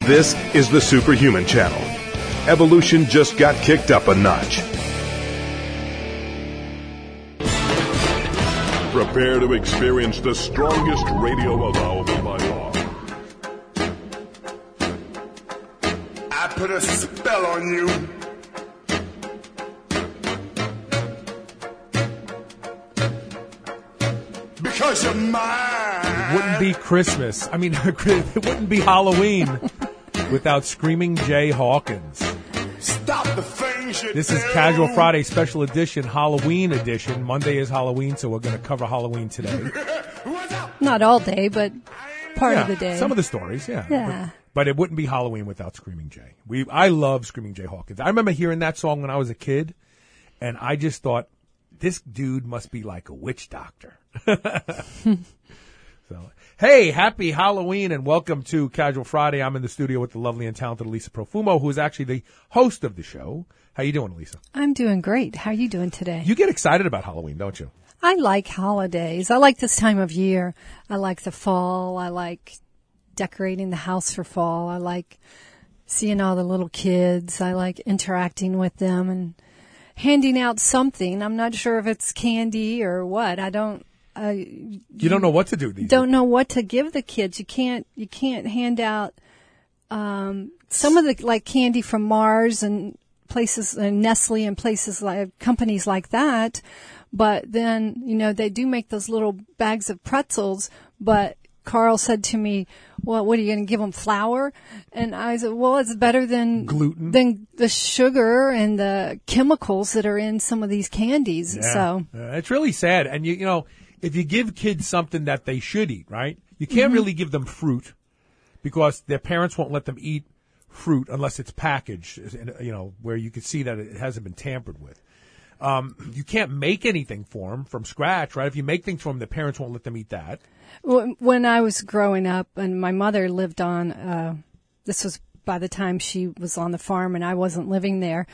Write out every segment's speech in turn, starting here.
This is the Superhuman Channel. Evolution just got kicked up a notch. Prepare to experience the strongest radio allowable by law. I put a spell on you. Because you're mine. It wouldn't be Christmas. I mean, it wouldn't be Halloween without Screaming Jay Hawkins. Stop the things you This do. is Casual Friday Special Edition, Halloween edition. Monday is Halloween, so we're going to cover Halloween today. Not all day, but part of the day. Some of the stories, yeah. Yeah. But it wouldn't be Halloween without Screaming Jay. I love Screaming Jay Hawkins. I remember hearing that song when I was a kid, and I just thought, this dude must be like a witch doctor. So, hey, happy Halloween and welcome to Casual Friday. I'm in the studio with the lovely and talented Elisa Profumo, who is actually the host of the show. How you doing, Elisa? I'm doing great. How are you doing today? You get excited about Halloween, don't you? I like holidays. I like this time of year. I like the fall. I like decorating the house for fall. I like seeing all the little kids. I like interacting with them and handing out something. I'm not sure if it's candy or what. I don't. You don't know what to do these days. Don't know what to give the kids. You can't hand out some of the like candy from Mars and places and Nestle and places like companies like that. But then, they do make those little bags of pretzels. But Carl said to me, well, what are you going to give them, flour? And I said, well, it's better than gluten, than the sugar and the chemicals that are in some of these candies. Yeah. So it's really sad. And you know, if you give kids something that they should eat, right? You can't really give them fruit because their parents won't let them eat fruit unless it's packaged, where you can see that it hasn't been tampered with. You can't make anything for them from scratch, right? If you make things for them, the parents won't let them eat that. When I was growing up and my mother lived on, this was by the time she was on the farm and I wasn't living there,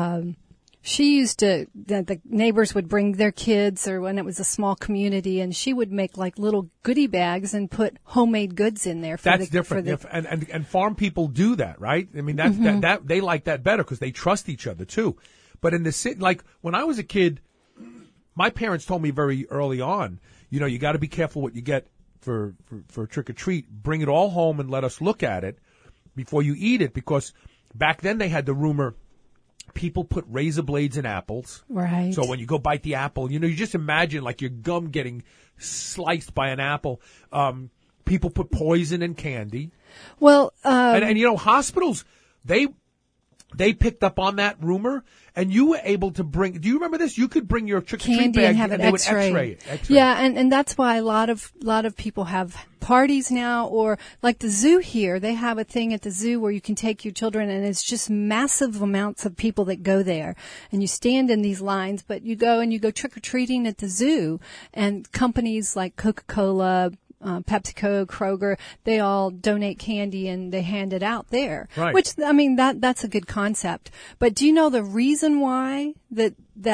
she used to, the neighbors would bring their kids or when it was a small community and she would make like little goodie bags and put homemade goods in there. That's different. And farm people do that, right? I mean, that they like that better because they trust each other too. But in the city, like when I was a kid, my parents told me very early on, you got to be careful what you get for trick or treat. Bring it all home and let us look at it before you eat it because back then they had the rumor people put razor blades in apples. Right. So when you go bite the apple, you just imagine like your gum getting sliced by an apple. People put poison in candy. Well, and hospitals, they picked up on that rumor, and you were able to bring. Do you remember this? You could bring your trick-or-treat bag, and have it they would X-ray it. Yeah, and that's why a lot of people have parties now, or like the zoo here. They have a thing at the zoo where you can take your children, and it's just massive amounts of people that go there, and you stand in these lines. But you go trick-or-treating at the zoo, and companies like Coca-Cola, PepsiCo, Kroger, they all donate candy and they hand it out there. Right. Which, I mean, that's a good concept. But do you know the reason why that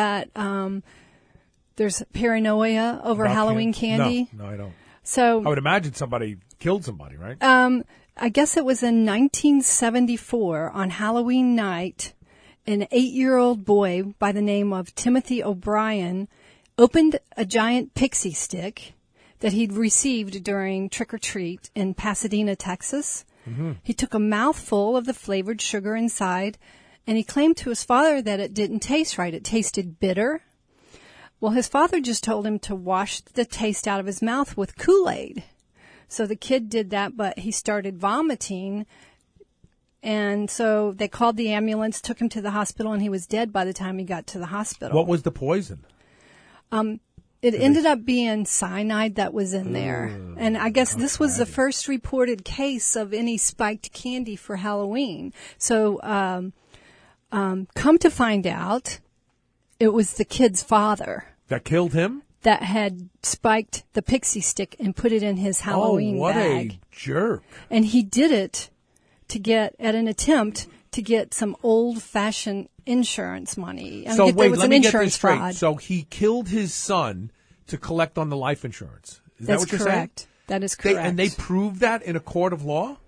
there's paranoia over About Halloween candy? No, I don't. So I would imagine somebody killed somebody, right? I guess it was in 1974 on Halloween night, an 8-year-old boy by the name of Timothy O'Brien opened a giant pixie stick that he'd received during trick-or-treat in Pasadena, Texas. Mm-hmm. He took a mouthful of the flavored sugar inside, and he claimed to his father that it didn't taste right. It tasted bitter. Well, his father just told him to wash the taste out of his mouth with Kool-Aid. So the kid did that, but he started vomiting, and so they called the ambulance, took him to the hospital, and he was dead by the time he got to the hospital. What was the poison? It ended up being cyanide that was in there. And I guess this was the first reported case of any spiked candy for Halloween. So, come to find out, it was the kid's father. That killed him? That had spiked the pixie stick and put it in his Halloween bag. What a jerk. And he did it at an attempt to get some old-fashioned insurance money. So wait, let me get this straight. So he killed his son to collect on the life insurance. Is that what you're saying? That is correct. And they proved that in a court of law?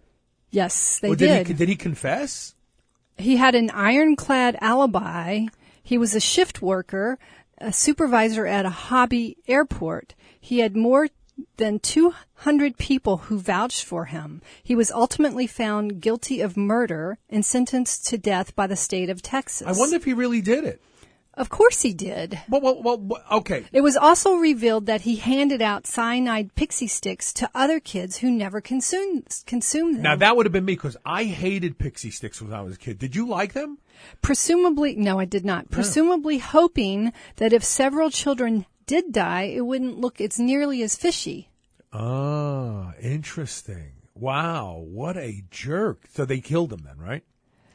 Yes, they Or did. Did he confess? He had an ironclad alibi. He was a shift worker, a supervisor at a hobby airport. He had more than 200 people who vouched for him. He was ultimately found guilty of murder and sentenced to death by the state of Texas. I wonder if he really did it. Of course he did. Well, okay. It was also revealed that he handed out cyanide pixie sticks to other kids who never consumed them. Now, that would have been me because I hated pixie sticks when I was a kid. Did you like them? Presumably, no, I did not. Presumably hoping that if several children did die, it wouldn't look as nearly as fishy. Ah, interesting. Wow, what a jerk. So they killed him then, right?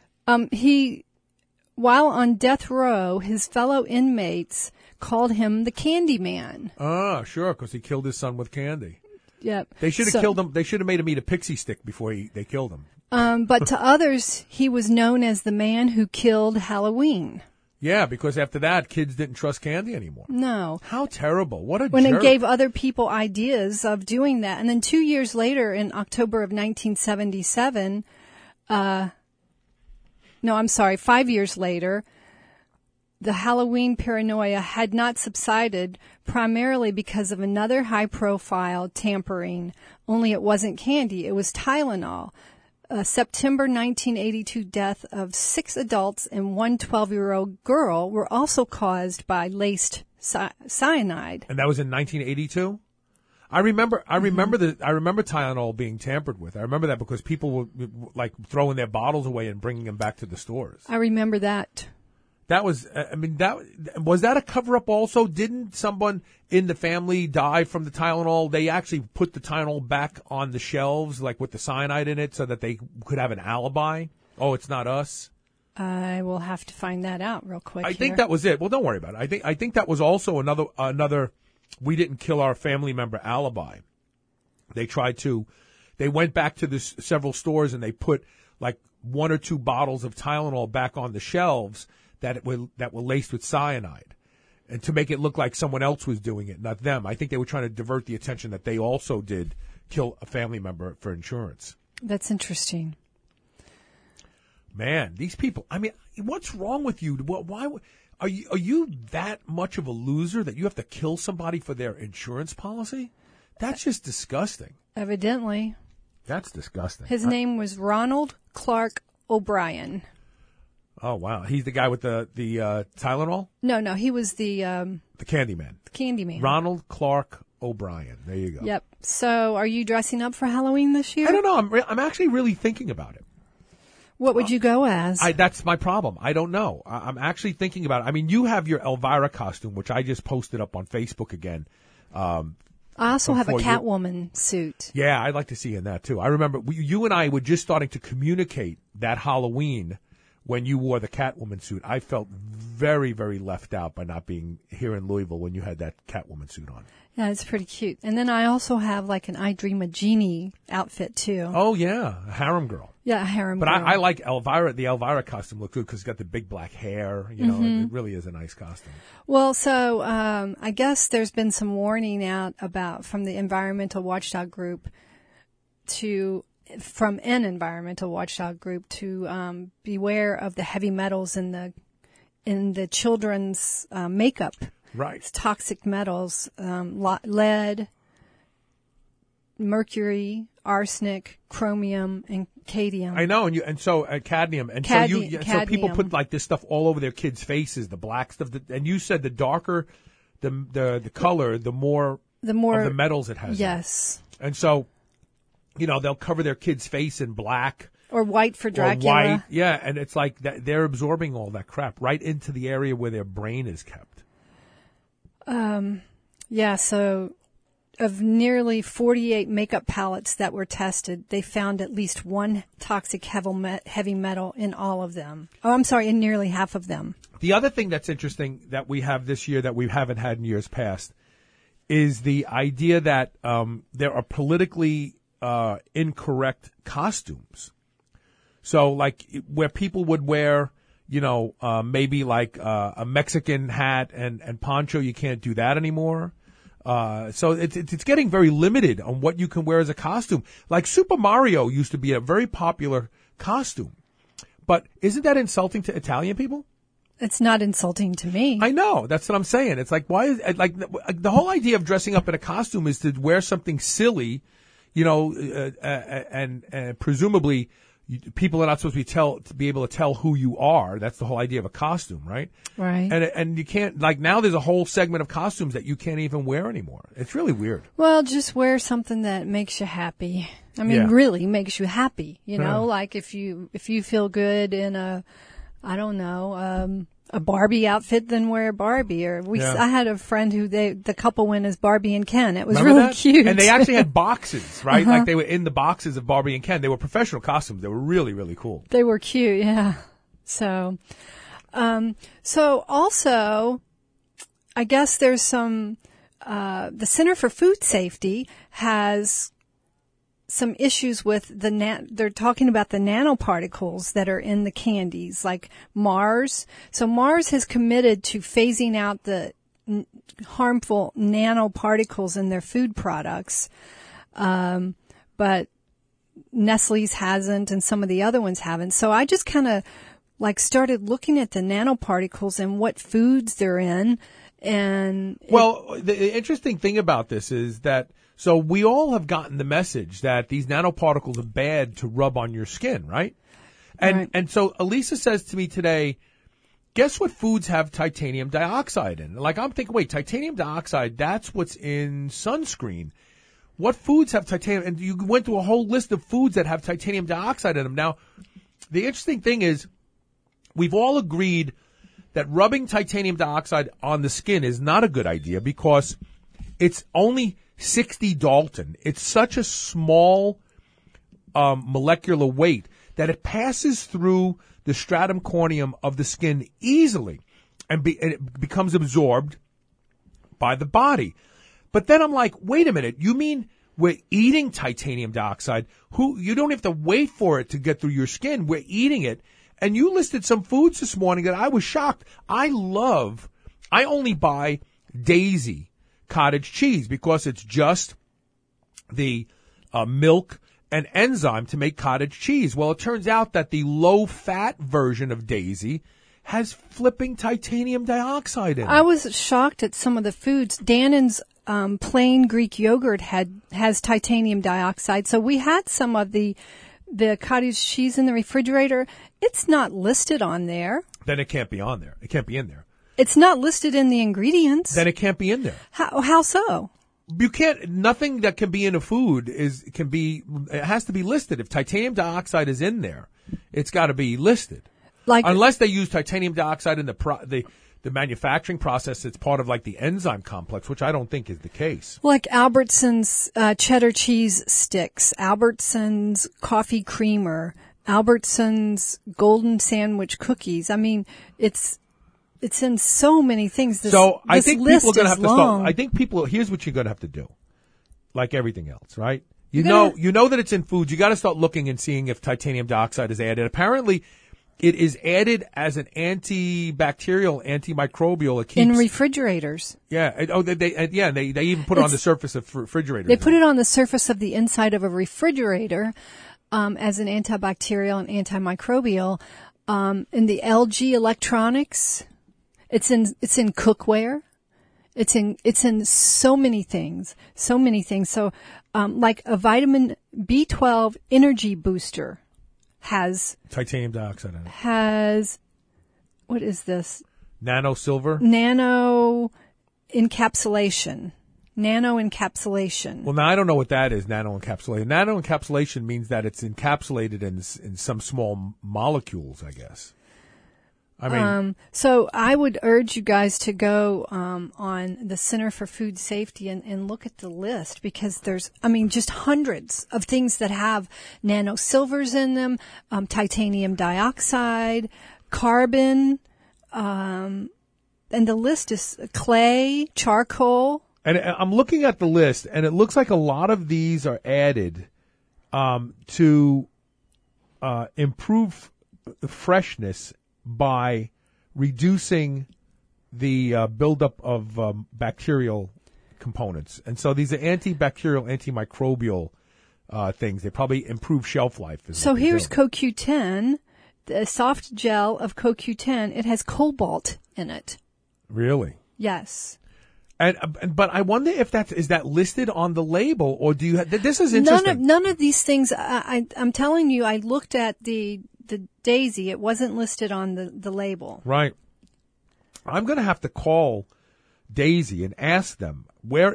While on death row, his fellow inmates called him the Candy Man. Ah, sure, because he killed his son with candy. Yep. They should have killed him. They should have made him eat a pixie stick before they killed him. But to others, he was known as the man who killed Halloween. Yeah, because after that, kids didn't trust candy anymore. No. How terrible. What a When jerk. it gave other people ideas of doing that. And then 2 years later, in October of 1977, 5 years later, the Halloween paranoia had not subsided, primarily because of another high-profile tampering. Only it wasn't candy, it was Tylenol. September 1982 death of 6 adults and one 12-year-old girl were also caused by laced cyanide. And that was in 1982? I remember Tylenol being tampered with. I remember that because people were like throwing their bottles away and bringing them back to the stores. I remember that. That was, was that a cover up also? Didn't someone in the family die from the Tylenol? They actually put the Tylenol back on the shelves, like with the cyanide in it, so that they could have an alibi. Oh, it's not us. I will have to find that out real quick. I think that was it. Well, don't worry about it. I think that was also another. We didn't kill our family member alibi. They went back to the several stores and they put like 1 or 2 bottles of Tylenol back on the shelves that were laced with cyanide, and to make it look like someone else was doing it, not them. I think they were trying to divert the attention that they also did kill a family member for insurance. That's interesting. Man, these people. I mean, what's wrong with you? Why are you that much of a loser that you have to kill somebody for their insurance policy? That's just disgusting. Evidently. That's disgusting. His name was Ronald Clark O'Brien. Oh, wow. He's the guy with the Tylenol? No, he was the Candyman. Candyman. Ronald Clark O'Brien. There you go. Yep. So, are you dressing up for Halloween this year? I don't know. I'm actually really thinking about it. What would you go as? That's my problem. I don't know. I'm actually thinking about it. I mean, you have your Elvira costume, which I just posted up on Facebook again. I also have a Catwoman suit. Yeah, I'd like to see you in that, too. I remember you and I were just starting to communicate that Halloween when you wore the Catwoman suit. I felt very, very left out by not being here in Louisville when you had that Catwoman suit on. Yeah, it's pretty cute. And then I also have like an I Dream a Genie outfit, too. Oh, yeah. A harem girl. Yeah, a harem girl. But I like Elvira. The Elvira costume looked good because it's got the big black hair. You know, It really is a nice costume. Well, so I guess there's been some warning out from the Environmental Watchdog Group to beware of the heavy metals in the children's makeup. Right. It's toxic metals, lead, mercury, arsenic, chromium, and cadmium. I know, and so cadmium, and so people put like this stuff all over their kids' faces, the black stuff. And you said the darker the color, the more of the metals it has. Yes. And so, they'll cover their kid's face in black. Or white for Dracula. Or white, yeah, and it's like they're absorbing all that crap right into the area where their brain is kept. Yeah, so of nearly 48 makeup palettes that were tested, they found at least one toxic heavy metal in all of them. Oh, I'm sorry, in nearly half of them. The other thing that's interesting that we have this year that we haven't had in years past is the idea that there are politically incorrect costumes. So, like, where people would wear, maybe like a Mexican hat and poncho, you can't do that anymore. So it's getting very limited on what you can wear as a costume. Like Super Mario used to be a very popular costume. But isn't that insulting to Italian people? It's not insulting to me. I know. That's what I'm saying. It's like, why is, like, the whole idea of dressing up in a costume is to wear something silly, and presumably people are not supposed to be able to tell who you are. That's the whole idea of a costume, right? Right. And you can't, like, now there's a whole segment of costumes that you can't even wear anymore. It's really weird. Well, just wear something that makes you happy. I mean, really makes you happy, like if you feel good in a Barbie outfit, then wear Barbie. I had a friend who the couple went as Barbie and Ken. It was Remember really that? cute. And they actually had boxes, right? Like they were in the boxes of Barbie and Ken. They were professional costumes. They were really, really cool. They were cute, yeah. So also, I guess there's some, the Center for Food Safety has some issues with they're talking about the nanoparticles that are in the candies, like Mars. So Mars has committed to phasing out the harmful nanoparticles in their food products. But Nestle's hasn't and some of the other ones haven't. So I just kind of started looking at the nanoparticles and what foods they're in. And the interesting thing about this is that, so we all have gotten the message that these nanoparticles are bad to rub on your skin, right? And so Elisa says to me today, guess what foods have titanium dioxide in? Like, I'm thinking, wait, titanium dioxide, that's what's in sunscreen. What foods have titanium? And you went through a whole list of foods that have titanium dioxide in them. Now, the interesting thing is, we've all agreed that rubbing titanium dioxide on the skin is not a good idea because it's only 60 Dalton. It's such a small molecular weight that it passes through the stratum corneum of the skin easily and it becomes absorbed by the body. But then I'm like, wait a minute, you mean we're eating titanium dioxide? You don't have to wait for it to get through your skin. We're eating it. And you listed some foods this morning that I was shocked. I only buy Daisy cottage cheese because it's just the milk and enzyme to make cottage cheese. Well, it turns out that the low-fat version of Daisy has flipping titanium dioxide in it. I was shocked at some of the foods. Dannon's plain Greek yogurt has titanium dioxide. So we had some of the cottage cheese in the refrigerator. It's not listed on there. Then it can't be on there. It can't be in there. It's not listed in the ingredients. Then it can't be in there. How so? You can't, nothing that can be in a food it has to be listed. If titanium dioxide is in there, it's got to be listed. Unless they use titanium dioxide in the manufacturing process, it's part of like the enzyme complex, which I don't think is the case. Like Albertsons cheddar cheese sticks, Albertsons coffee creamer, Albertsons golden sandwich cookies. I mean, it's in so many things. I think people are going to have to start. I think here's what you're going to have to do. Like everything else, right? You know that it's in foods. You got to start looking and seeing if titanium dioxide is added. Apparently, it is added as an antibacterial, antimicrobial. It keeps, in refrigerators. Yeah. They even put it on the surface of refrigerators. They put it on the surface of the inside of a refrigerator as an antibacterial and antimicrobial. In the LG electronics, it's in cookware. It's in so many things. So, like a vitamin B12 energy booster has titanium dioxide in it. What is this? Nano silver? Nano encapsulation. Well, now I don't know what that is, nano encapsulation. Nano encapsulation means that it's encapsulated in some small molecules, I guess. I mean, so I would urge you guys to go on the Center for Food Safety and look at the list because there's, just hundreds of things that have nano silvers in them, titanium dioxide, carbon, and the list is clay, charcoal. And I'm looking at the list, and it looks like a lot of these are added to improve freshness by reducing the buildup of bacterial components. And so these are antibacterial, antimicrobial things. They probably improve shelf life. So here's CoQ10, the soft gel of CoQ10. It has cobalt in it. Really? Yes. But I wonder if is that listed on the label, or do you this is interesting. None of these things, I'm telling you, I looked at the Daisy. It wasn't listed on the label. Right. I'm going to have to call Daisy and ask them how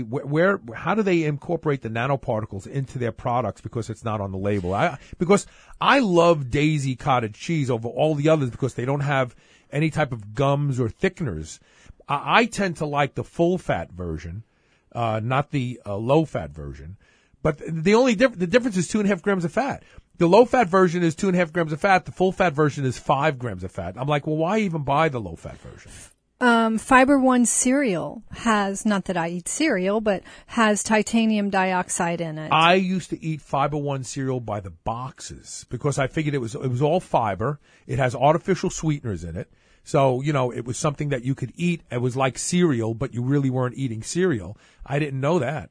do they incorporate the nanoparticles into their products, because it's not on the label. Because I love Daisy cottage cheese over all the others because they don't have any type of gums or thickeners. I tend to like the full-fat version, not the low-fat version. But the difference is 2.5 grams of fat. The low-fat version is 2.5 grams of fat. The full-fat version is 5 grams of fat. I'm like, well, why even buy the low-fat version? Fiber One cereal has, not that I eat cereal, but has titanium dioxide in it. I used to eat Fiber One cereal by the boxes because I figured it was all fiber. It has artificial sweeteners in it. So, it was something that you could eat. It was like cereal, but you really weren't eating cereal. I didn't know that.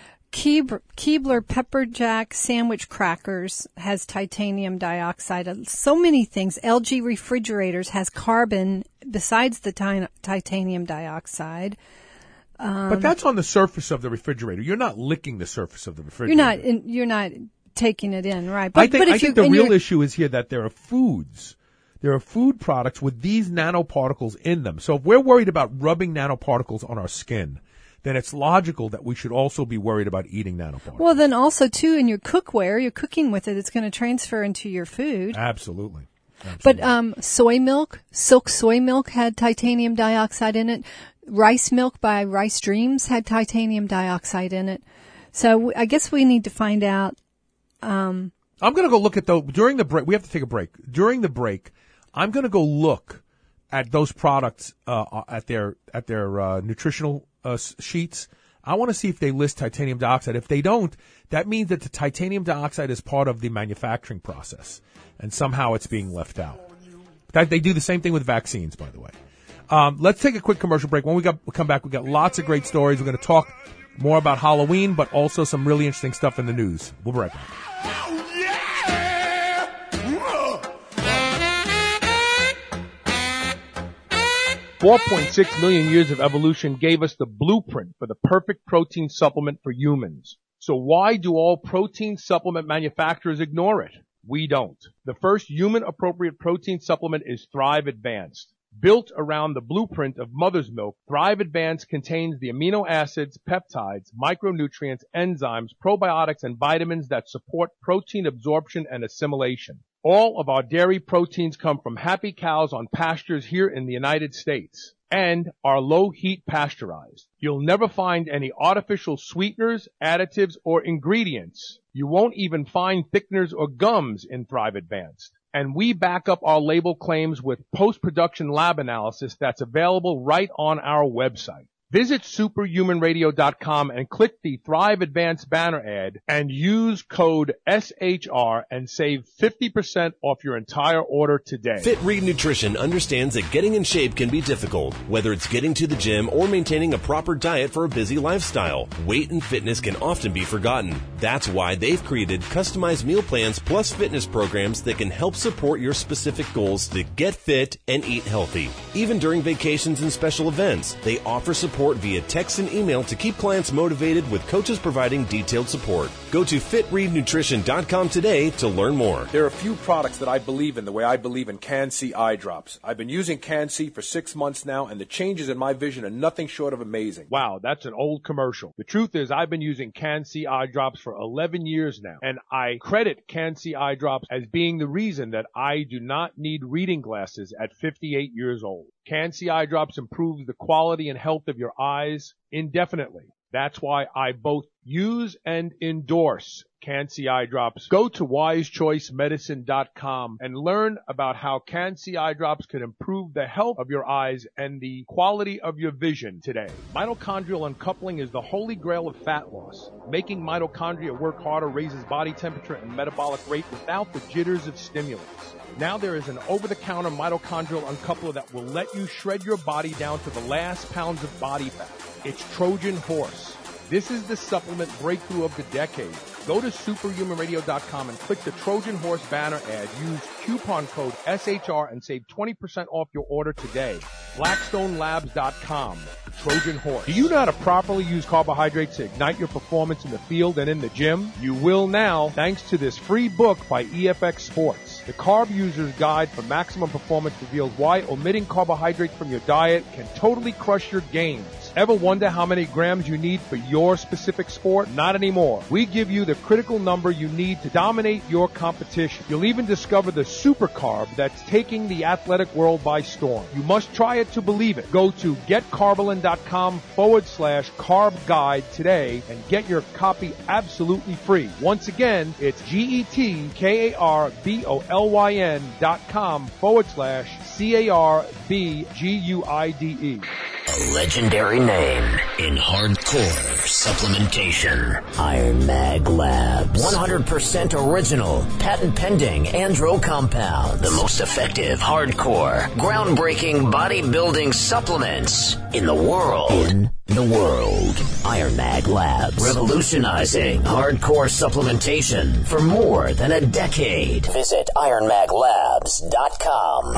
Keebler Pepper Jack sandwich crackers has titanium dioxide. So many things. LG refrigerators has carbon besides the titanium dioxide. But that's on the surface of the refrigerator. You're not licking the surface of the refrigerator. You're not taking it in, right? I think the real issue is here that there are foods. There are food products with these nanoparticles in them. So if we're worried about rubbing nanoparticles on our skin, then it's logical that we should also be worried about eating nanoparticles. Well, then also, too, in your cookware, you're cooking with it, it's going to transfer into your food. Absolutely. But soy milk, Silk soy milk had titanium dioxide in it. Rice milk by Rice Dreams had titanium dioxide in it. So I guess we need to find out. I'm going to go look at during the break. We have to take a break. During the break, I'm going to go look at those products at their nutritional sheets. I want to see if they list titanium dioxide. If they don't, that means that the titanium dioxide is part of the manufacturing process, and somehow it's being left out. They do the same thing with vaccines, by the way. Let's take a quick commercial break. When we come back, we got lots of great stories. We're going to talk more about Halloween, but also some really interesting stuff in the news. We'll be right back. 4.6 million years of evolution gave us the blueprint for the perfect protein supplement for humans. So why do all protein supplement manufacturers ignore it? We don't. The first human-appropriate protein supplement is Thrive Advanced. Built around the blueprint of mother's milk, Thrive Advanced contains the amino acids, peptides, micronutrients, enzymes, probiotics, and vitamins that support protein absorption and assimilation. All of our dairy proteins come from happy cows on pastures here in the United States and are low-heat pasteurized. You'll never find any artificial sweeteners, additives, or ingredients. You won't even find thickeners or gums in Thrive Advanced. And we back up our label claims with post-production lab analysis that's available right on our website. Visit superhumanradio.com and click the Thrive Advanced banner ad and use code SHR and save 50% off your entire order today. Fit Read Nutrition understands that getting in shape can be difficult, whether it's getting to the gym or maintaining a proper diet for a busy lifestyle. Weight and fitness can often be forgotten. That's why they've created customized meal plans plus fitness programs that can help support your specific goals to get fit and eat healthy. Even during vacations and special events, they offer support via text and email to keep clients motivated with coaches providing detailed support. Go to fitreadnutrition.com today to learn more. There are a few products that I believe in the way I believe in Can-C eye drops. I've been using Can-C for 6 months now, and the changes in my vision are nothing short of amazing. Wow, that's an old commercial. The truth is I've been using Can-C eye drops for 11 years now, and I credit Can-C eye drops as being the reason that I do not need reading glasses at 58 years old. Can-C eye drops improves the quality and health of your eyes indefinitely. That's why I both use and endorse Can-C eye drops. Go to wisechoicemedicine.com and learn about how Can-C eye drops can improve the health of your eyes and the quality of your vision today. Mitochondrial uncoupling is the holy grail of fat loss. Making mitochondria work harder raises body temperature and metabolic rate without the jitters of stimulants. Now there is an over-the-counter mitochondrial uncoupler that will let you shred your body down to the last pounds of body fat. It's Trojan Horse. This is the supplement breakthrough of the decade. Go to superhumanradio.com and click the Trojan Horse banner ad. Use coupon code SHR and save 20% off your order today. BlackstoneLabs.com. Trojan Horse. Do you know how to properly use carbohydrates to ignite your performance in the field and in the gym? You will now, thanks to this free book by EFX Sports. The Carb User's Guide for Maximum Performance reveals why omitting carbohydrates from your diet can totally crush your gains. Ever wonder how many grams you need for your specific sport? Not anymore. We give you the critical number you need to dominate your competition. You'll even discover the super carb that's taking the athletic world by storm. You must try it to believe it. Go to getcarbolyn.com/carb guide today and get your copy absolutely free. Once again, it's GETKARBOLYN.com/CARBGUIDE. A legendary name in hardcore supplementation. Iron Mag Labs. 100% original, patent pending andro compound. The most effective hardcore, groundbreaking bodybuilding supplements in the world. Iron Mag Labs. Revolutionizing hardcore supplementation for more than a decade. Visit IronMagLabs.com.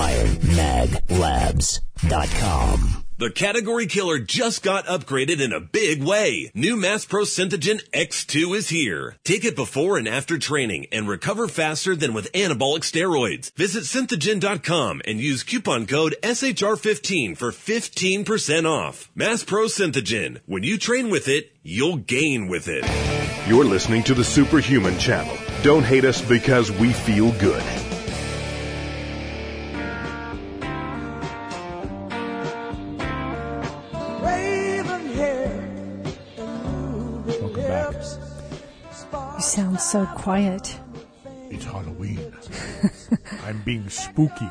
IronMagLabs.com. The category killer just got upgraded in a big way. New Mass Pro Synthogen X2 is here. Take it before and after training and recover faster than with anabolic steroids. Visit Synthogen.com and use coupon code SHR15 for 15% off. Mass Pro Synthogen. When you train with it, you'll gain with it. You're listening to the Superhuman Channel. Don't hate us because we feel good. You sound so quiet. It's Halloween. I'm being spooky.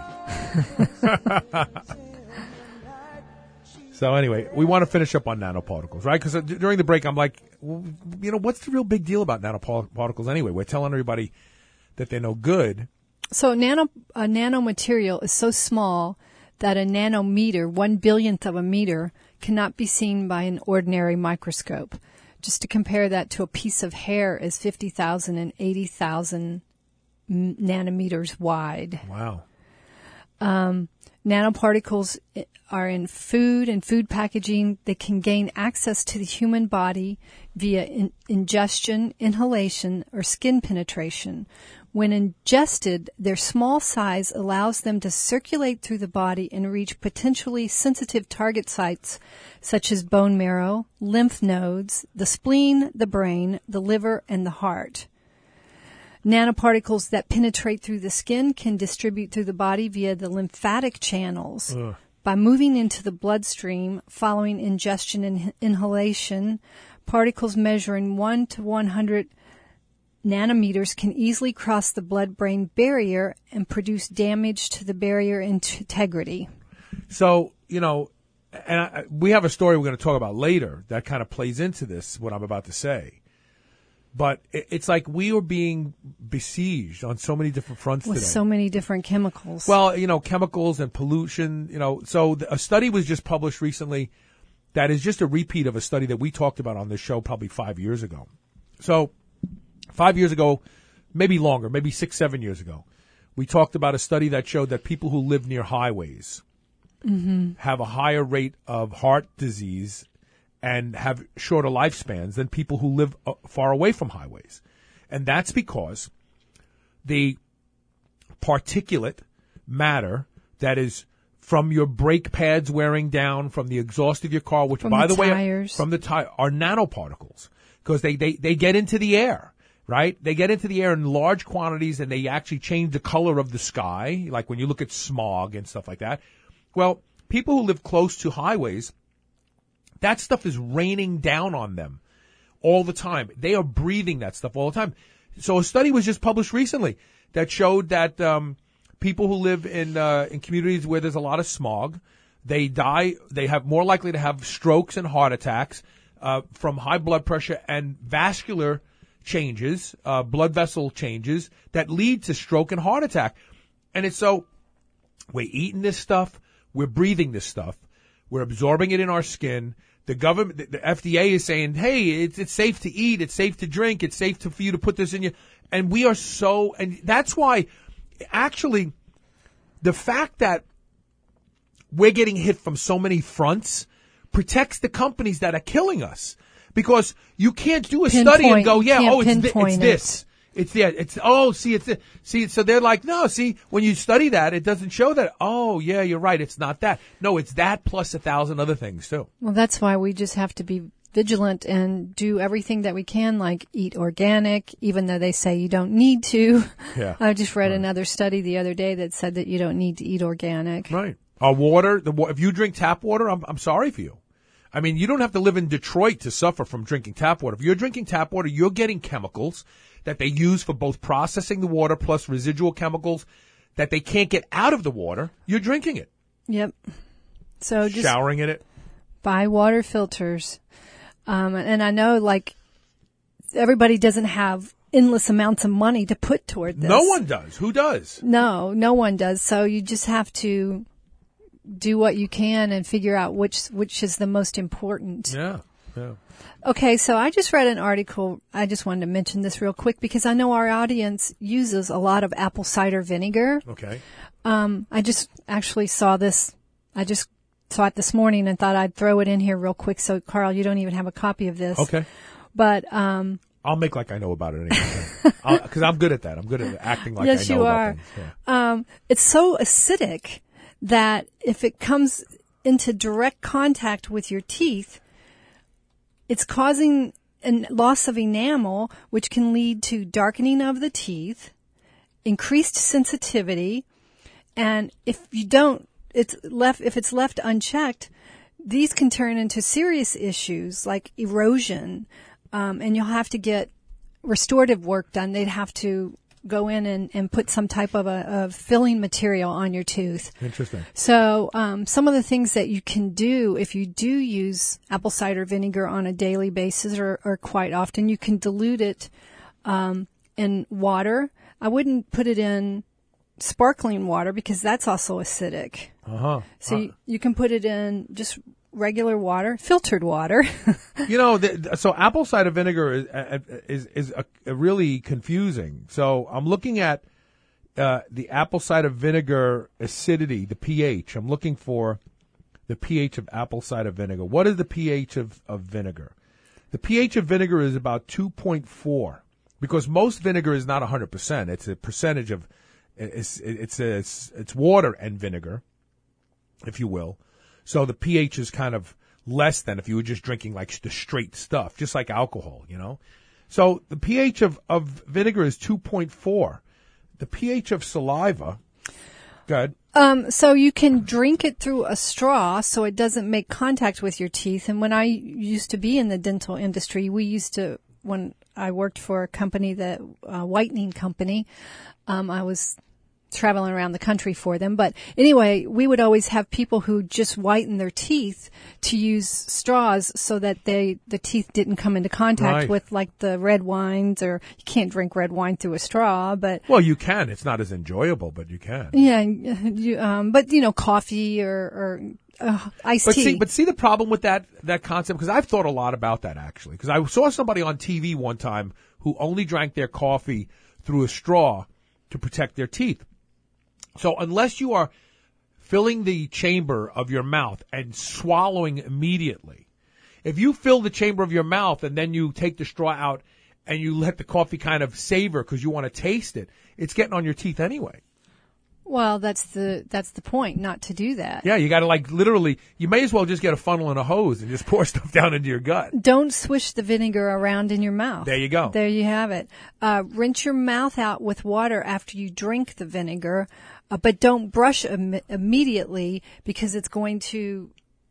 So anyway, we want to finish up on nanoparticles, right? Because during the break, I'm like, well, what's the real big deal about nanoparticles anyway? We're telling everybody that they're no good. So a nanomaterial is so small that a nanometer, 1/1,000,000th of a meter, cannot be seen by an ordinary microscope. Just to compare that to a piece of hair is 50,000 and 80,000 nanometers wide. Wow. Nanoparticles are in food and food packaging. They can gain access to the human body via ingestion, inhalation, or skin penetration. When ingested, their small size allows them to circulate through the body and reach potentially sensitive target sites such as bone marrow, lymph nodes, the spleen, the brain, the liver, and the heart. Nanoparticles that penetrate through the skin can distribute through the body via the lymphatic channels. By moving into the bloodstream following ingestion and inhalation, particles measuring 1 to 100 nanometers can easily cross the blood-brain barrier and produce damage to the barrier integrity. So, we have a story we're going to talk about later that kind of plays into this, what I'm about to say. But it's like we are being besieged on so many different fronts with today. So many different chemicals. Well, chemicals and pollution, So a study was just published recently that is just a repeat of a study that we talked about on this show probably 5 years ago. So 5 years ago, maybe longer, maybe 6-7 years ago, we talked about a study that showed that people who live near highways have a higher rate of heart disease and have shorter lifespans than people who live far away from highways. And that's because the particulate matter that is from your brake pads wearing down, from the exhaust of your car, which, by the way, from the tire, are nanoparticles because they get into the air. Right? They get into the air in large quantities and they actually change the color of the sky, like when you look at smog and stuff like that. Well, people who live close to highways, that stuff is raining down on them all the time. They are breathing that stuff all the time. So a study was just published recently that showed that people who live in communities where there's a lot of smog, they have more likely to have strokes and heart attacks from high blood pressure and vascular changes, blood vessel changes that lead to stroke and heart attack. And it's so we're eating this stuff, we're breathing this stuff, we're absorbing it in our skin. The government, the FDA is saying, hey, it's safe to eat, it's safe to drink, it's safe for you to put this in your, and we are so, and that's why, actually, the fact that we're getting hit from so many fronts protects the companies that are killing us. Because you can't do a study and go, it's this. It's there. So they're like, no, see, when you study that, it doesn't show that. Oh, yeah, you're right. It's not that. No, it's that plus 1,000 other things too. Well, that's why we just have to be vigilant and do everything that we can, like eat organic, even though they say you don't need to. Yeah. I just read another study the other day that said that you don't need to eat organic. Right. Our water, if you drink tap water, I'm sorry for you. I mean, you don't have to live in Detroit to suffer from drinking tap water. If you're drinking tap water, you're getting chemicals that they use for both processing the water plus residual chemicals that they can't get out of the water. You're drinking it. Yep. So just showering in it. Buy water filters. And I know, like, everybody doesn't have endless amounts of money to put toward this. No one does. Who does? No one does. So you just have to do what you can and figure out which is the most important. Yeah. Okay, so I just read an article. I just wanted to mention this real quick because I know our audience uses a lot of apple cider vinegar. Okay. I just actually saw this. I just saw it this morning and thought I'd throw it in here real quick. So, Carl, you don't even have a copy of this. Okay. But I'll make like I know about it anyway. Because I'm good at that. I'm good at acting like I know about things. Yes, you are. Yeah. It's so acidic that if it comes into direct contact with your teeth, it's causing a loss of enamel, which can lead to darkening of the teeth, increased sensitivity, and if it's left unchecked, these can turn into serious issues like erosion, and you'll have to get restorative work done. They'd have to go in and put some type of a filling material on your tooth. Interesting. So some of the things that you can do if you do use apple cider vinegar on a daily basis or quite often, you can dilute it in water. I wouldn't put it in sparkling water because that's also acidic. So you can put it in just regular water, filtered water. So apple cider vinegar is a really confusing. So I'm looking at the apple cider vinegar acidity, the pH. I'm looking for the pH of apple cider vinegar. What is the pH of vinegar? The pH of vinegar is about 2.4 because most vinegar is not 100%. It's a percentage of it's water and vinegar, if you will. So the pH is kind of less than if you were just drinking like the straight stuff, just like alcohol, So the pH of vinegar is 2.4. The pH of saliva, good. So you can drink it through a straw so it doesn't make contact with your teeth. And when I used to be in the dental industry, when I worked for a company, whitening company, I was traveling around the country for them. But anyway, we would always have people who just whiten their teeth to use straws so that the teeth didn't come into contact with like the red wines, or you can't drink red wine through a straw, but. Well, you can. It's not as enjoyable, but you can. Yeah. But coffee or iced tea. But see the problem with that concept, because I've thought a lot about that actually, because I saw somebody on TV one time who only drank their coffee through a straw to protect their teeth. So unless you are filling the chamber of your mouth and swallowing immediately, if you fill the chamber of your mouth and then you take the straw out and you let the coffee kind of savor because you want to taste it, it's getting on your teeth anyway. Well, that's the point, not to do that. Yeah, you got to literally, you may as well just get a funnel and a hose and just pour stuff down into your gut. Don't swish the vinegar around in your mouth. There you go. There you have it. Rinse your mouth out with water after you drink the vinegar, but don't brush immediately because it's going to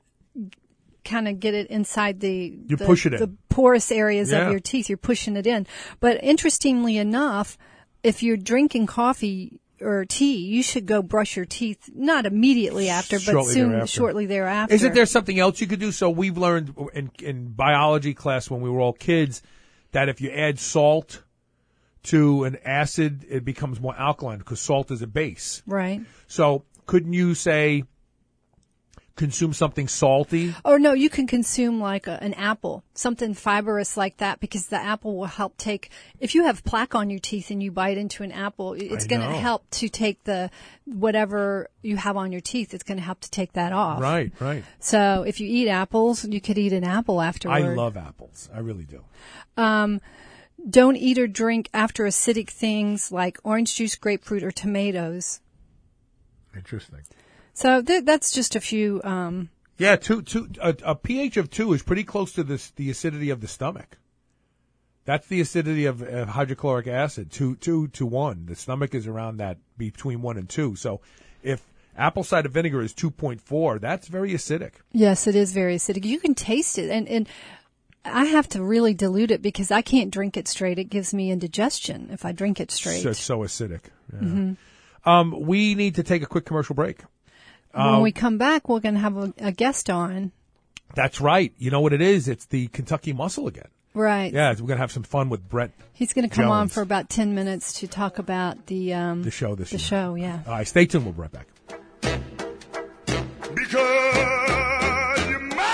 kind of get it inside the porous areas of your teeth. You're pushing it in. But interestingly enough, if you're drinking coffee or tea, you should go brush your teeth, not immediately after, but shortly thereafter. Isn't there something else you could do? So we've learned in biology class when we were all kids that if you add salt to an acid, it becomes more alkaline because salt is a base. Right. So could consume something salty? Or no, you can consume like an apple, something fibrous like that, because the apple will help take, if you have plaque on your teeth and you bite into an apple, it's going to help to take whatever you have on your teeth, it's going to help to take that off. Right. So if you eat apples, you could eat an apple afterward. I love apples. I really do. Don't eat or drink after acidic things like orange juice, grapefruit, or tomatoes. Interesting. So that's just a few. Yeah, a pH of 2 is pretty close to the acidity of the stomach. That's the acidity of hydrochloric acid, 2 to 1. The stomach is around that, between 1 and 2. So if apple cider vinegar is 2.4, that's very acidic. Yes, it is very acidic. You can taste it, and I have to really dilute it because I can't drink it straight. It gives me indigestion if I drink it straight. So it's so acidic. Yeah. Mm-hmm. We need to take a quick commercial break. When we come back, we're going to have a guest on. That's right. You know what it is? It's the Kentucky Muscle again. Right. Yeah, we're going to have some fun with Brett. He's going to come on for about 10 minutes to talk about the show this year. The show, yeah. All right, stay tuned. We'll be right back. Because you're mine.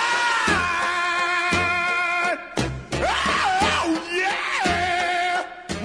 Oh, yeah.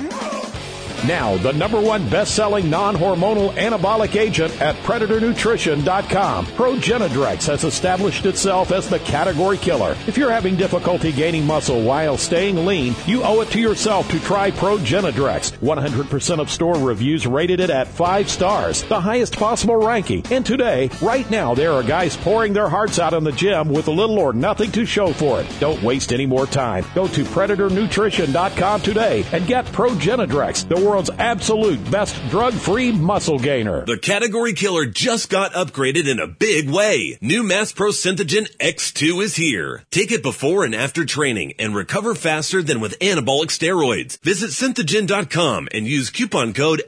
Whoa. Now, the #1 best-selling non-hormonal anabolic agent at PredatorNutrition.com. Progenadrex has established itself as the category killer. If you're having difficulty gaining muscle while staying lean, you owe it to yourself to try Progenadrex. 100% of store reviews rated it at 5 stars, the highest possible ranking. And today, right now, there are guys pouring their hearts out in the gym with little or nothing to show for it. Don't waste any more time. Go to PredatorNutrition.com today and get Progenadrex, the world's absolute best drug-free muscle gainer. The category killer just got upgraded in a big way. New Mass Pro Synthogen X2 is here. Take it before and after training and recover faster than with anabolic steroids. Visit Synthogen.com and use coupon code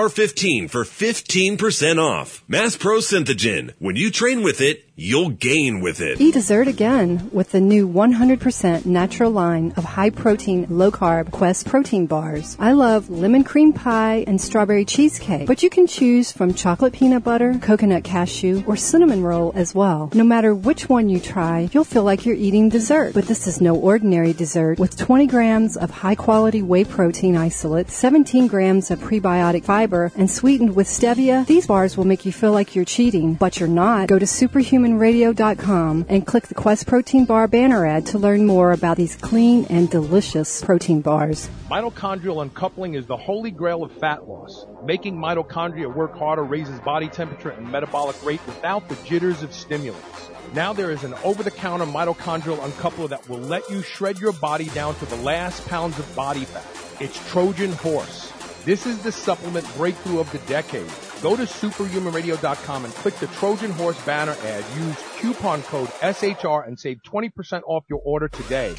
SHR15 for 15% off. Mass Pro Synthogen. When you train with it, you'll gain with it. Eat dessert again with the new 100% natural line of high-protein, low-carb Quest protein bars. I love lemon cream pie and strawberry cheesecake, but you can choose from chocolate peanut butter, coconut cashew, or cinnamon roll as well. No matter which one you try, you'll feel like you're eating dessert. But this is no ordinary dessert. With 20 grams of high-quality whey protein isolate, 17 grams of prebiotic fiber, and sweetened with stevia, these bars will make you feel like you're cheating, but you're not. Go to superhumanradio.com and click the Quest Protein Bar banner ad to learn more about these clean and delicious protein bars. Mitochondrial uncoupling is the holy grail of fat loss. Making mitochondria work harder raises body temperature and metabolic rate without the jitters of stimulants. Now there is an over-the-counter mitochondrial uncoupler that will let you shred your body down to the last pounds of body fat. It's Trojan Horse. This is the supplement breakthrough of the decade. Go to superhumanradio.com and click the Trojan Horse banner ad. Use coupon code SHR and save 20% off your order today.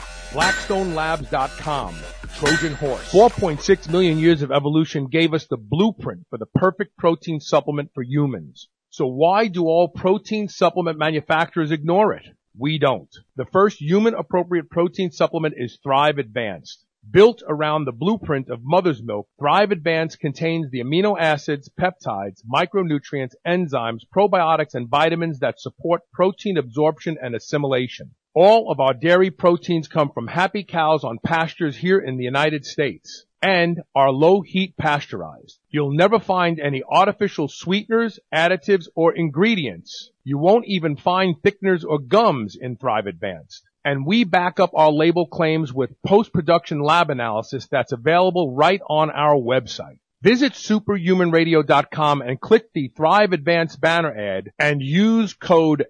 BlackstoneLabs.com. Trojan Horse. 4.6 million years of evolution gave us the blueprint for the perfect protein supplement for humans. So why do all protein supplement manufacturers ignore it? We don't. The first human-appropriate protein supplement is Thrive Advanced. Built around the blueprint of mother's milk, Thrive Advanced contains the amino acids, peptides, micronutrients, enzymes, probiotics, and vitamins that support protein absorption and assimilation. All of our dairy proteins come from happy cows on pastures here in the United States and are low heat pasteurized. You'll never find any artificial sweeteners, additives, or ingredients. You won't even find thickeners or gums in Thrive Advanced. And we back up our label claims with post-production lab analysis that's available right on our website. Visit superhumanradio.com and click the Thrive Advanced banner ad and use code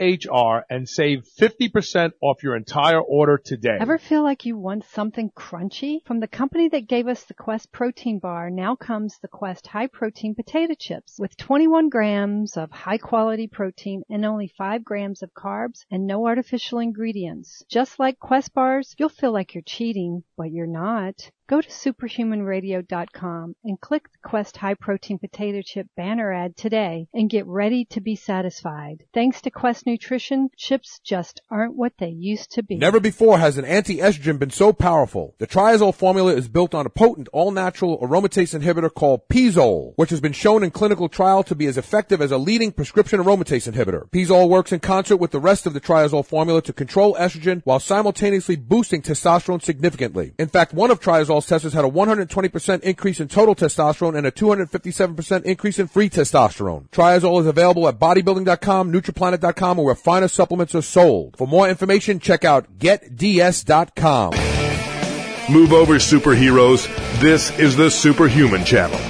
SHR and save 50% off your entire order today. Ever feel like you want something crunchy? From the company that gave us the Quest protein bar, now comes the Quest high protein potato chips with 21 grams of high quality protein and only 5 grams of carbs and no artificial ingredients. Just like Quest bars, you'll feel like you're cheating, but you're not. Go to superhumanradio.com and click the Quest High Protein Potato Chip banner ad today and get ready to be satisfied. Thanks to Quest Nutrition, chips just aren't what they used to be. Never before has an anti-estrogen been so powerful. The Triazole formula is built on a potent all-natural aromatase inhibitor called Pizole, which has been shown in clinical trial to be as effective as a leading prescription aromatase inhibitor. Pizole works in concert with the rest of the Triazole formula to control estrogen while simultaneously boosting testosterone significantly. In fact, one of Triazole's testers had a 120% increase in total testosterone and a 257% increase in free testosterone. Triazole is available at bodybuilding.com, nutriplanet.com, or where finer supplements are sold. For more information, check out getds.com. Move over, superheroes. This is the Superhuman Channel.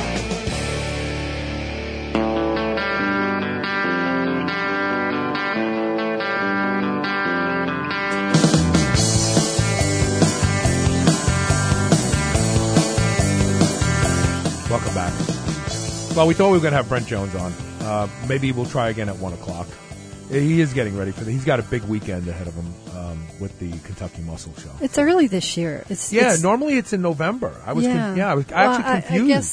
Welcome back. Well, we thought we were going to have Brent Jones on. Maybe we'll try again at 1 o'clock. He is getting ready for that. He's got a big weekend ahead of him with the Kentucky Muscle Show. It's early this year. Normally it's in November. I was actually confused. I guess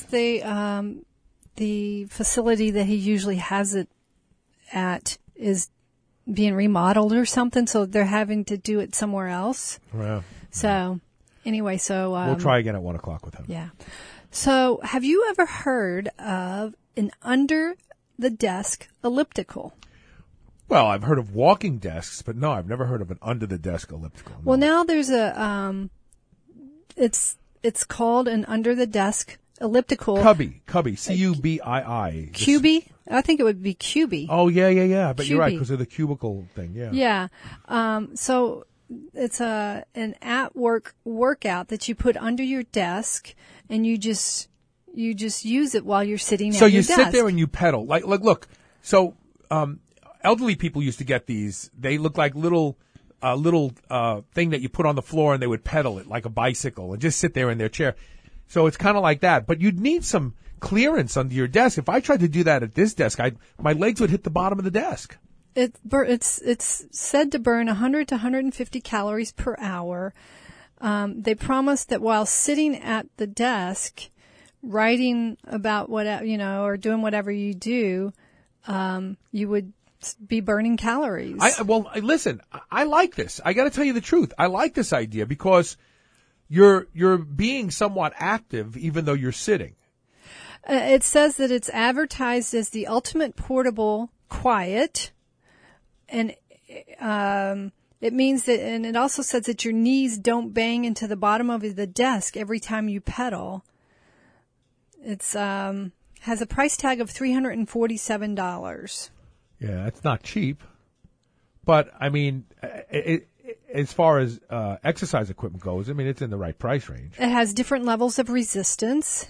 the facility that he usually has it at is being remodeled or something, so they're having to do it somewhere else. Yeah. So anyway, we'll try again at 1 o'clock with him. Yeah. So have you ever heard of an under-the-desk elliptical? Well, I've heard of walking desks, but no, I've never heard of an under-the-desk elliptical. No. Well, now there's a, it's called an under-the-desk elliptical. Cubby, C-U-B-I-I. Cuby? I think it would be Cuby. Oh, yeah. But you're right, because of the cubicle thing, yeah. Yeah. So it's an at-work workout that you put under your desk, and you just use it while you're sitting at your desk. So you sit there and you pedal. Like look, so elderly people used to get these. They look like little thing that you put on the floor, and they would pedal it like a bicycle and just sit there in their chair. So it's kind of like that. But you'd need some clearance under your desk. If I tried to do that at this desk, my legs would hit the bottom of the desk. It's said to burn 100 to 150 calories per hour. They promise that while sitting at the desk, writing about or doing whatever you do, you would be burning calories. Listen, I like this. I got to tell you the truth. I like this idea because you're being somewhat active even though you're sitting. It says that it's advertised as the ultimate portable quiet, and it means that, and it also says that your knees don't bang into the bottom of the desk every time you pedal. It's has a price tag of $347. Yeah, it's not cheap, but I mean, as far as exercise equipment goes, I mean, it's in the right price range. It has different levels of resistance.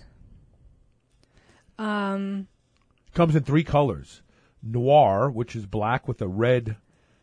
Comes in 3 colors: noir, which is black with a red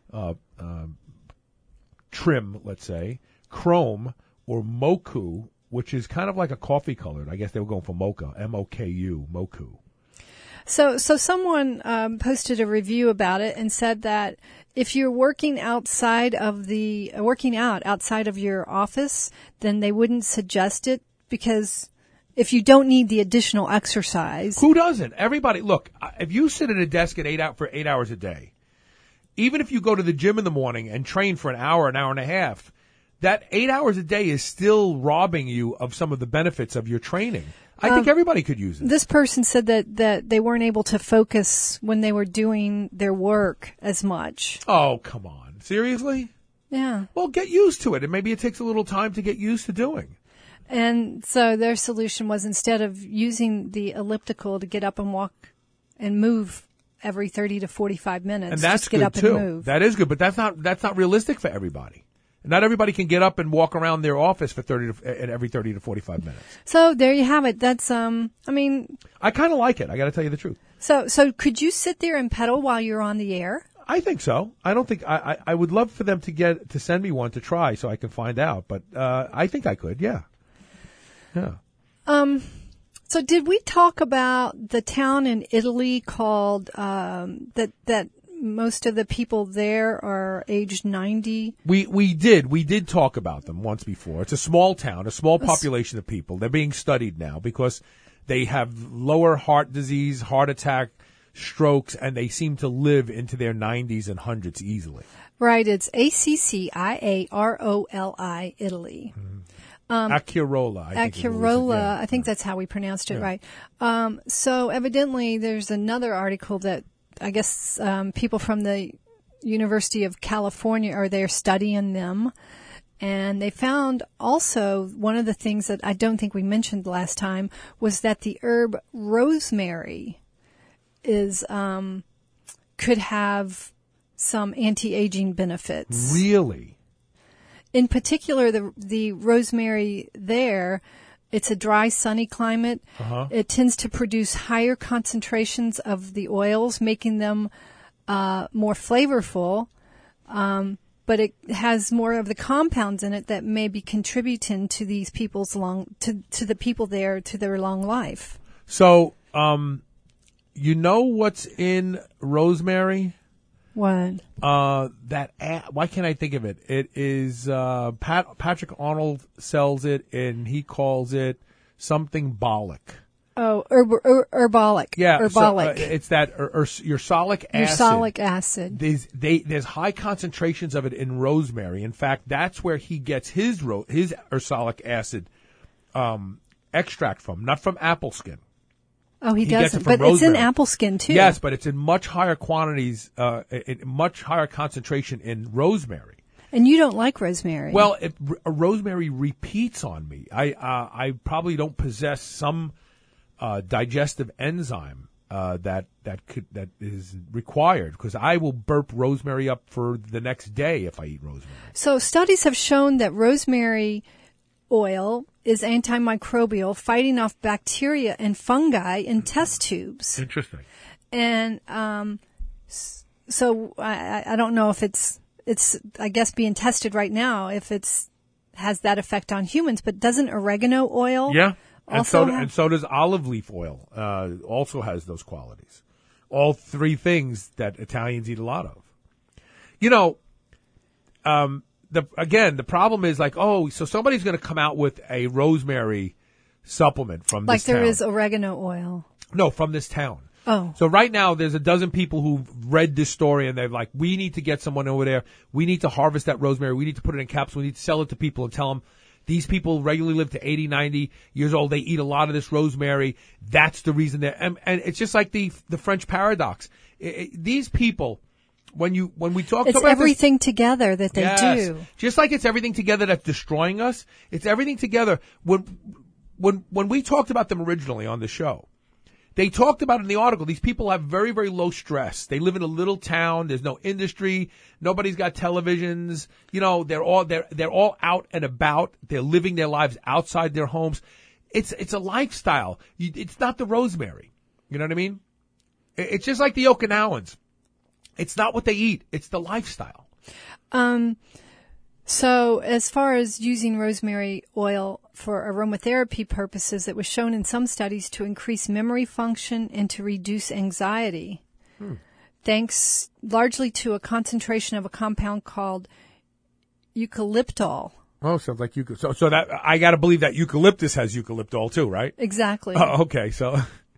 trim, let's say; chrome, or moku, which is kind of like a coffee colored. I guess they were going for mocha, M-O-K-U, moku. So someone posted a review about it and said that if you're working out outside of your office, then they wouldn't suggest it, because if you don't need the additional exercise. Who doesn't? Everybody, look, if you sit at a desk for 8 hours a day, even if you go to the gym in the morning and train for an hour and a half, that 8 hours a day is still robbing you of some of the benefits of your training. I think everybody could use it. This person said that they weren't able to focus when they were doing their work as much. Oh, come on. Seriously? Yeah. Well, get used to it, and maybe it takes a little time to get used to doing. And so their solution was, instead of using the elliptical to get up and walk and move every 30 to 45 minutes, and that's just get good up too. and move. That is good, but that's not realistic for everybody. Not everybody can get up and walk around their office for every 30 to 45 minutes. So there you have it. That's I kind of like it. I got to tell you the truth. So could you sit there and pedal while you're on the air? I think so. I don't think I would love for them to send me one to try so I can find out, but I think I could. Yeah. Yeah. So did we talk about the town in Italy called that most of the people there are aged 90? We did talk about them once before. It's a small town, a small population of people. They're being studied now because they have lower heart disease, heart attack, strokes, and they seem to live into their 90s and 100s easily. Right. It's ACCIAROLI, Italy. Acciarola. Acciarola. I think that's how we pronounced it, right. So evidently there's another article that I guess people from the University of California are there studying them. And they found also one of the things that I don't think we mentioned last time was that the herb rosemary is could have some anti-aging benefits. Really? In particular, the rosemary there, it's a dry, sunny climate. It tends to produce higher concentrations of the oils, making them more flavorful. But it has more of the compounds in it that may be contributing to these people's to the people there, to their long life. So, you know what's in rosemary? What? Why can't I think of it? It is, Patrick Arnold sells it and he calls it something bolic. Oh, herbolic. Yeah. Herbolic. So, it's that ursolic acid. Ursolic acid. There's high concentrations of it in rosemary. In fact, that's where he gets his ursolic acid, extract from, not from apple skin. Oh, he doesn't. But rosemary. It's in apple skin too. Yes, but it's in much higher quantities, in much higher concentration in rosemary. And you don't like rosemary. Well, rosemary repeats on me. I probably don't possess some digestive enzyme that is required because I will burp rosemary up for the next day if I eat rosemary. So studies have shown that rosemary oil is antimicrobial, fighting off bacteria and fungi in test tubes. Interesting. And so I don't know if it's I guess being tested right now if has that effect on humans. But doesn't oregano oil? Yeah. And so does olive leaf oil. Also has those qualities. All three things that Italians eat a lot of. You know, the problem is like, so somebody's going to come out with a rosemary supplement from this town. Like there is oregano oil. No, from this town. Oh. So right now there's a dozen people who've read this story and they're like, we need to get someone over there. We need to harvest that rosemary. We need to put it in capsules. We need to sell it to people and tell them these people regularly live to 80, 90 years old. They eat a lot of this rosemary. That's the reason and it's just like the French paradox. These people, when we talk it's about everything together that they do. Just like it's everything together that's destroying us. It's everything together. When we talked about them originally on the show, they talked about in the article, these people have very, very low stress. They live in a little town. There's no industry. Nobody's got televisions. You know, they're all out and about. They're living their lives outside their homes. It's a lifestyle. It's not the rosemary. You know what I mean? It's just like the Okinawans. It's not what they eat. It's the lifestyle. So as far as using rosemary oil for aromatherapy purposes, it was shown in some studies to increase memory function and to reduce anxiety. Thanks largely to a concentration of a compound called eucalyptol. Oh, sounds like eucalyptus. So that I got to believe that eucalyptus has eucalyptol too, right? Exactly. Oh, okay. So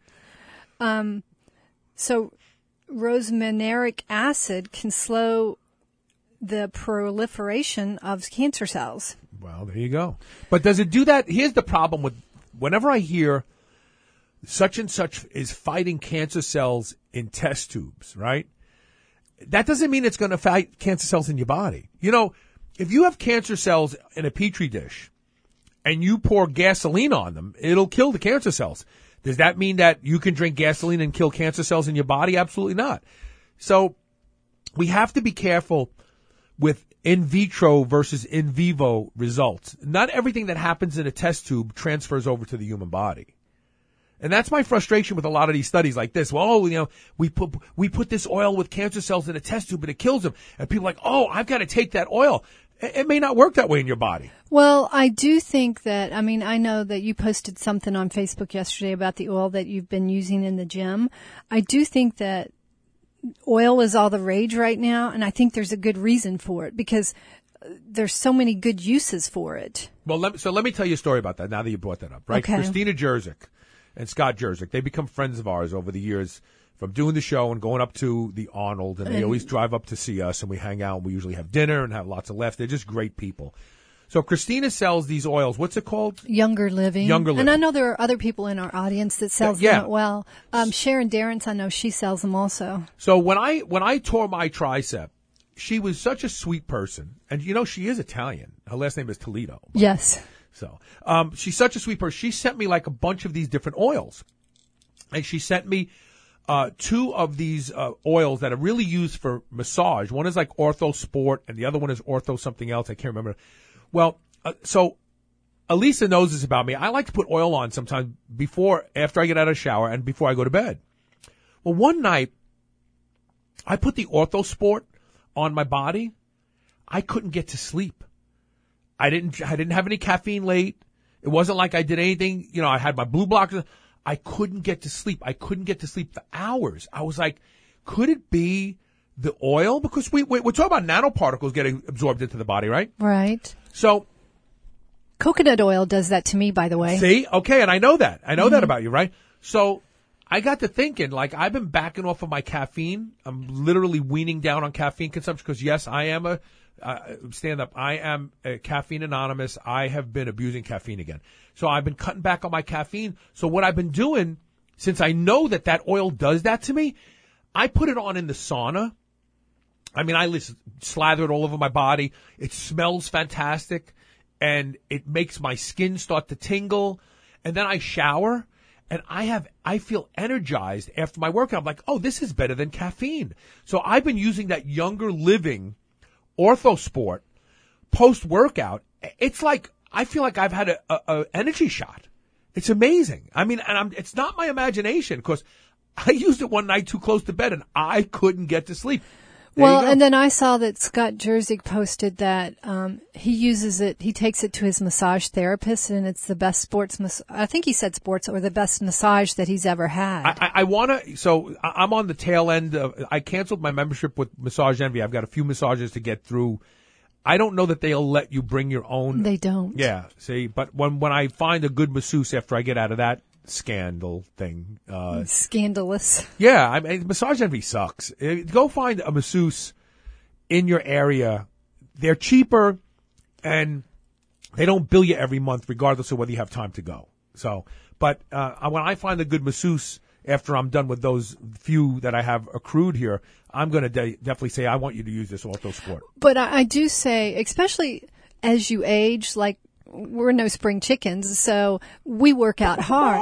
rosmarinic acid can slow the proliferation of cancer cells. Well, there you go. But does it do that? Here's the problem with whenever I hear such and such is fighting cancer cells in test tubes, right? That doesn't mean it's going to fight cancer cells in your body. You know, if you have cancer cells in a petri dish and you pour gasoline on them, it'll kill the cancer cells. Does that mean that you can drink gasoline and kill cancer cells in your body? Absolutely not. So we have to be careful with in vitro versus in vivo results. Not everything that happens in a test tube transfers over to the human body. And that's my frustration with a lot of these studies like this. Well, you know, we put this oil with cancer cells in a test tube and it kills them. And people are like, I've got to take that oil. It may not work that way in your body. Well, I do think that, I know that you posted something on Facebook yesterday about the oil that you've been using in the gym. I do think that oil is all the rage right now, and I think there's a good reason for it because there's so many good uses for it. Well, let me tell you a story about that now that you brought that up, right? Okay. Christina Jerzyk and Scott Jerzyk, they become friends of ours over the years from doing the show and going up to the Arnold, and they always drive up to see us, and we hang out, and we usually have dinner and have lots of laughs. They're just great people. So Christina sells these oils. What's it called? Younger Living. Younger Living. And I know there are other people in our audience that sells them well. Sharon Darrence, I know she sells them also. So when I tore my tricep, she was such a sweet person. And, she is Italian. Her last name is Toledo. Yes. So she's such a sweet person. She sent me like a bunch of these different oils. And she sent me 2 of these oils that are really used for massage. One is like Ortho Sport, and the other one is Ortho something else. I can't remember. Well, so Elisa knows this about me. I like to put oil on sometimes after I get out of the shower and before I go to bed. Well, one night I put the Ortho Sport on my body. I couldn't get to sleep. I didn't have any caffeine late. It wasn't like I did anything. I had my blue blockers. I couldn't get to sleep. I couldn't get to sleep for hours. I was like, could it be the oil? Because we're talking about nanoparticles getting absorbed into the body, right? Right. So coconut oil does that to me, by the way. See? Okay, and I know that. I know that about you, right? So I got to thinking, I've been backing off of my caffeine. I'm literally weaning down on caffeine consumption because, yes, I am stand up. I am a caffeine anonymous. I have been abusing caffeine again. So I've been cutting back on my caffeine. So what I've been doing, since I know that oil does that to me, I put it on in the sauna. I mean, I slather it all over my body. It smells fantastic, and it makes my skin start to tingle. And then I shower, and I feel energized after my workout. I'm like, oh, this is better than caffeine. So I've been using that Younger Living Ortho Sport post-workout. It's like I feel like I've had a energy shot. It's amazing. I mean, and it's not my imagination because I used it one night too close to bed, and I couldn't get to sleep. Well, and then I saw that Scott Jerzyk posted that he uses it. He takes it to his massage therapist, and it's the best I think he said sports or the best massage that he's ever had. I'm on the tail end of. I canceled my membership with Massage Envy. I've got a few massages to get through. I don't know that they'll let you bring your own. They don't. Yeah. See, but when I find a good masseuse after I get out of that scandal thing. Scandalous. Yeah, I mean, Massage Envy sucks. Go find a masseuse in your area. They're cheaper, and they don't bill you every month, regardless of whether you have time to go. So, but when I find a good masseuse after I'm done with those few that I have accrued here, I'm going to definitely say I want you to use this Ortho Sport. But I do say, especially as you age, like, we're no spring chickens, so we work out hard.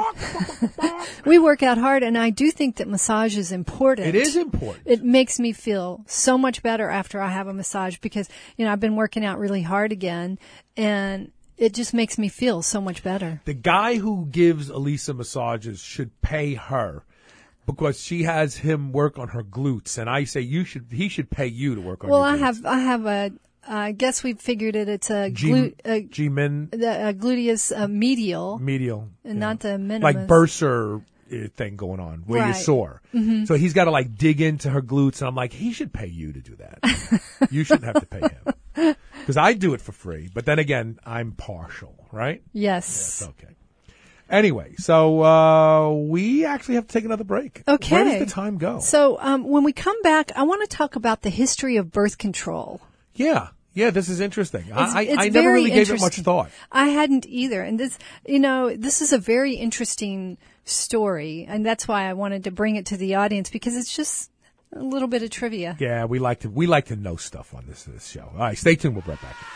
We work out hard, and I do think that massage is important. It is important. It makes me feel so much better after I have a massage because, I've been working out really hard again, and it just makes me feel so much better. The guy who gives Elisa massages should pay her because she has him work on her glutes, and I say he should pay you to work on your glutes. I have I guess we've figured it. It's a G-min. The gluteus medial. Medial. And not the minimus. Like burser thing going on where you're sore. Mm-hmm. So he's got to dig into her glutes, and I'm like, he should pay you to do that. You shouldn't have to pay him. Because I do it for free. But then again, I'm partial, right? Yes. Okay. Anyway, so we actually have to take another break. Okay. Where does the time go? So when we come back, I want to talk about the history of birth control. Yeah, this is interesting. It's I never really gave it much thought. I hadn't either. And this is a very interesting story. And that's why I wanted to bring it to the audience because it's just a little bit of trivia. Yeah, we like to know stuff on this show. All right, stay tuned. We'll be right back.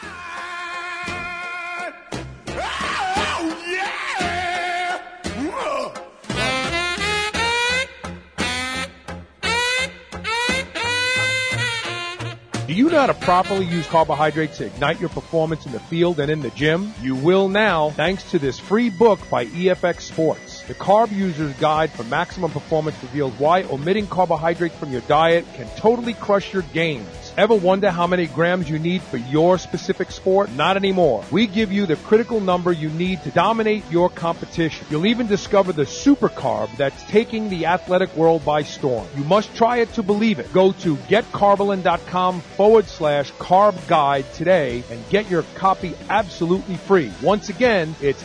Do you know how to properly use carbohydrates to ignite your performance in the field and in the gym? You will now, thanks to this free book by EFX Sports. The Carb User's Guide for Maximum Performance reveals why omitting carbohydrates from your diet can totally crush your gains. Ever wonder how many grams you need for your specific sport? Not anymore. We give you the critical number you need to dominate your competition. You'll even discover the super carb that's taking the athletic world by storm. You must try it to believe it. Go to getcarbolin.com/carb guide today and get your copy absolutely free. Once again, it's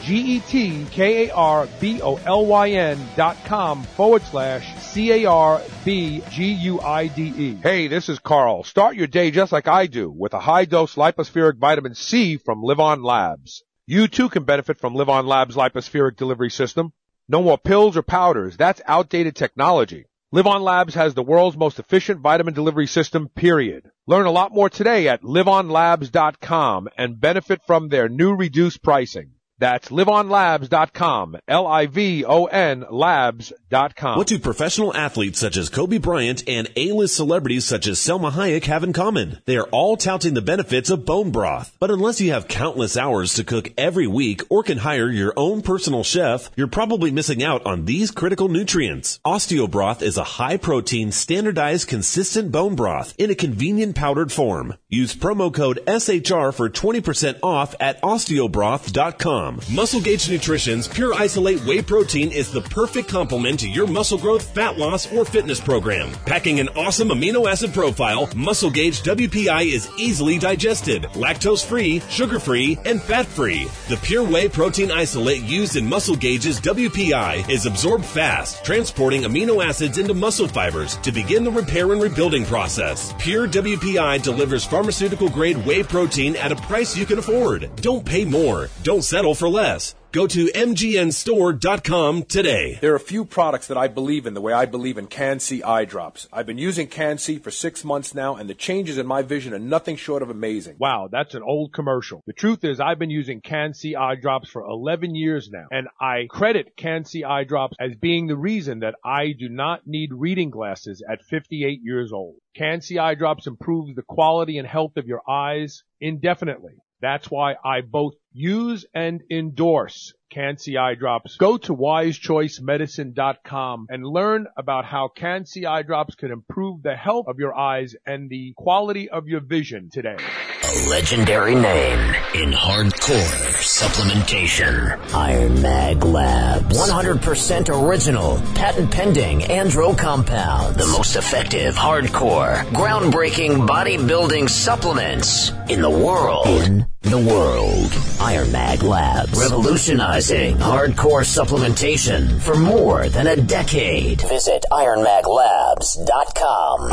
GetCarbolin.com/CARBGUIDE. Hey, this is Carl. Start your day just like I do with a high-dose lipospheric vitamin C from Live On Labs. You too can benefit from Live On Labs' lipospheric delivery system. No more pills or powders. That's outdated technology. Live On Labs has the world's most efficient vitamin delivery system, period. Learn a lot more today at liveonlabs.com and benefit from their new reduced pricing. That's liveonlabs.com, Livon labs.com. What do professional athletes such as Kobe Bryant and A-list celebrities such as Selma Hayek have in common? They are all touting the benefits of bone broth. But unless you have countless hours to cook every week or can hire your own personal chef, you're probably missing out on these critical nutrients. Osteobroth is a high-protein, standardized, consistent bone broth in a convenient powdered form. Use promo code SHR for 20% off at osteobroth.com. Muscle Gauge Nutrition's Pure Isolate Whey Protein is the perfect complement to your muscle growth, fat loss, or fitness program. Packing an awesome amino acid profile, Muscle Gauge WPI is easily digested, lactose-free, sugar-free, and fat-free. The Pure Whey Protein Isolate used in Muscle Gauge's WPI is absorbed fast, transporting amino acids into muscle fibers to begin the repair and rebuilding process. Pure WPI delivers pharmaceutical-grade whey protein at a price you can afford. Don't pay more. Don't settle for less. Go to mgnstore.com today. There are a few products that I believe in the way I believe in Can-C eye drops. I've been using Can-C for 6 months now, and the changes in my vision are nothing short of amazing. Wow, that's an old commercial. The truth is I've been using Can-C eye drops for 11 years now, and I credit Can-C eye drops as being the reason that I do not need reading glasses at 58 years old. Can-C eye drops improves the quality and health of your eyes indefinitely. That's why I both use and endorse Can-C eye drops. Go to wisechoicemedicine.com and learn about how Can-C eye drops can improve the health of your eyes and the quality of your vision today. A legendary name in hardcore supplementation. Iron Mag Labs. 100% original, patent pending Andro compound. The most effective hardcore, groundbreaking bodybuilding supplements in the world. Iron Mag Labs. Revolutionizing hardcore supplementation for more than a decade. Visit ironmaglabs.com.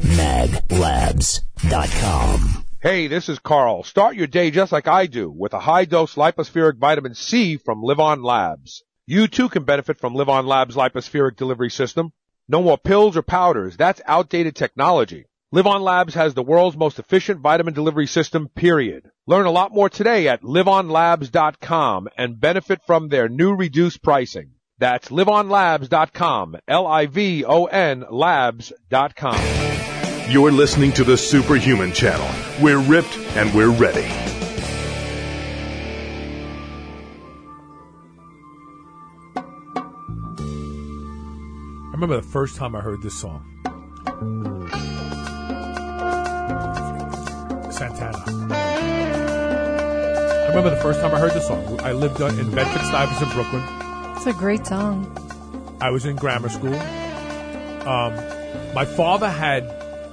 ironmaglabs.com. Hey, this is Carl. Start your day just like I do with a high-dose lipospheric vitamin C from Live On Labs. You too can benefit from Live On Labs' lipospheric delivery system. No more pills or powders. That's outdated technology. Live On Labs has the world's most efficient vitamin delivery system, period. Learn a lot more today at liveonlabs.com and benefit from their new reduced pricing. That's liveonlabs.com, Livon labs.com. You're listening to the Superhuman Channel. We're ripped and we're ready. I remember the first time I heard this song. Santana. I remember the first time I heard this song. I lived in Bedford-Stuyvesant, Brooklyn. It's a great song. I was in grammar school. My father had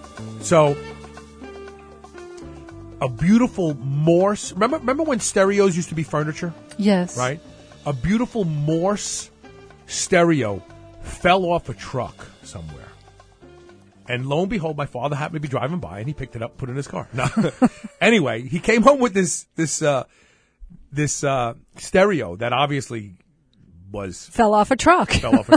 a beautiful Morse. Remember when stereos used to be furniture? Yes. Right? A beautiful Morse stereo fell off a truck somewhere. And lo and behold, my father happened to be driving by, and he picked it up, put it in his car. No. Anyway, he came home with this stereo that obviously fell off a truck.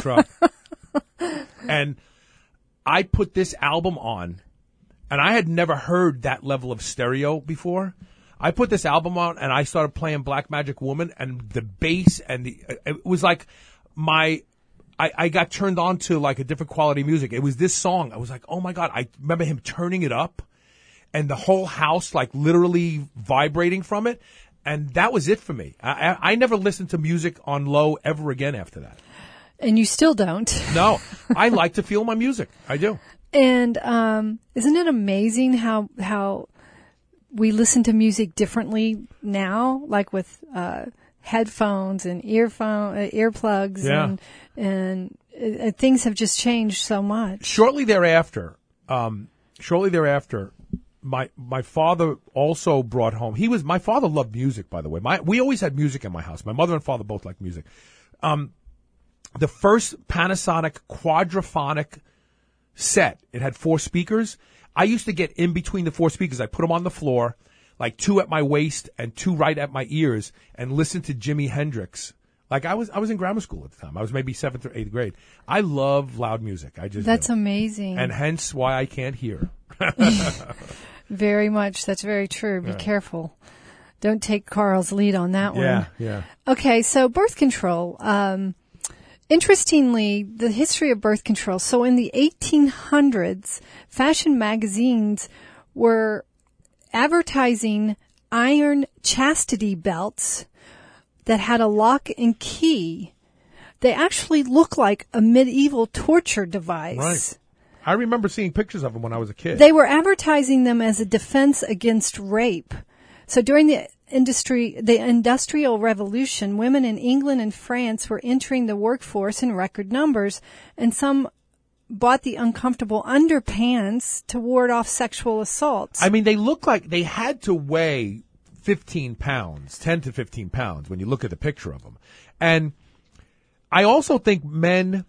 And I put this album on, and I had never heard that level of stereo before. I put this album on, and I started playing Black Magic Woman, and the bass and it was like I got turned on to like a different quality music. It was this song. I was like, oh my God. I remember him turning it up and the whole house like literally vibrating from it. And that was it for me. I never listened to music on low ever again after that. And you still don't. No, I like to feel my music. I do. And isn't it amazing how we listen to music differently now, like with headphones and earplugs, and things have just changed so much. Shortly thereafter, my father also brought home. My father loved music, by the way. We always had music in my house. My mother and father both liked music. The first Panasonic quadraphonic set, it had 4 speakers. I used to get in between the 4 speakers. I put them on the floor, like 2 at my waist and 2 right at my ears, and listen to Jimi Hendrix. Like I was in grammar school at the time. I was maybe 7th or 8th grade. I love loud music. That's amazing. And hence why I can't hear. Very much. That's very true. Be careful. Don't take Carl's lead on that one. Yeah. Okay, so birth control. Interestingly, the history of birth control. So in the 1800s, fashion magazines were advertising iron chastity belts that had a lock and key. They actually look like a medieval torture device. Right. I remember seeing pictures of them when I was a kid. They were advertising them as a defense against rape. So during the Industrial Revolution, women in England and France were entering the workforce in record numbers, and some bought the uncomfortable underpants to ward off sexual assaults. I mean, they look like they had to weigh 15 pounds, 10 to 15 pounds when you look at the picture of them. And I also think men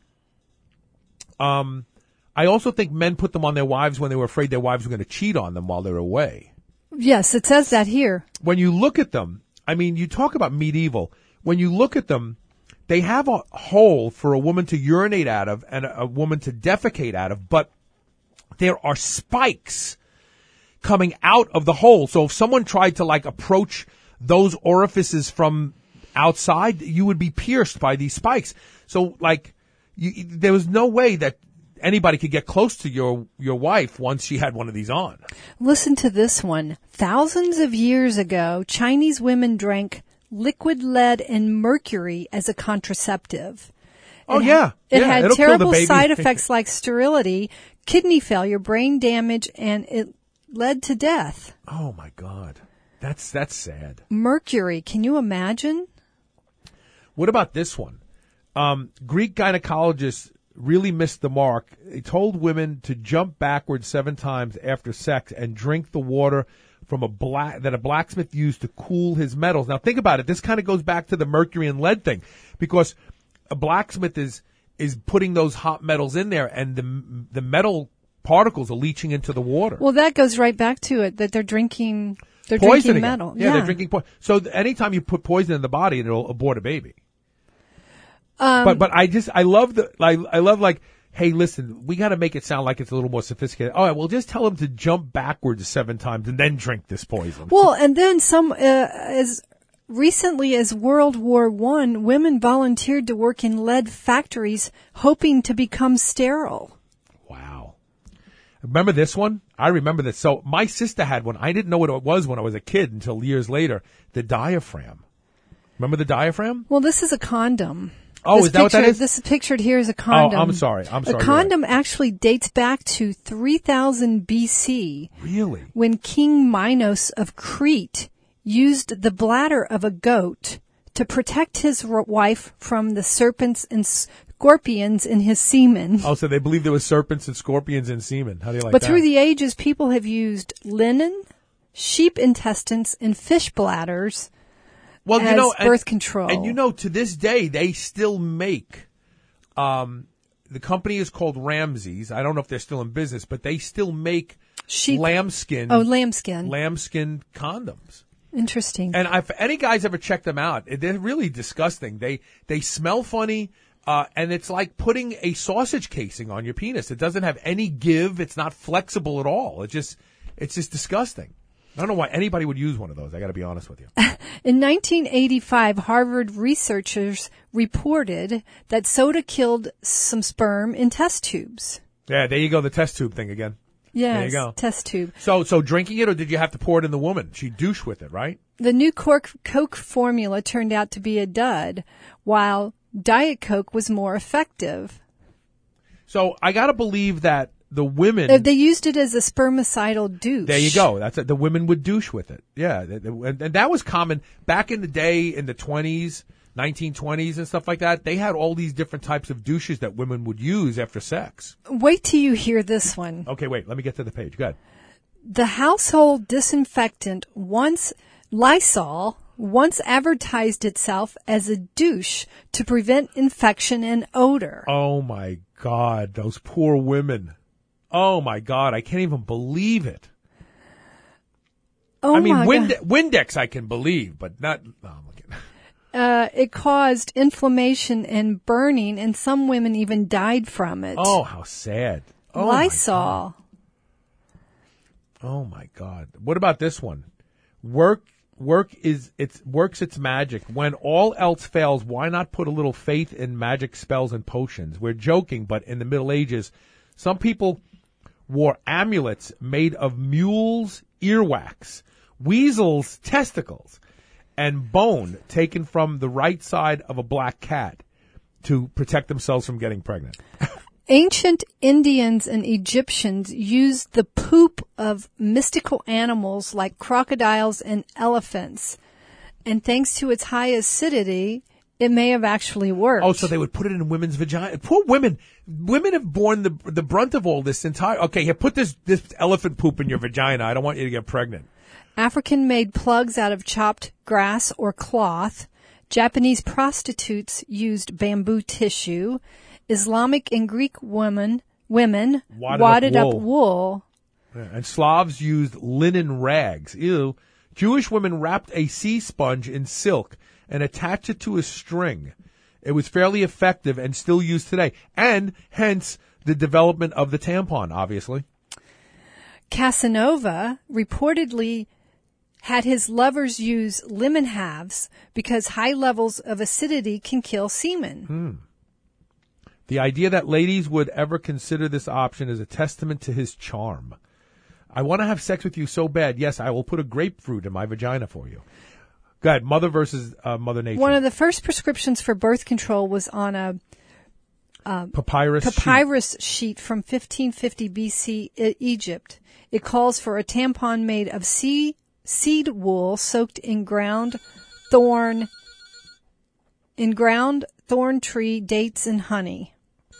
put them on their wives when they were afraid their wives were going to cheat on them while they were away. Yes, it says that here. When you look at them, I mean, you talk about medieval. When you look at them, they have a hole for a woman to urinate out of and a woman to defecate out of, but there are spikes coming out of the hole. So if someone tried to approach those orifices from outside, you would be pierced by these spikes. So there was no way that anybody could get close to your wife once she had one of these on. Listen to this one. Thousands of years ago, Chinese women drank liquid lead and mercury as a contraceptive. It had It'll terrible kill the baby. side effects like sterility, kidney failure, brain damage, and it led to death. Oh my God. That's sad. Mercury, can you imagine? What about this one? Greek gynecologists really missed the mark. They told women to jump backwards 7 times after sex and drink the water from that a blacksmith used to cool his metals. Now think about it. This kind of goes back to the mercury and lead thing, because a blacksmith is putting those hot metals in there, and the metal particles are leaching into the water. Well, that goes right back to it, that they're drinking poison metal. Yeah, they're drinking poison. So anytime you put poison in the body, it'll abort a baby. But I love hey, listen, we got to make it sound like it's a little more sophisticated. All right, well, just tell them to jump backwards 7 times and then drink this poison. Well, and then as recently as World War I, women volunteered to work in lead factories hoping to become sterile. Wow. Remember this one? I remember this. So my sister had one. I didn't know what it was when I was a kid until years later. The diaphragm. Remember the diaphragm? Well, this is a condom. Oh, is that what that is? This is pictured here as a condom. Oh, I'm sorry. A condom actually dates back to 3000 BC. Really? When King Minos of Crete used the bladder of a goat to protect his wife from the serpents and scorpions in his semen. Oh, so they believe there were serpents and scorpions in semen. How do you like that? But through the ages, people have used linen, sheep intestines, and fish bladders as birth control. And to this day, they still make, the company is called Ramses. I don't know if they're still in business, but they still make lambskin. Oh, lambskin. Lambskin condoms. Interesting. And if any guys ever check them out, they're really disgusting. They smell funny, and it's like putting a sausage casing on your penis. It doesn't have any give. It's not flexible at all. It's just disgusting. I don't know why anybody would use one of those. I got to be honest with you. In 1985, Harvard researchers reported that soda killed some sperm in test tubes. Yeah, there you go. The test tube thing again. Yes, there you go. Test tube. So drinking it, or did you have to pour it in the woman? She douche with it, right? The new Coke formula turned out to be a dud, while Diet Coke was more effective. So I got to believe that the women. They used it as a spermicidal douche. There you go. That's it. The women would douche with it. Yeah. And that was common back in the day in the 20s, 1920s and stuff like that. They had all these different types of douches that women would use after sex. Wait till you hear this one. Okay, wait. Let me get to the page. Go ahead. The household disinfectant Lysol once advertised itself as a douche to prevent infection and odor. Oh, my God. Those poor women. Oh, my God. I can't even believe it. Oh, I mean, my God. Windex I can believe, but not... Oh, it caused inflammation and burning, and some women even died from it. Oh, how sad. Oh, Lysol. Oh, my God. What about this one? Works its magic. When all else fails, why not put a little faith in magic spells and potions? We're joking, but in the Middle Ages, some people wore amulets made of mules' earwax, weasels' testicles, and bone taken from the right side of a black cat to protect themselves from getting pregnant. Ancient Indians and Egyptians used the poop of mystical animals like crocodiles and elephants. And thanks to its high acidity, it may have actually worked. Oh, so they would put it in women's vagina. Poor women. Women have borne the brunt of all this entire... Okay, here, put this elephant poop in your vagina. I don't want you to get pregnant. African-made plugs out of chopped grass or cloth. Japanese prostitutes used bamboo tissue. Islamic and Greek women wadded up wool. Yeah, and Slavs used linen rags. Ew. Jewish women wrapped a sea sponge in silk and attached it to a string. It was fairly effective and still used today, and hence the development of the tampon, obviously. Casanova reportedly had his lovers use lemon halves because high levels of acidity can kill semen. The idea that ladies would ever consider this option is a testament to his charm. I want to have sex with you so bad. Yes, I will put a grapefruit in my vagina for you. Go ahead. Mother versus Mother Nature. One of the first prescriptions for birth control was on a papyrus sheet from 1550 BC Egypt. It calls for a tampon made of seed wool soaked in ground thorn tree, dates, and honey.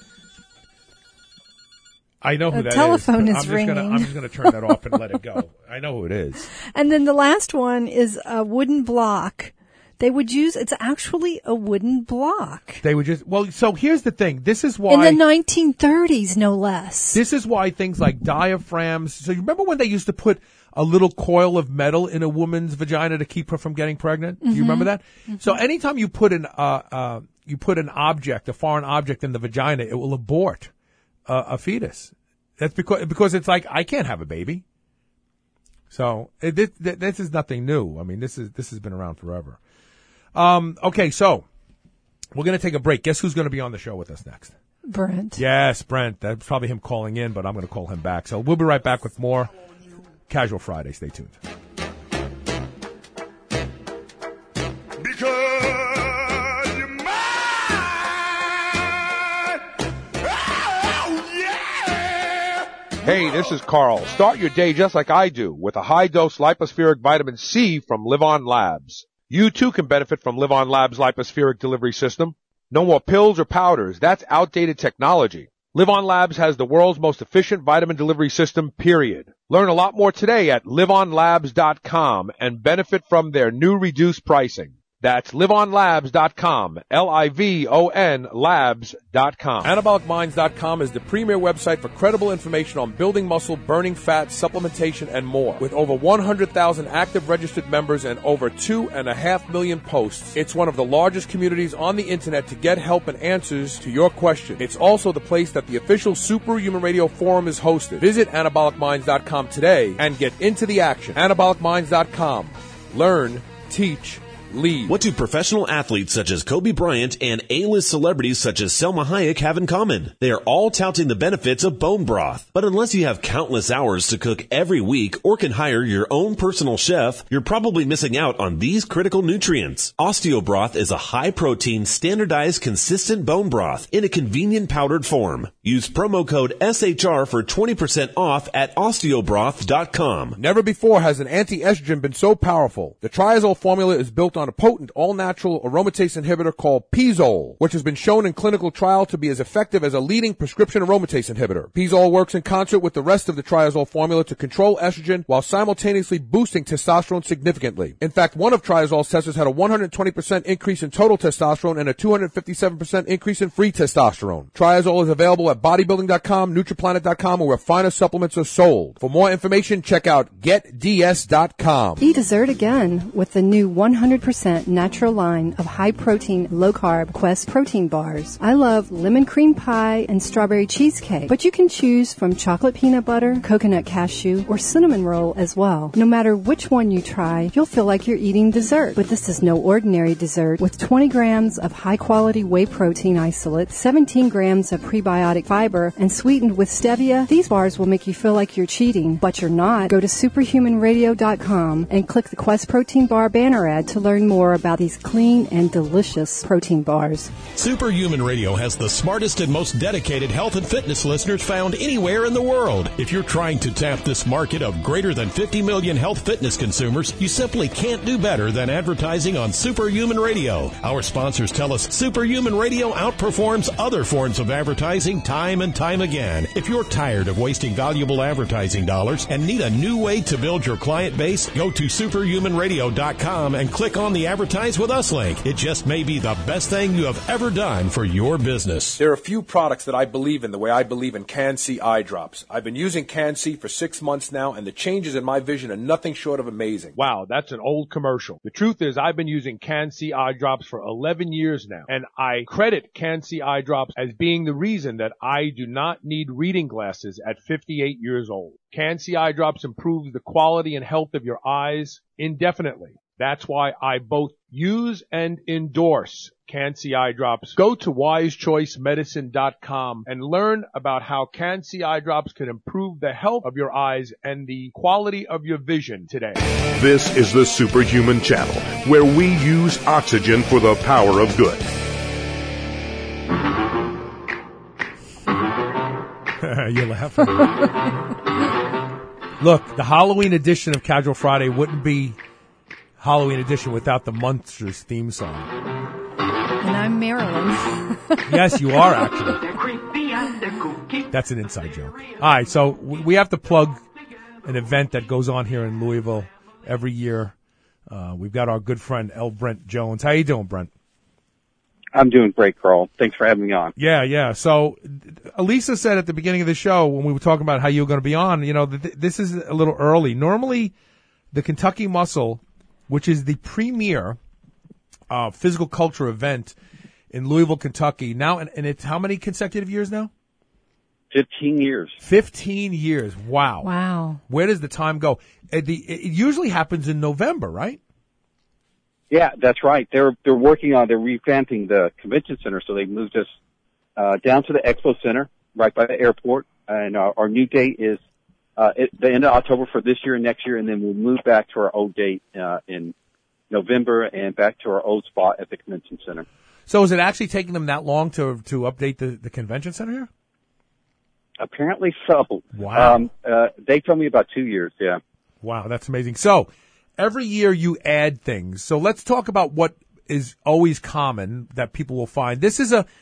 I know who that is. The telephone is ringing. I'm just going to turn that off and let it go. I know who it is. And then the last one is a wooden block. They would use, it's actually a wooden block. They would just, well, so here's the thing. This is why. In the 1930s, no less. This is why things like diaphragms. So you remember when they used to put a little coil of metal in a woman's vagina to keep her from getting pregnant? Do you remember that? Mm-hmm. So anytime you put an object, a foreign object in the vagina, it will abort a fetus. That's because it's like, I can't have a baby. So this is nothing new. I mean, this has been around forever. Okay, so we're going to take a break. Guess who's going to be on the show with us next? Brent. Yes, Brent. That's probably him calling in, but I'm going to call him back. So we'll be right back with more Casual Friday. Stay tuned. Because you're mine. Oh, yeah. Hey, this is Carl. Start your day just like I do with a high-dose lipospheric vitamin C from Live On Labs. You too can benefit from Live On Labs' lipospheric delivery system. No more pills or powders. That's outdated technology. Live On Labs has the world's most efficient vitamin delivery system, period. Learn a lot more today at liveonlabs.com and benefit from their new reduced pricing. That's liveonlabs.com, Livon labs.com. AnabolicMinds.com is the premier website for credible information on building muscle, burning fat, supplementation, and more. With over 100,000 active registered members and over 2.5 million posts, it's one of the largest communities on the internet to get help and answers to your questions. It's also the place that the official Superhuman Radio Forum is hosted. Visit AnabolicMinds.com today and get into the action. AnabolicMinds.com. Learn, teach, leave. What do professional athletes such as Kobe Bryant and A-list celebrities such as Selma Hayek have in common? They are all touting the benefits of bone broth. But unless you have countless hours to cook every week or can hire your own personal chef, you're probably missing out on these critical nutrients. OsteoBroth is a high-protein, standardized, consistent bone broth in a convenient powdered form. Use promo code SHR for 20% off at osteobroth.com. Never before has an anti-estrogen been so powerful. The Triazole formula is built on a potent, all-natural aromatase inhibitor called Pizole, which has been shown in clinical trial to be as effective as a leading prescription aromatase inhibitor. Pizole works in concert with the rest of the Triazole formula to control estrogen while simultaneously boosting testosterone significantly. In fact, one of Triazole's testers had a 120% increase in total testosterone and a 257% increase in free testosterone. Triazole is available at bodybuilding.com, nutriplanet.com, or where finer supplements are sold. For more information, check out getds.com. Eat dessert again with the new 100% natural line of high-protein, low-carb Quest protein bars. I love lemon cream pie and strawberry cheesecake, but you can choose from chocolate peanut butter, coconut cashew, or cinnamon roll as well. No matter which one you try, you'll feel like you're eating dessert. But this is no ordinary dessert. With 20 grams of high-quality whey protein isolate, 17 grams of prebiotic fiber, and sweetened with stevia, these bars will make you feel like you're cheating, but you're not. Go to superhumanradio.com and click the Quest Protein Bar banner ad to learn more about these clean and delicious protein bars. Superhuman Radio has the smartest and most dedicated health and fitness listeners found anywhere in the world. If you're trying to tap this market of greater than 50 million health fitness consumers, you simply can't do better than advertising on Superhuman Radio. Our sponsors tell us Superhuman Radio outperforms other forms of advertising time and time again. If you're tired of wasting valuable advertising dollars and need a new way to build your client base, go to superhumanradio.com and click on the Advertise with Us link. It just may be the best thing you have ever done for your business. There are a few products that I believe in the way I believe in Can-C eye drops. I've been using Can-C for 6 months now, and the changes in my vision are nothing short of amazing. Wow, that's an old commercial. The truth is I've been using Can-C eye drops for 11 years now, and I credit Can-C eye drops as being the reason that I do not need reading glasses at 58 years old. Can-C eye drops improves the quality and health of your eyes indefinitely. That's why I both use and endorse Can-C eye drops. Go to wisechoicemedicine.com and learn about how Can-C eye drops can improve the health of your eyes and the quality of your vision today. This is the Superhuman Channel, where we use oxygen for the power of good. You're laughing. Look, the Halloween edition of Casual Friday wouldn't be Halloween edition without the Munsters theme song. And I'm Marilyn. Yes, you are, actually. That's an inside joke. All right, so we have to plug an event that goes on here in Louisville every year. We've got our good friend L. Brent Jones. How you doing, Brent? I'm doing great, Carl. Thanks for having me on. Yeah. So Elisa said at the beginning of the show when we were talking about how you were going to be on, you know, this is a little early. Normally, the Kentucky Muscle, which is the premier physical culture event in Louisville, Kentucky, now, and it's how many consecutive years now? 15 years. 15 years. Wow. Wow. Where does the time go? It usually happens in November, right? Yeah, that's right. They're revamping the convention center, so they moved us down to the Expo Center right by the airport, and our new date is the end of October for this year and next year, and then we'll move back to our old date in November and back to our old spot at the convention center. So is it actually taking them that long to update the convention center here? Apparently so. Wow. They told me about 2 years, yeah. Wow, that's amazing. So every year you add things. So let's talk about what is always common that people will find. This is a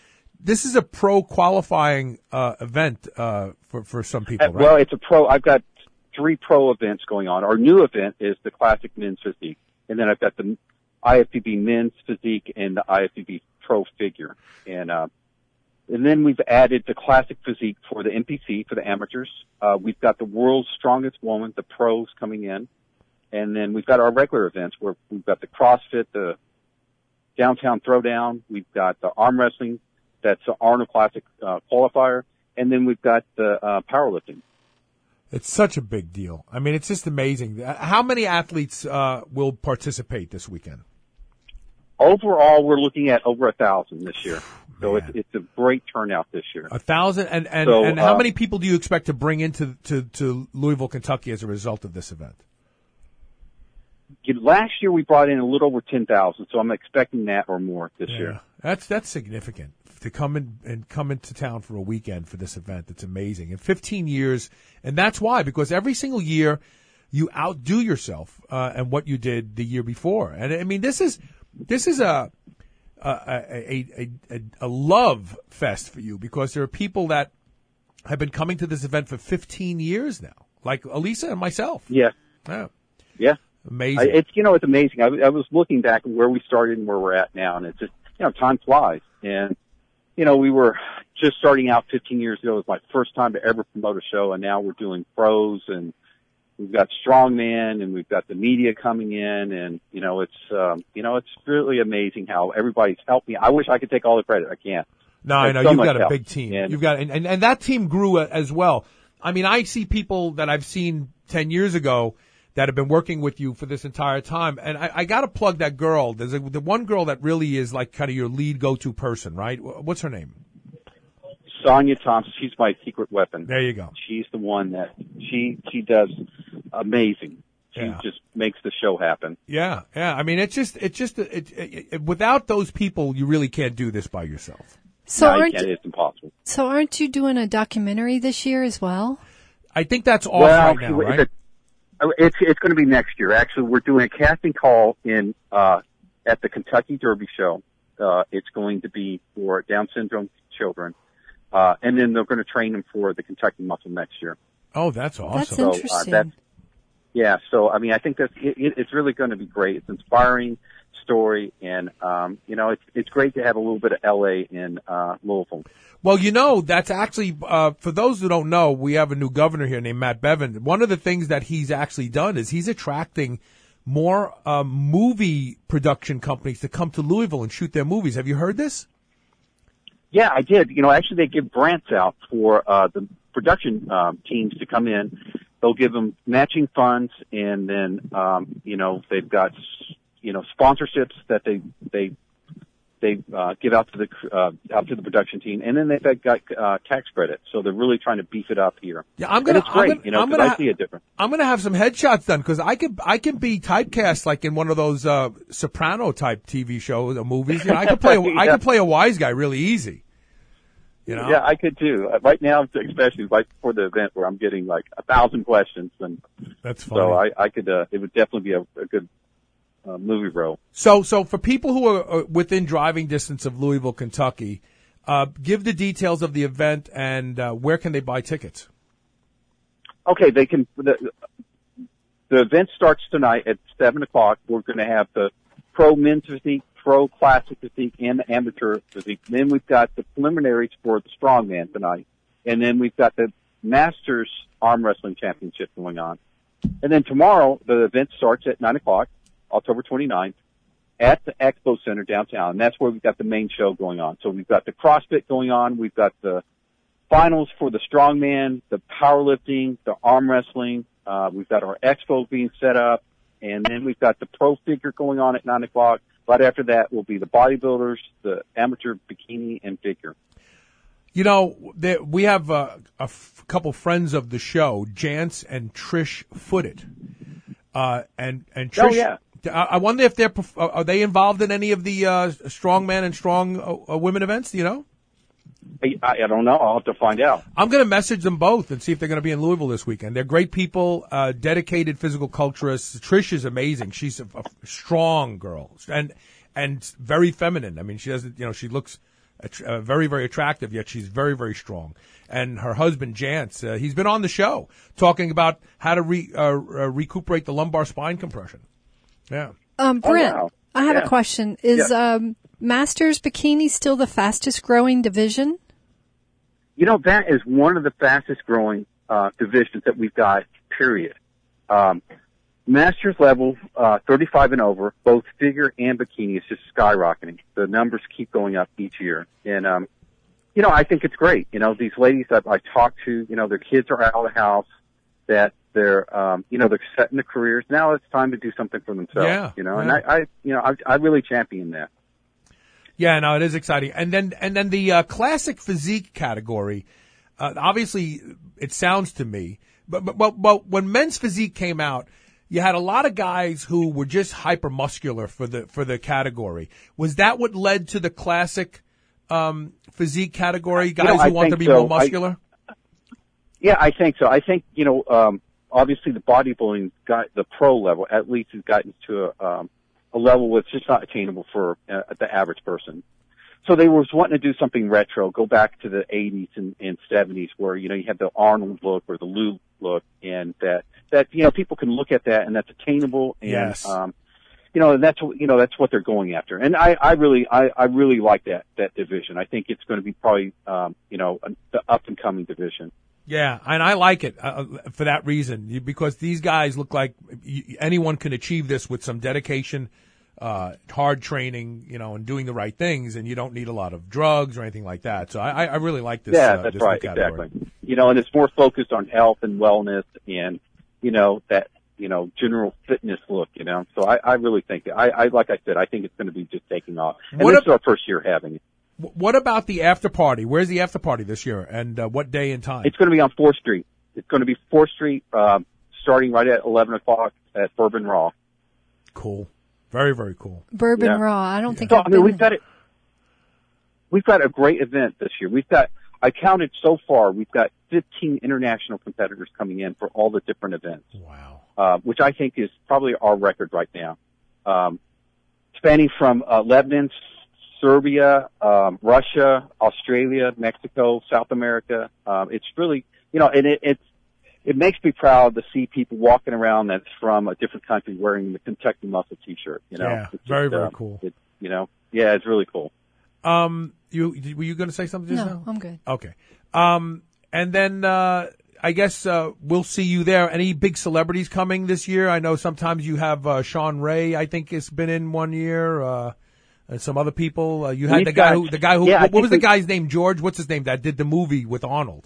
pro qualifying event for some people, right? Well, it's a pro. I've got 3 pro events going on. Our new event is the Classic Men's Physique, and then I've got the IFBB Men's Physique and the IFBB Pro Figure, and then we've added the Classic Physique for the NPC for the amateurs. We've got the World's Strongest Woman, the pros coming in. And then we've got our regular events where we've got the CrossFit, the Downtown Throwdown. We've got the arm wrestling. That's the Arnold Classic qualifier. And then we've got the powerlifting. It's such a big deal. I mean, it's just amazing. How many athletes will participate this weekend? Overall, we're looking at over 1,000 this year. So it's a great turnout this year. 1,000, and how many people do you expect to bring into to Louisville, Kentucky as a result of this event? Last year we brought in a little over 10,000, so I'm expecting that or more this year. That's significant to come into town for a weekend for this event. It's amazing. In 15 years, and that's why, because every single year you outdo yourself and what you did the year before. And I mean, this is a love fest for you, because there are people that have been coming to this event for 15 years now, like Elisa and myself. Yeah. Yeah. Amazing. It's amazing. I was looking back at where we started and where we're at now, and it's just, time flies. And, we were just starting out 15 years ago. It was my first time to ever promote a show, and now we're doing pros, and we've got strongman, and we've got the media coming in, and, it's really amazing how everybody's helped me. I wish I could take all the credit. I can't. No, I know. You've got a big team. You've got, and that team grew as well. I mean, I see people that I've seen 10 years ago that have been working with you for this entire time. And I got to plug that girl. There's the one girl that really is like kind of your lead go-to person, right? What's her name? Sonia Thompson. She's my secret weapon. There you go. She's the one that she does amazing. She just makes the show happen. Yeah. I mean, without those people, you really can't do this by yourself. So it's impossible. So aren't you doing a documentary this year as well? I think that's off right now, right? It's going to be next year. Actually, we're doing a casting call at the Kentucky Derby show. It's going to be for Down syndrome children, and then they're going to train them for the Kentucky Muscle next year. Oh, that's awesome. That's interesting. So I mean, I think it's really going to be great. It's an inspiring story, and it's great to have a little bit of LA in Louisville. Well, that's actually, for those who don't know, we have a new governor here named Matt Bevin. One of the things that he's actually done is he's attracting more movie production companies to come to Louisville and shoot their movies. Have you heard this? Yeah, I did. Actually they give grants out for the production teams to come in. They'll give them matching funds, and then they've got sponsorships that they give out to the production team, and then they've got tax credits. So they're really trying to beef it up here. Yeah, it's great. I see it different. I'm gonna have some headshots done, because I can be typecast like in one of those Soprano type TV shows or movies. I could play a wise guy really easy. Yeah, I could too. Right now, especially right before the event, where I'm getting like 1,000 questions, and that's funny. So I could. It would definitely be a good movie role. So for people who are within driving distance of Louisville, Kentucky, give the details of the event and where can they buy tickets? Okay, they can. The event starts tonight at 7:00. We're going to have the pro men's physique, pro classic physique, and the amateur physique. Then we've got the preliminaries for the strongman tonight, and then we've got the Masters Arm Wrestling Championship going on. And then tomorrow the event starts at 9:00. October 29th, at the Expo Center downtown. And that's where we've got the main show going on. So we've got the CrossFit going on. We've got the finals for the strongman, the powerlifting, the arm wrestling. We've got our expo being set up. And then we've got the pro figure going on at 9:00. Right after that will be the bodybuilders, the amateur bikini, and figure. We have a couple friends of the show, Jance and Trish Footed. And Trish. Oh, yeah. I wonder if are they involved in any of the strongman and strong women events? Do you know? I don't know. I'll have to find out. I'm going to message them both and see if they're going to be in Louisville this weekend. They're great people, dedicated physical culturists. Trish is amazing. She's a strong girl and very feminine. I mean, she doesn't. She looks very, very attractive, yet she's very, very strong. And her husband, Jance, he's been on the show talking about how to recuperate the lumbar spine compression. Yeah. Brent, wow. I have a question. Is Masters Bikini still the fastest growing division? That is one of the fastest growing divisions that we've got, period. Masters level, 35 and over, both figure and bikini is just skyrocketing. The numbers keep going up each year. And, I think it's great. These ladies that I talk to, their kids are out of the house, that, they're setting their careers. Now it's time to do something for themselves. Yeah, and I really champion that. Yeah, no, it is exciting. And then the classic physique category, obviously it sounds to me, but when men's physique came out, you had a lot of guys who were just hypermuscular for the category. Was that what led to the classic physique category? Guys who want to be more muscular? Yeah, I think so. I think, obviously the bodybuilding the pro level, at least has gotten to a level that's just not attainable for the average person. So they were wanting to do something retro, go back to the 80s and 70s where, you have the Arnold look or the Lou look, and that people can look at that and that's attainable, and yes. And that's what they're going after. And I really like that division. I think it's going to be probably the up and coming division. Yeah, and I like it for that reason, because these guys look like anyone can achieve this with some dedication, hard training, and doing the right things, and you don't need a lot of drugs or anything like that. So I really like this. Yeah, that's this right, category. exactly. And it's more focused on health and wellness and, that, general fitness look, So I really think, like I said, I think it's going to be just taking off. And this is our first year having it. What about the after party? Where's the after party this year, and what day and time? It's going to be on 4th Street. It's going to be 4th Street, starting right at 11 o'clock at Bourbon Raw. Cool. Very, very cool. Bourbon Raw. I don't think I've been we've got a great event this year. I counted so far, we've got 15 international competitors coming in for all the different events. Wow. Which I think is probably our record right now. Spanning from Lebanon, Serbia, Russia, Australia, Mexico, South America. It's really, and it makes me proud to see people walking around that's from a different country wearing the Kentucky Muscle T-shirt. Yeah, very cool. Yeah, it's really cool. Were you going to say something just now? No, I'm good. Okay. And then I guess we'll see you there. Any big celebrities coming this year? I know sometimes you have Sean Ray, I think, has been in one year. And some other people. You had the guy who. What was the guy's name? George. What's his name? That did the movie with Arnold,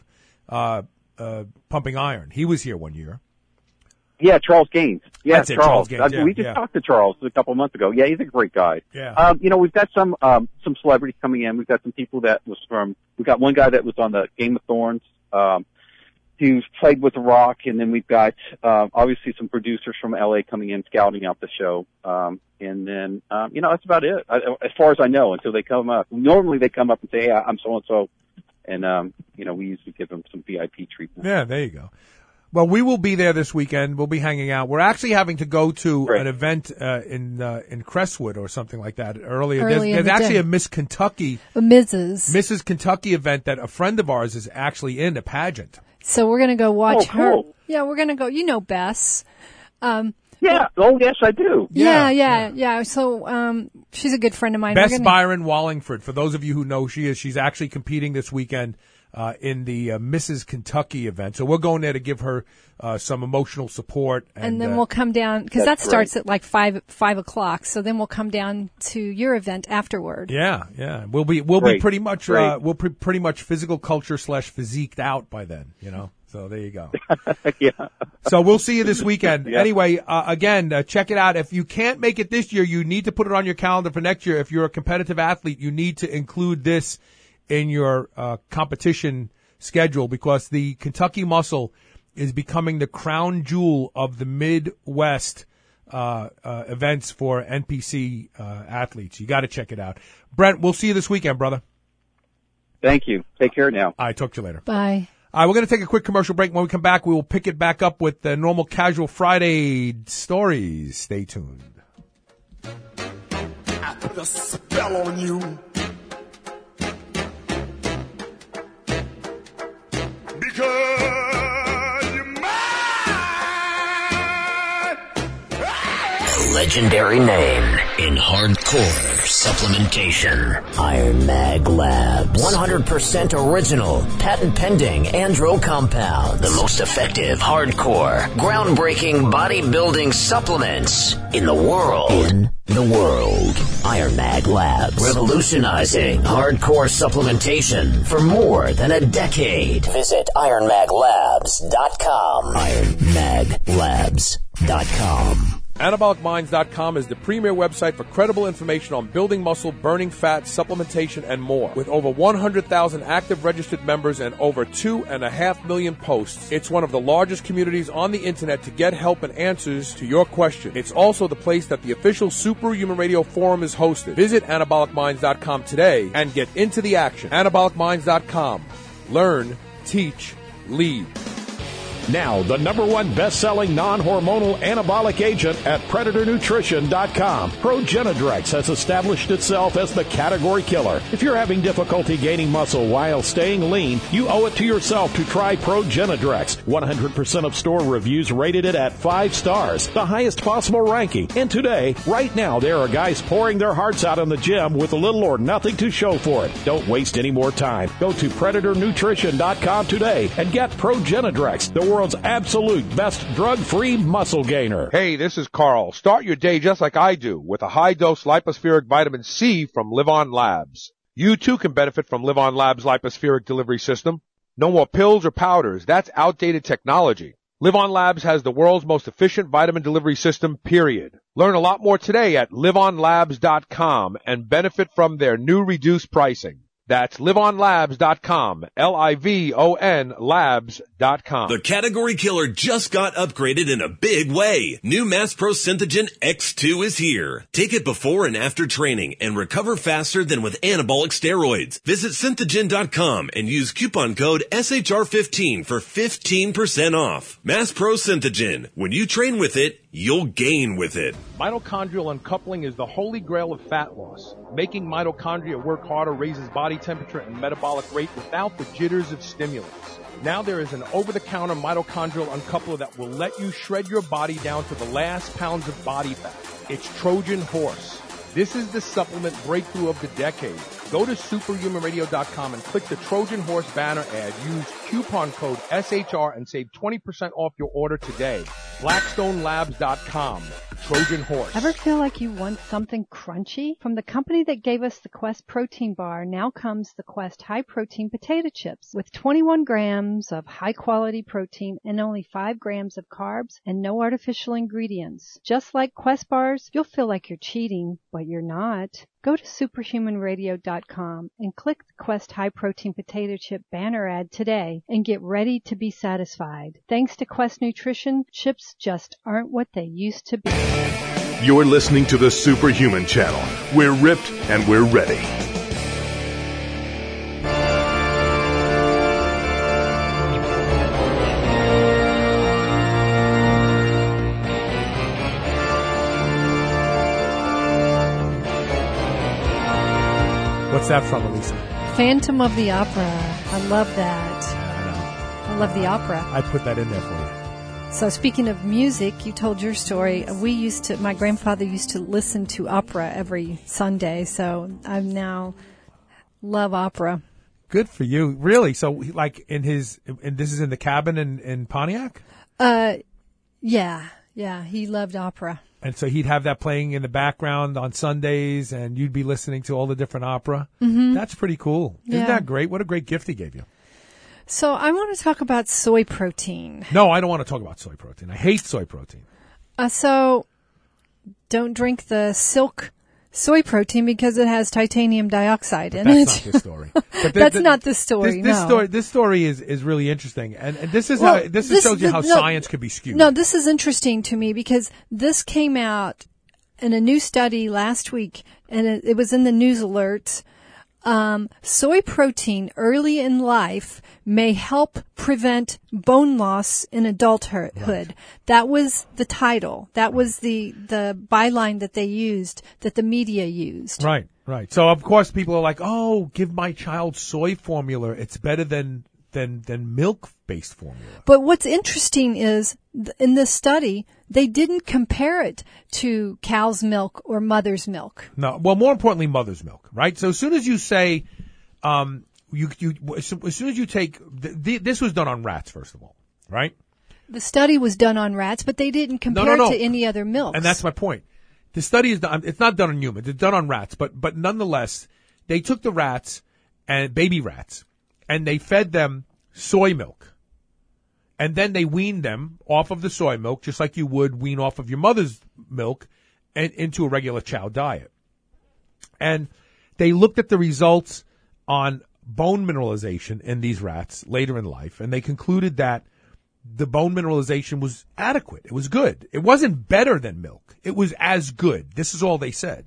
Pumping Iron. He was here one year. Yeah, Charles Gaines. Yeah, that's Charles Gaines. We just talked to Charles a couple of months ago. Yeah, he's a great guy. Yeah. We've got some celebrities coming in. We've got some people we've got one guy that was on the Game of Thrones, who's played with The Rock, and then we've got, obviously some producers from LA coming in, scouting out the show. And then, that's about it, as far as I know, until they come up. Normally they come up and say, hey, I'm so-and-so. And, we usually give them some VIP treatment. Yeah, there you go. Well, we will be there this weekend. We'll be hanging out. We're actually having to go to an event in Crestwood or something like that earlier. There's actually a Miss Kentucky, Mrs. Kentucky event that a friend of ours is actually in, a pageant. So we're going to go watch her. Cool. Yeah, we're going to go. Bess. Yeah. Oh, yes, I do. Yeah. So, she's a good friend of mine. Bess Byron Wallingford. For those of you who know, she's actually competing this weekend in the Mrs. Kentucky event. So we're going there to give her some emotional support. And then we'll come down, because that starts at like 5 o'clock. So then we'll come down to your event afterward. Yeah. We'll be pretty much pretty much physical culture / physiqued out by then, So there you go. Yeah. So we'll see you this weekend. Yeah. Anyway, again, check it out. If you can't make it this year, you need to put it on your calendar for next year. If you're a competitive athlete, you need to include this in your competition schedule, because the Kentucky Muscle is becoming the crown jewel of the Midwest events for NPC athletes. You got to check it out. Brent, we'll see you this weekend, brother. Thank you. Take care now. All right, talk to you later. Bye. All right, we're going to take a quick commercial break. When we come back, we will pick it back up with the normal Casual Friday stories. Stay tuned. I put a spell on you. Because you're mine. A legendary name in hardcore supplementation. Iron Mag Labs. 100% original, patent pending andro compound. The most effective hardcore, groundbreaking bodybuilding supplements in the world. In the world. Iron Mag Labs, revolutionizing hardcore supplementation for more than a decade. Visit IronMagLabs.com. IronMagLabs.com. AnabolicMinds.com is the premier website for credible information on building muscle, burning fat, supplementation, and more. With over 100,000 active registered members and over 2.5 million posts, it's one of the largest communities on the internet to get help and answers to your questions. It's also the place that the official Superhuman Radio Forum is hosted. Visit AnabolicMinds.com today and get into the action. AnabolicMinds.com. Learn, teach, lead. Now, the #1 best-selling non-hormonal anabolic agent at PredatorNutrition.com. Progenadrex has established itself as the category killer. If you're having difficulty gaining muscle while staying lean, you owe it to yourself to try Progenadrex. 100% of store reviews rated it at 5 stars, the highest possible ranking. And today, right now, there are guys pouring their hearts out in the gym with little or nothing to show for it. Don't waste any more time. Go to PredatorNutrition.com today and get Progenadrex, the world's absolute best drug-free muscle gainer. Hey, this is Carl. Start your day just like I do with a high-dose lipospheric vitamin C from Live On Labs. You too can benefit from Live On Labs' lipospheric delivery system. No more pills or powders. That's outdated technology. Live On Labs has the world's most efficient vitamin delivery system, period. Learn a lot more today at liveonlabs.com and benefit from their new reduced pricing. That's liveonlabs.com, Livon labs.com. The category killer just got upgraded in a big way. New Mass Pro Synthogen X2 is here. Take it before and after training and recover faster than with anabolic steroids. Visit Synthogen.com and use coupon code SHR15 for 15% off. Mass Pro Synthogen. When you train with it, you'll gain with it. Mitochondrial uncoupling is the holy grail of fat loss. Making mitochondria work harder raises body temperature and metabolic rate without the jitters of stimulants. Now there is an over-the-counter mitochondrial uncoupler that will let you shred your body down to the last pounds of body fat. It's Trojan Horse. This is the supplement breakthrough of the decade. Go to superhumanradio.com and click the Trojan Horse banner ad. Use coupon code SHR and save 20% off your order today. BlackstoneLabs.com. Trojan Horse. Ever feel like you want something crunchy? From the company that gave us the Quest protein bar, now comes the Quest high protein potato chips with 21 grams of high quality protein and only 5 grams of carbs and no artificial ingredients. Just like Quest bars, you'll feel like you're cheating, but you're not. Go to superhumanradio.com and click the Quest high protein potato chip banner ad today and get ready to be satisfied. Thanks to Quest Nutrition, chips just aren't what they used to be. You're listening to the Superhuman Channel. We're ripped and we're ready. What's that from, Elisa? Phantom of the Opera. I love that. I love the opera. I put that in there for you. So speaking of music, you told your story. My grandfather used to listen to opera every Sunday, so I now love opera. Good for you. Really? So like and this is in the cabin in Pontiac? Yeah, he loved opera. And so he'd have that playing in the background on Sundays, and you'd be listening to all the different opera. Mm-hmm. That's pretty cool. Yeah. Isn't that great? What a great gift he gave you. So I want to talk about soy protein. No, I don't want to talk about soy protein. I hate soy protein. So don't drink the silk soy protein because it has titanium dioxide in it. That's not the story. That's not the story. This story is really interesting, and this is shows you how science could be skewed. No, this is interesting to me because this came out in a new study last week, and it was in the news alerts. Soy protein early in life may help prevent bone loss in adulthood. Right. That was the title. That was the byline that they used, that the media used. Right. So of course people are like, oh, give my child soy formula. It's better than milk-based formula. But what's interesting is in this study, they didn't compare it to cow's milk or mother's milk. No, well, more importantly, mother's milk, right? So as soon as you say, as soon as you take, this was done on rats, first of all, right? The study was done on rats, but they didn't compare it to any other milk. And that's my point. The study is done. It's not done on humans. It's done on rats. But nonetheless, they took the rats and baby rats, and they fed them soy milk, and then they weaned them off of the soy milk, just like you would wean off of your mother's milk, and into a regular chow diet. And they looked at the results on bone mineralization in these rats later in life, and they concluded that the bone mineralization was adequate. It was good. It wasn't better than milk. It was as good. This is all they said.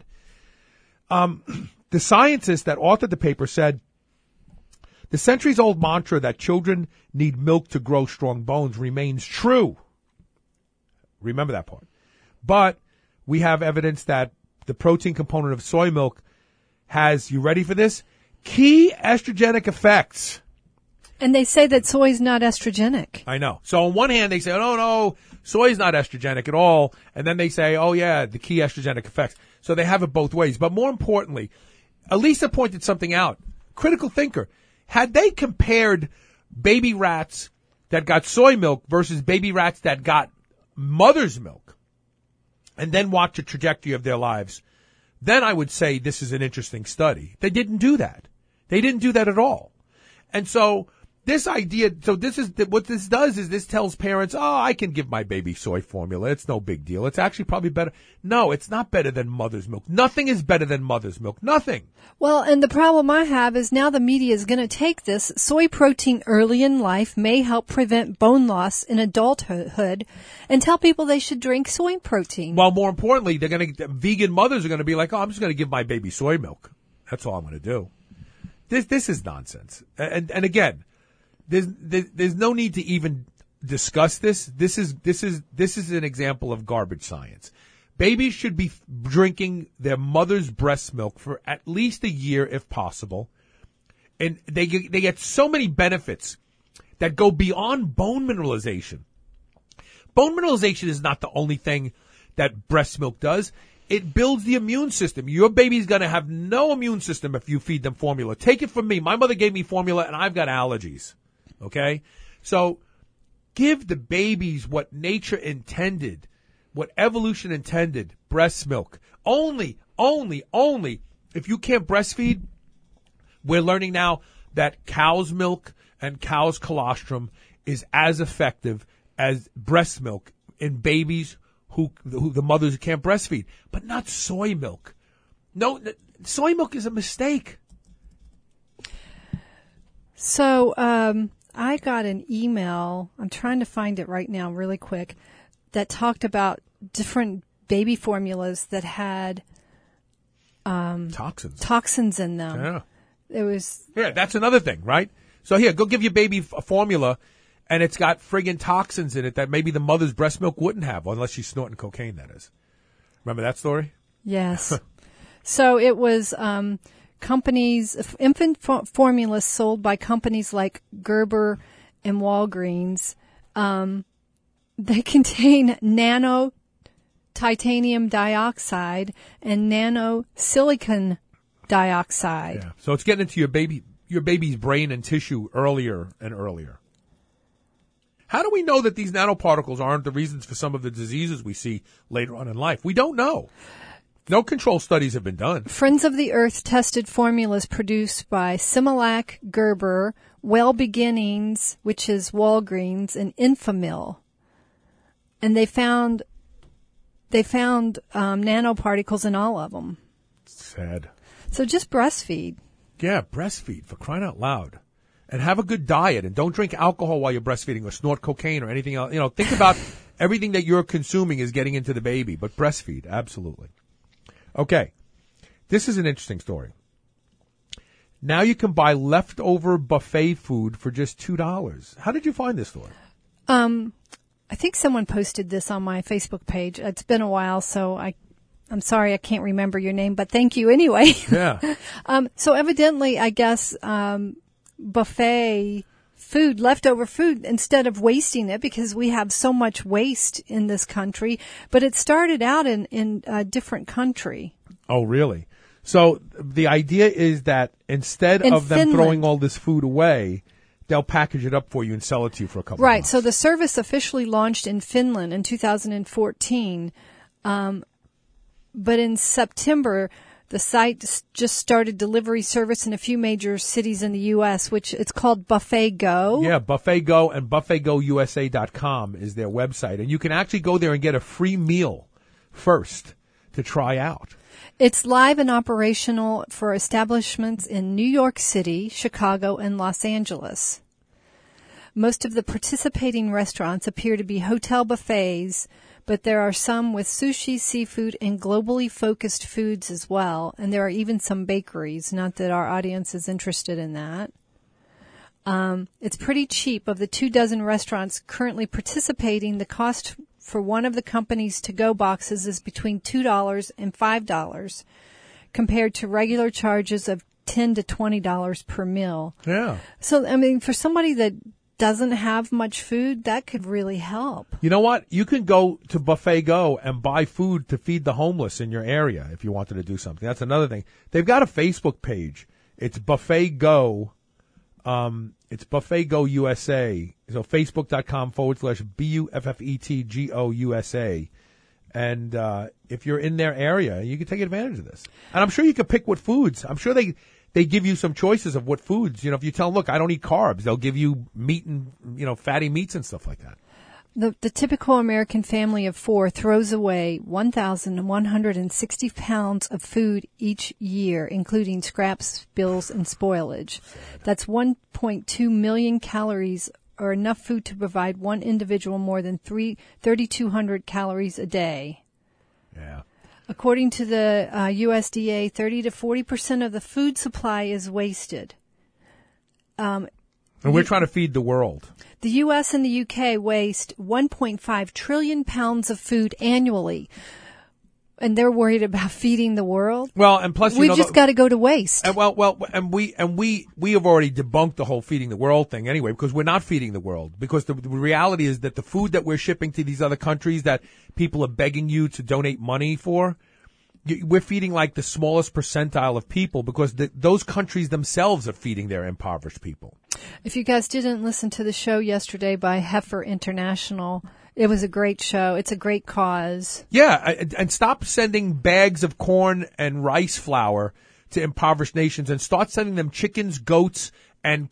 The scientist that authored the paper said, the centuries-old mantra that children need milk to grow strong bones remains true. Remember that part. But we have evidence that the protein component of soy milk has, you ready for this? Key estrogenic effects. And they say that soy is not estrogenic. I know. So on one hand, they say, oh, no, soy is not estrogenic at all. And then they say, oh, yeah, the key estrogenic effects. So they have it both ways. But more importantly, Elisa pointed something out. Critical thinker. Had they compared baby rats that got soy milk versus baby rats that got mother's milk, and then watch the trajectory of their lives, then I would say this is an interesting study. They didn't do that. They didn't do that at all. And so this idea, so this is, what this does is this tells parents, oh, I can give my baby soy formula. It's no big deal. It's actually probably better. No, it's not better than mother's milk. Nothing is better than mother's milk. Nothing. Well, and the problem I have is now the media is going to take this. Soy protein early in life may help prevent bone loss in adulthood and tell people they should drink soy protein. Well, more importantly, vegan mothers are going to be like, oh, I'm just going to give my baby soy milk. That's all I'm going to do. This is nonsense. And again, there's no need to even discuss this. This is an example of garbage science. Babies should be drinking their mother's breast milk for at least a year if possible. And they get so many benefits that go beyond bone mineralization. Bone mineralization is not the only thing that breast milk does. It builds the immune system. Your baby's going to have no immune system if you feed them formula. Take it from me. My mother gave me formula and I've got allergies. Okay? So give the babies what nature intended, what evolution intended, breast milk. Only, if you can't breastfeed, we're learning now that cow's milk and cow's colostrum is as effective as breast milk in babies who the mothers can't breastfeed, but not soy milk. No, soy milk is a mistake. So, I got an email, I'm trying to find it right now really quick, that talked about different baby formulas that had toxins in them. Yeah. Yeah, that's another thing, right? So here, go give your baby a formula, and it's got friggin' toxins in it that maybe the mother's breast milk wouldn't have, unless she's snorting cocaine, that is. Remember that story? Yes. So it was infant formulas sold by companies like Gerber and Walgreens. They contain nano titanium dioxide and nano silicon dioxide. Yeah. So it's getting into your baby's brain and tissue earlier and earlier. How do we know that these nanoparticles aren't the reasons for some of the diseases we see later on in life? We don't know. No control studies have been done. Friends of the Earth tested formulas produced by Similac, Gerber, Well Beginnings, which is Walgreens, and Infamil. And they found nanoparticles in all of them. Sad. So just breastfeed. Yeah, breastfeed, for crying out loud. And have a good diet, and don't drink alcohol while you're breastfeeding or snort cocaine or anything else. You know, think about everything that you're consuming is getting into the baby, but breastfeed, absolutely. Okay. This is an interesting story. Now you can buy leftover buffet food for just $2. How did you find this story? I think someone posted this on my Facebook page. It's been a while, so I'm sorry I can't remember your name, but thank you anyway. Yeah. So evidently, I guess, buffet food, leftover food, instead of wasting it, because we have so much waste in this country, but it started out in a different country. Oh, really? So the idea is that instead of them throwing all this food away, they'll package it up for you and sell it to you for a couple of Right. bucks. So the service officially launched in Finland in 2014. But in September, the site just started delivery service in a few major cities in the U.S., which it's called Buffet Go. Yeah, Buffet Go, and buffetgousa.com is their website. And you can actually go there and get a free meal first to try out. It's live and operational for establishments in New York City, Chicago, and Los Angeles. Most of the participating restaurants appear to be hotel buffets, but there are some with sushi, seafood, and globally focused foods as well. And there are even some bakeries, not that our audience is interested in that. It's pretty cheap. Of the 24 restaurants currently participating, the cost for one of the company's to-go boxes is between $2 and $5, compared to regular charges of $10 to $20 per meal. Yeah. So, I mean, for somebody that doesn't have much food, that could really help. You know what? You can go to Buffet Go and buy food to feed the homeless in your area if you wanted to do something. That's another thing. They've got a Facebook page. It's Buffet Go. It's Buffet Go USA. So Facebook.com/BUFFETGO USA. And if you're in their area, you can take advantage of this. And I'm sure you can pick what foods. I'm sure they give you some choices of what foods. You know, if you tell them, look, I don't eat carbs, they'll give you meat and, fatty meats and stuff like that. The typical American family of 4 throws away 1,160 pounds of food each year, including scraps, spills, and spoilage. That's 1.2 million calories, or enough food to provide one individual more than 3,200 calories a day. Yeah. According to the USDA, 30 to 40% of the food supply is wasted. And we're trying to feed the world. The U.S. and the U.K. waste 1.5 trillion pounds of food annually. And they're worried about feeding the world. Well, and plus, we just got to go to waste. And we have already debunked the whole feeding the world thing anyway, because we're not feeding the world. Because the reality is that the food that we're shipping to these other countries that people are begging you to donate money for, we're feeding like the smallest percentile of people, because those countries themselves are feeding their impoverished people. If you guys didn't listen to the show yesterday by Heifer International, it was a great show. It's a great cause. Yeah, and stop sending bags of corn and rice flour to impoverished nations, and start sending them chickens, goats, and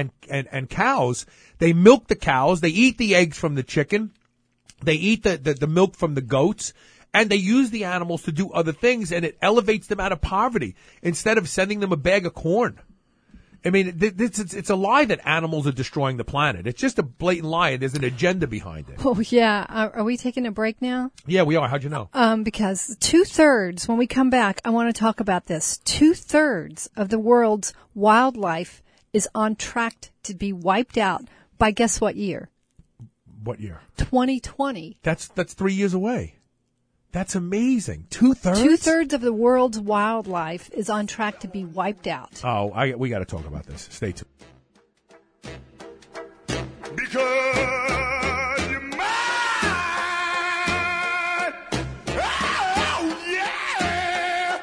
cows. They milk the cows. They eat the eggs from the chicken. They eat the milk from the goats. And they use the animals to do other things, and it elevates them out of poverty instead of sending them a bag of corn. I mean, it's a lie that animals are destroying the planet. It's just a blatant lie, and there's an agenda behind it. Oh, yeah. Are we taking a break now? Yeah, we are. How'd you know? Because 2/3, when we come back, I want to talk about this. 2/3 of the world's wildlife is on track to be wiped out by guess what year? What year? 2020. That's 3 years away. That's amazing. 2/3? 2/3 of the world's wildlife is on track to be wiped out. Oh, we got to talk about this. Stay tuned. Because you're mine. Oh, yeah.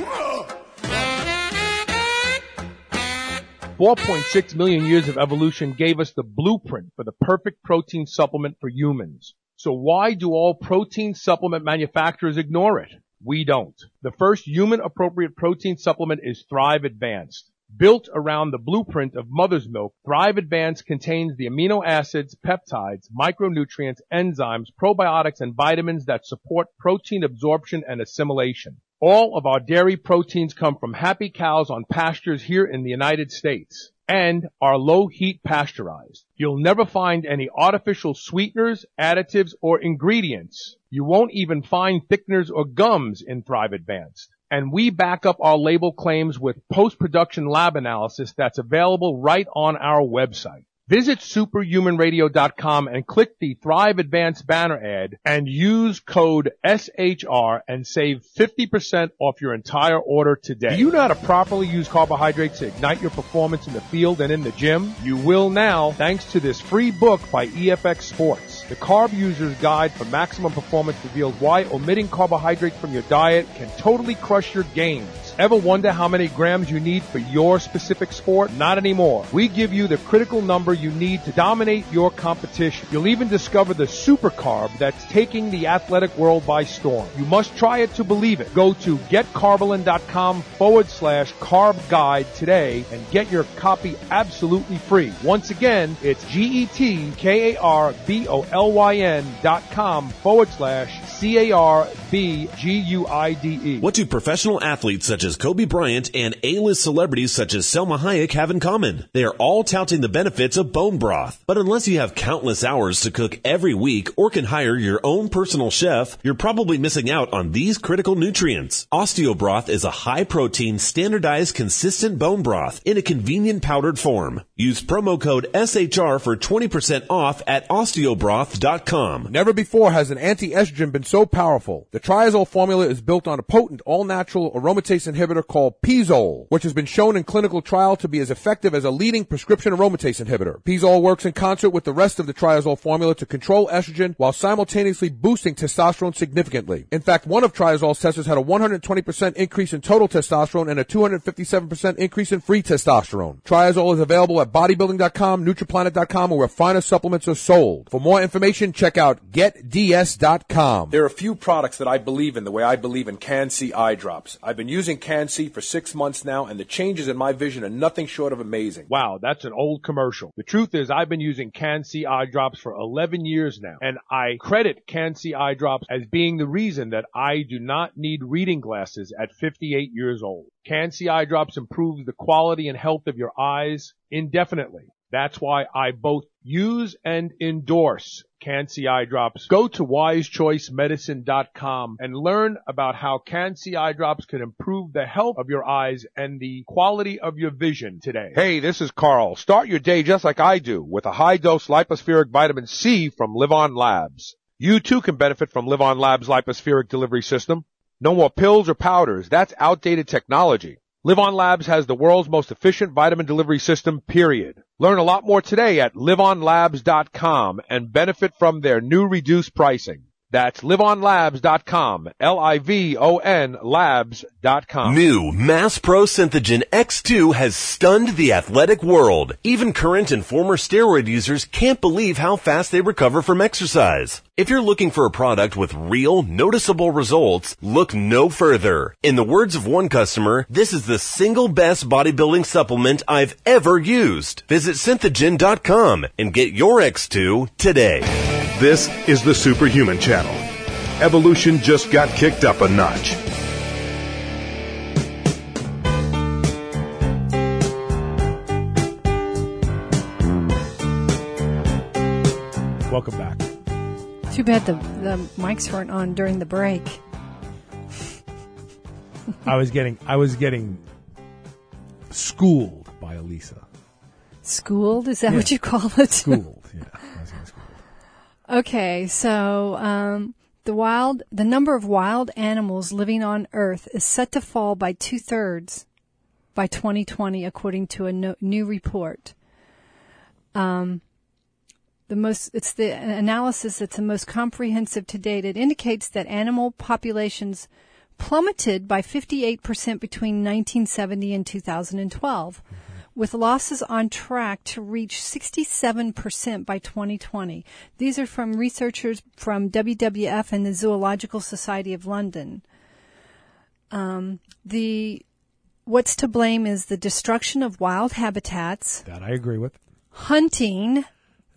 4.6 million years of evolution gave us the blueprint for the perfect protein supplement for humans. So why do all protein supplement manufacturers ignore it? We don't. The first human-appropriate protein supplement is Thrive Advanced. Built around the blueprint of mother's milk, Thrive Advanced contains the amino acids, peptides, micronutrients, enzymes, probiotics, and vitamins that support protein absorption and assimilation. All of our dairy proteins come from happy cows on pastures here in the United States and are low-heat pasteurized. You'll never find any artificial sweeteners, additives, or ingredients. You won't even find thickeners or gums in Thrive Advanced. And we back up our label claims with post-production lab analysis that's available right on our website. Visit superhumanradio.com and click the Thrive Advanced banner ad and use code SHR and save 50% off your entire order today. Do you know how to properly use carbohydrates to ignite your performance in the field and in the gym? You will now, thanks to this free book by EFX Sports. The Carb User's Guide for Maximum Performance reveals why omitting carbohydrates from your diet can totally crush your gains. Ever wonder how many grams you need for your specific sport? Not anymore. We give you the critical number you need to dominate your competition. You'll even discover the super carb that's taking the athletic world by storm. You must try it to believe it. Go to getcarbolyn.com/carb guide today and get your copy absolutely free. Once again, it's GetKarbolyn.com/CARBGUIDE. What do professional athletes such as Kobe Bryant and A-list celebrities such as Selma Hayek have in common? They are all touting the benefits of bone broth. But unless you have countless hours to cook every week or can hire your own personal chef, you're probably missing out on these critical nutrients. Osteobroth is a high-protein, standardized, consistent bone broth in a convenient powdered form. Use promo code SHR for 20% off at osteobroth.com. Never before has an anti-estrogen been so powerful. The Triazole formula is built on a potent, all-natural aromatase inhibitor called Pizole, which has been shown in clinical trial to be as effective as a leading prescription aromatase inhibitor. Pizole works in concert with the rest of the Triazole formula to control estrogen while simultaneously boosting testosterone significantly. In fact, one of Triazole's testers had a 120% increase in total testosterone and a 257% increase in free testosterone. Triazole is available at bodybuilding.com, nutriplanet.com, or where finer supplements are sold. For more information, check out getds.com. There are a few products that I believe in the way I believe in Can-C eye drops. I've been using Can-C for 6 months now, and the changes in my vision are nothing short of amazing. Wow, that's an old commercial. The truth is I've been using Can-C eye drops for 11 years now, and I credit Can-C eye drops as being the reason that I do not need reading glasses at 58 years old. Can-C eye drops improves the quality and health of your eyes indefinitely. That's why I both use and endorse Can-C eye drops. Go to wisechoicemedicine.com and learn about how Can-C eye drops can improve the health of your eyes and the quality of your vision today. Hey, this is Carl. Start your day just like I do with a high-dose lipospheric vitamin C from Live On Labs. You too can benefit from Live On Labs' lipospheric delivery system. No more pills or powders. That's outdated technology. Live On Labs has the world's most efficient vitamin delivery system, period. Learn a lot more today at liveonlabs.com and benefit from their new reduced pricing. That's liveonlabs.com, Livon labs.com. New Mass Pro Synthogen X2 has stunned the athletic world. Even current and former steroid users can't believe how fast they recover from exercise. If you're looking for a product with real, noticeable results, look no further. In the words of one customer, this is the single best bodybuilding supplement I've ever used. Visit Synthogen.com and get your X2 today. This is the Superhuman Channel. Evolution just got kicked up a notch. Welcome back. Too bad the mics weren't on during the break. I was getting schooled by Elisa. Schooled? Is that what you call it? Schooled, yeah. I was getting schooled. Okay, so the number of wild animals living on Earth is set to fall by 2/3 by 2020, according to a new report. It's the analysis that's the most comprehensive to date. It indicates that animal populations plummeted by 58% between 1970 and 2012. With losses on track to reach 67% by 2020. These are from researchers from WWF and the Zoological Society of London. What's to blame is the destruction of wild habitats. That I agree with. Hunting.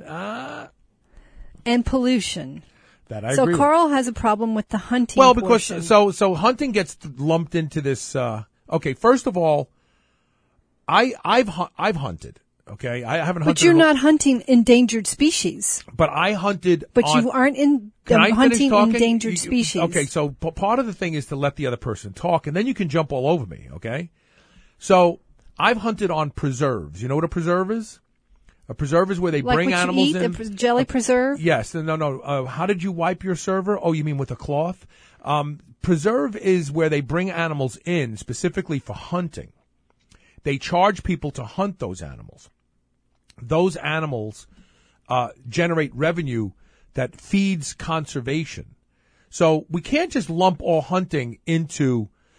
And pollution. That I agree So Carl has a problem with the hunting portion. Because so hunting gets lumped into this. Okay, first of all, I've hunted. Okay, I haven't hunted. But you're not hunting endangered species. But I hunted. But you aren't hunting endangered species. Okay, so part of the thing is to let the other person talk, and then you can jump all over me. Okay, so I've hunted on preserves. You know what a preserve is? A preserve is where they bring animals in. Like jelly preserve? Yes. No. How did you wipe your server? Oh, you mean with a cloth? Preserve is where they bring animals in specifically for hunting. They charge people to hunt those animals. Those animals generate revenue that feeds conservation. So we can't just lump all hunting into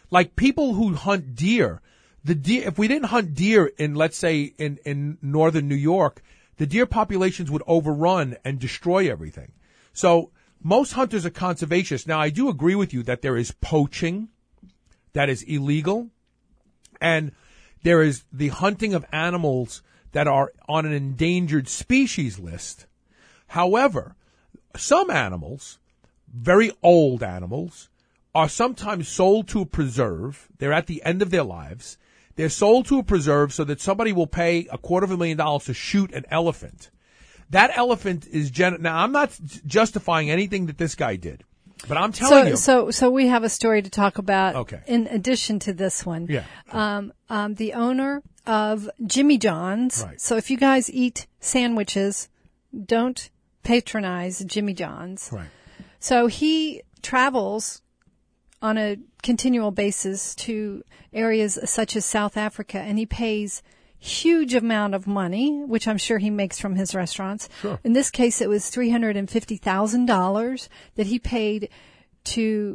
Like people who hunt deer, if we didn't hunt deer in, let's say, in northern New York, the deer populations would overrun and destroy everything. So most hunters are conservationists. Now, I do agree with you that there is poaching that is illegal, and there is the hunting of animals that are on an endangered species list. However, some animals, very old animals, are sometimes sold to a preserve. They're at the end of their lives. They're sold to a preserve so that somebody will pay $250,000 to shoot an elephant. That elephant is now, I'm not justifying anything that this guy did, but I'm telling you. So we have a story to talk about. Okay. In addition to this one. Yeah. The owner of Jimmy John's. Right. So if you guys eat sandwiches, don't patronize Jimmy John's. Right. So he travels on a continual basis to areas such as South Africa, and he pays huge amount of money, which I'm sure he makes from his restaurants. Sure. In this case, it was $350,000 that he paid to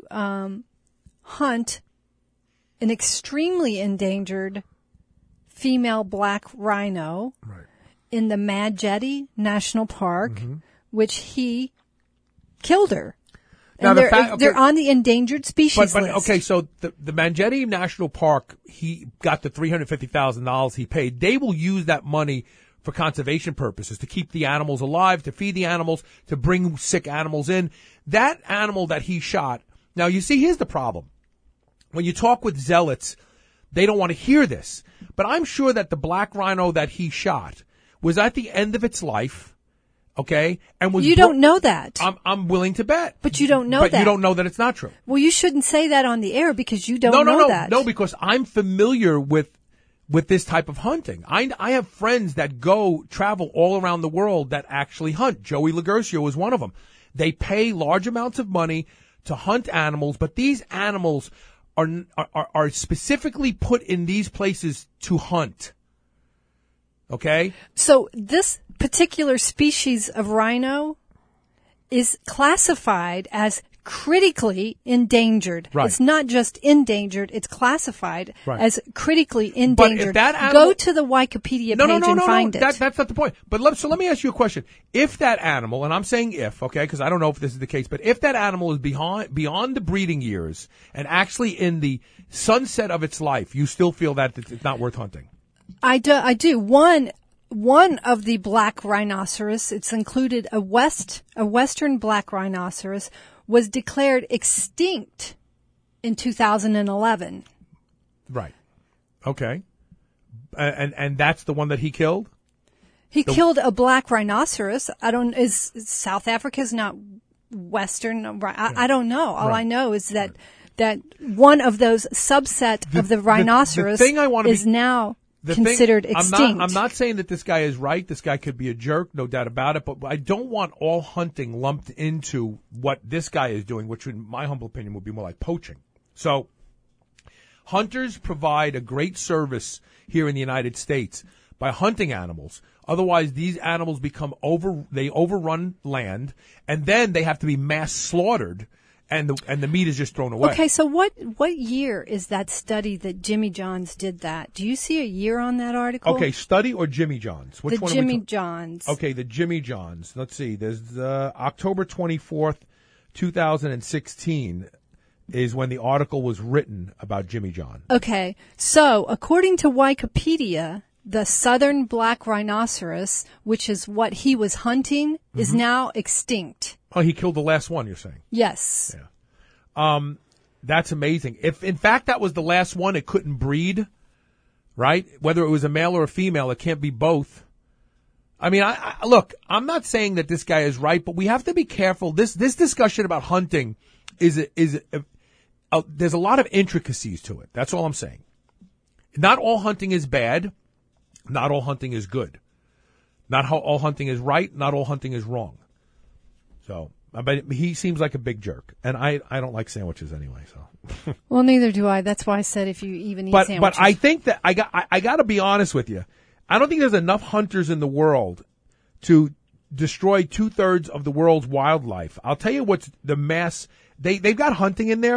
hunt an extremely endangered female black rhino in the Madjeti National Park, which he killed her. Now, And they're on the endangered species list. Okay, so the Madjeti National Park, he got the $350,000 he paid. They will use that money for conservation purposes, to keep the animals alive, to feed the animals, to bring sick animals in. That animal that he shot, now you see, here's the problem. When you talk with zealots, they don't want to hear this. But I'm sure that the black rhino that he shot was at the end of its life. Okay, and was you don't know that. I'm willing to bet, but you don't know that. But you don't know that it's not true. Well, you shouldn't say that on the air because you don't know that. No, because I'm familiar with this type of hunting. I have friends that travel all around the world that actually hunt. Joey Laguercio is one of them. They pay large amounts of money to hunt animals, but these animals are specifically put in these places to hunt. Okay? So this particular species of rhino is classified as critically endangered. Right. It's not just endangered, it's classified as critically endangered. But if that animal, go to the Wikipedia page and find it. That's not the point. But let me ask you a question. If that animal, and I'm saying if, okay, because I don't know if this is the case, but if that animal is beyond the breeding years and actually in the sunset of its life, you still feel that it's not worth hunting? I do. One of the black rhinoceros, it's included a western black rhinoceros, was declared extinct in 2011. Right. Okay. And that's the one that he killed? He killed a black rhinoceros. South Africa's not western. I don't know. All I know is that one of those subset of the rhinoceros is now considered extinct. I'm not saying that this guy is right. This guy could be a jerk, no doubt about it. But I don't want all hunting lumped into what this guy is doing, which in my humble opinion would be more like poaching. So hunters provide a great service here in the United States by hunting animals. Otherwise, these animals they overrun land, and then they have to be mass slaughtered. And the meat is just thrown away. Okay, so what year is that study that Jimmy John's did that? Do you see a year on that article? Okay, study or Jimmy John's? Which one? Jimmy John's. Okay, the Jimmy John's. Let's see. There's October 24th, 2016 is when the article was written about Jimmy John. Okay, so according to Wikipedia, the southern black rhinoceros, which is what he was hunting, is now extinct. Oh, he killed the last one, you're saying? Yes. Yeah. That's amazing. If, in fact, that was the last one, it couldn't breed, right? Whether it was a male or a female, it can't be both. I mean, look, I'm not saying that this guy is right, but we have to be careful. This discussion about hunting there's a lot of intricacies to it. That's all I'm saying. Not all hunting is bad. Not all hunting is good. Not all hunting is right. Not all hunting is wrong. So, but he seems like a big jerk, and I don't like sandwiches anyway. So, well, neither do I. That's why I said if you even eat sandwiches. But I think that I got to be honest with you. I don't think there's enough hunters in the world to destroy 2/3 of the world's wildlife. I'll tell you what's the mass. They've got hunting in there,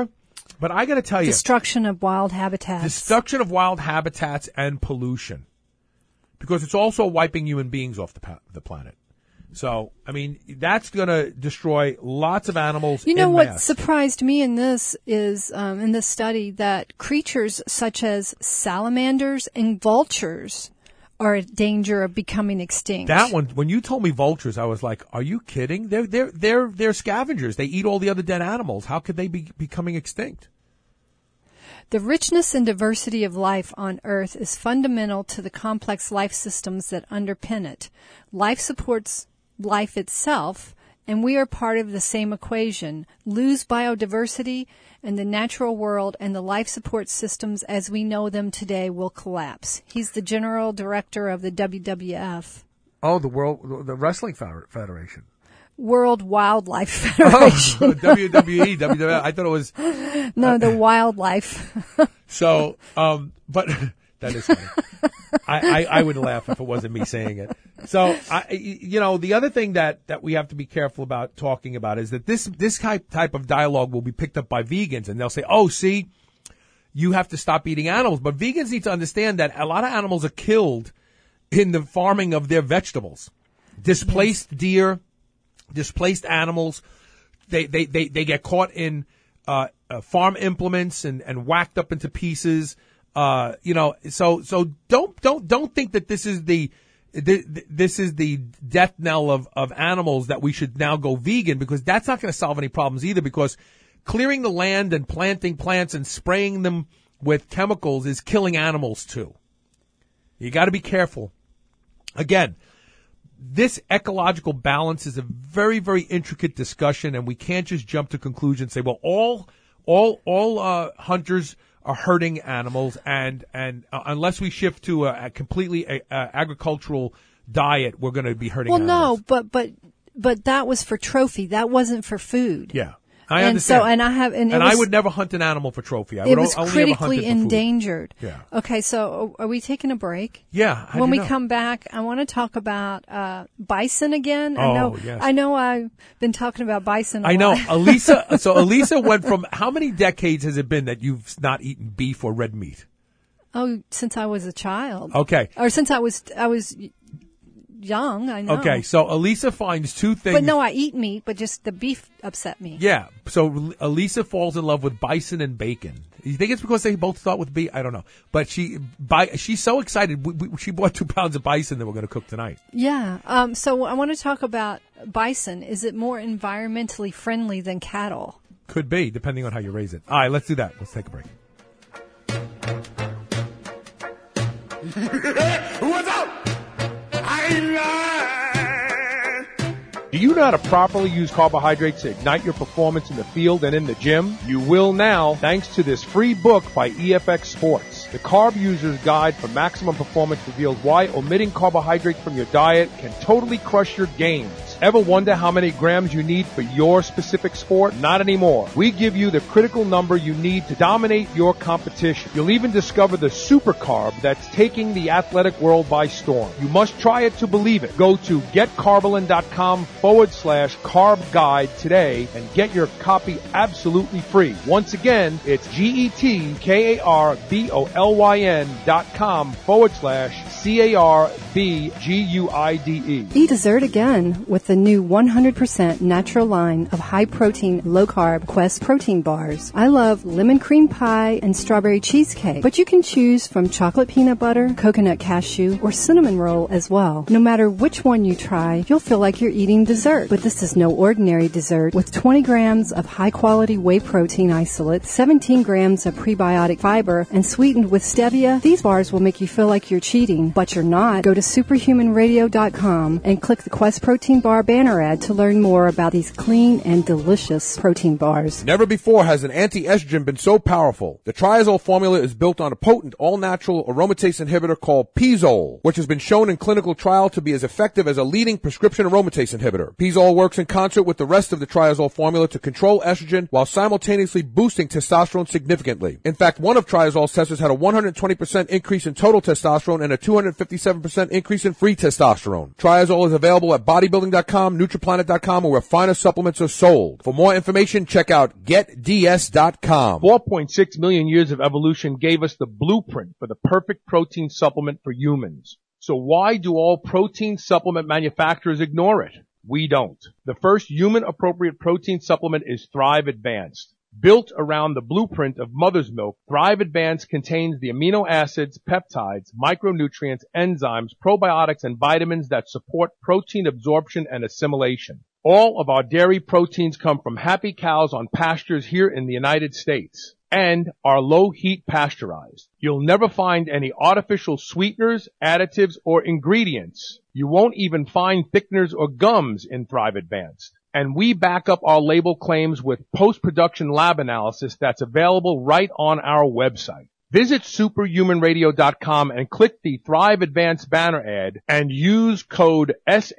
But I got to tell you, destruction of wild habitats. Destruction of wild habitats and pollution, because it's also wiping human beings off the planet. So, I mean, that's going to destroy lots of animals. You know what mass. surprised me in this is, in this study, that creatures such as salamanders and vultures are at danger of becoming extinct. That one, when you told me vultures, I was like, "Are you kidding? They're scavengers. They eat all the other dead animals. How could they be becoming extinct?" The richness and diversity of life on Earth is fundamental to the complex life systems that underpin it. Life supports life itself, and we are part of the same equation. Lose biodiversity, and the natural world and the life support systems as we know them today will collapse. He's the general director of the WWF. Oh, the Wrestling Federation. World Wildlife Federation. Oh, WWE, WWF. I thought it was... No, the wildlife. So, but that is funny. I would laugh if it wasn't me saying it. So, the other thing that we have to be careful about talking about is that this type of dialogue will be picked up by vegans, and they'll say, "Oh, see, you have to stop eating animals." But vegans need to understand that a lot of animals are killed in the farming of their vegetables. Displaced deer, displaced animals, they get caught in farm implements and whacked up into pieces. So don't think that this is the death knell of animals that we should now go vegan, because that's not going to solve any problems either, because clearing the land and planting plants and spraying them with chemicals is killing animals too. You got to be careful. Again, this ecological balance is a very, very intricate discussion, and we can't just jump to conclusions and say, well, all hunters are hurting animals, and unless we shift to a completely agricultural diet, we're going to be hurting animals. Well, no, but that was for trophy. That wasn't for food. Yeah. I understand. I would never hunt an animal for trophy. It was critically endangered. Yeah. Okay, so are we taking a break? Yeah. When we come back, I want to talk about bison again. Yes. I know I've been talking about bison a lot. I know. Elisa, so Elisa went from, how many decades has it been that you've not eaten beef or red meat? Oh, since I was a child. Okay. Or since I was young, I know. Okay, so Elisa finds two things. But no, I eat meat, but just the beef upset me. Yeah, so Elisa falls in love with bison and bacon. You think it's because they both start with B? I don't know. But she's so excited. She bought 2 pounds of bison that we're going to cook tonight. Yeah, so I want to talk about bison. Is it more environmentally friendly than cattle? Could be, depending on how you raise it. All right, let's do that. Let's take a break. What's up? Do you know how to properly use carbohydrates to ignite your performance in the field and in the gym? You will now, thanks to this free book by EFX Sports. The Carb User's Guide for Maximum Performance reveals why omitting carbohydrates from your diet can totally crush your gains. Ever wonder how many grams you need for your specific sport? Not anymore. We give you the critical number you need to dominate your competition. You'll even discover the super carb that's taking the athletic world by storm. You must try it to believe it. Go to getcarbolyn.com/carb guide today and get your copy absolutely free. Once again, it's GETKARBOLYN.com/CARBGUIDE. Eat dessert again with the new 100% natural line of high-protein, low-carb Quest protein bars. I love lemon cream pie and strawberry cheesecake, but you can choose from chocolate peanut butter, coconut cashew, or cinnamon roll as well. No matter which one you try, you'll feel like you're eating dessert. But this is no ordinary dessert. With 20 grams of high-quality whey protein isolate, 17 grams of prebiotic fiber, and sweetened with stevia, these bars will make you feel like you're cheating, but you're not. Go to superhumanradio.com and click the Quest protein bar banner ad to learn more about these clean and delicious protein bars. Never before has an anti-estrogen been so powerful. The Triazole formula is built on a potent, all-natural aromatase inhibitor called Pizole, which has been shown in clinical trial to be as effective as a leading prescription aromatase inhibitor. Pizole works in concert with the rest of the Triazole formula to control estrogen while simultaneously boosting testosterone significantly. In fact, one of Triazole's testers had a 120% increase in total testosterone and a 257% increase in free testosterone. Triazole is available at bodybuilding.com SuperHumanRadio.com, NutriPlanet.com, or where finer supplements are sold. For more information, check out GetDS.com. 4.6 million years of evolution gave us the blueprint for the perfect protein supplement for humans. So why do all protein supplement manufacturers ignore it? We don't. The first human-appropriate protein supplement is Thrive Advanced. Built around the blueprint of mother's milk, Thrive Advanced contains the amino acids, peptides, micronutrients, enzymes, probiotics, and vitamins that support protein absorption and assimilation. All of our dairy proteins come from happy cows on pastures here in the United States and are low heat pasteurized. You'll never find any artificial sweeteners, additives, or ingredients. You won't even find thickeners or gums in Thrive Advanced. And we back up our label claims with post-production lab analysis that's available right on our website. Visit superhumanradio.com and click the Thrive Advanced banner ad and use code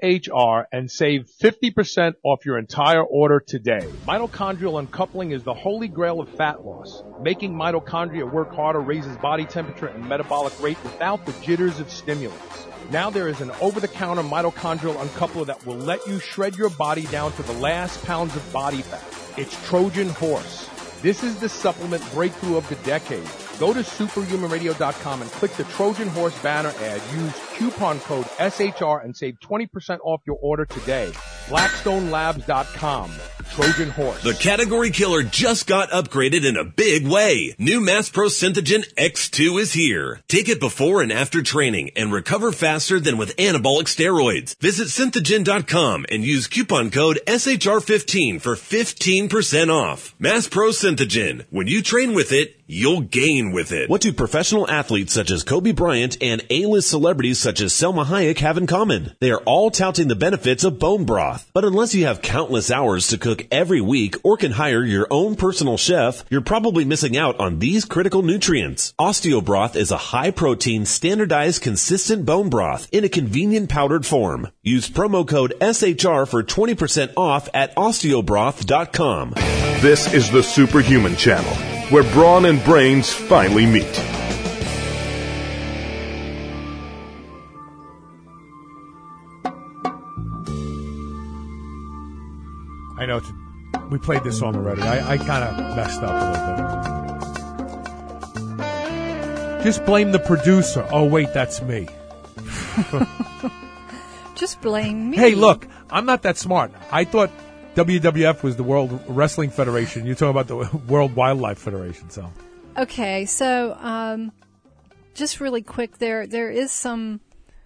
SHR and save 50% off your entire order today. Mitochondrial uncoupling is the holy grail of fat loss. Making mitochondria work harder raises body temperature and metabolic rate without the jitters of stimulants. Now there is an over-the-counter mitochondrial uncoupler that will let you shred your body down to the last pounds of body fat. It's Trojan Horse. This is the supplement breakthrough of the decade. Go to superhumanradio.com and click the Trojan Horse banner ad. Use coupon code SHR and save 20% off your order today. BlackstoneLabs.com. Trojan Horse. The category killer just got upgraded in a big way. New Mass Pro Synthogen X2 is here. Take it before and after training and recover faster than with anabolic steroids. Visit Synthogen.com and use coupon code SHR15 for 15% off. Mass Pro Synthogen. When you train with it, you'll gain with it. What do professional athletes such as Kobe Bryant and A-list celebrities such as Selma Hayek have in common? They are all touting the benefits of bone broth. But unless you have countless hours to cook every week or can hire your own personal chef, you're probably missing out on these critical nutrients. Osteobroth is a high-protein, standardized, consistent bone broth in a convenient powdered form. Use promo code SHR for 20% off at osteobroth.com. This is the Superhuman Channel, where brawn and brains finally meet. I know we played this song already. I kind of messed up a little bit. Just blame the producer. Oh, wait, that's me. Just blame me. Hey, look, I'm not that smart. I thought WWF was the World Wrestling Federation. You're talking about the World Wildlife Federation. So, okay, so just really quick, there is some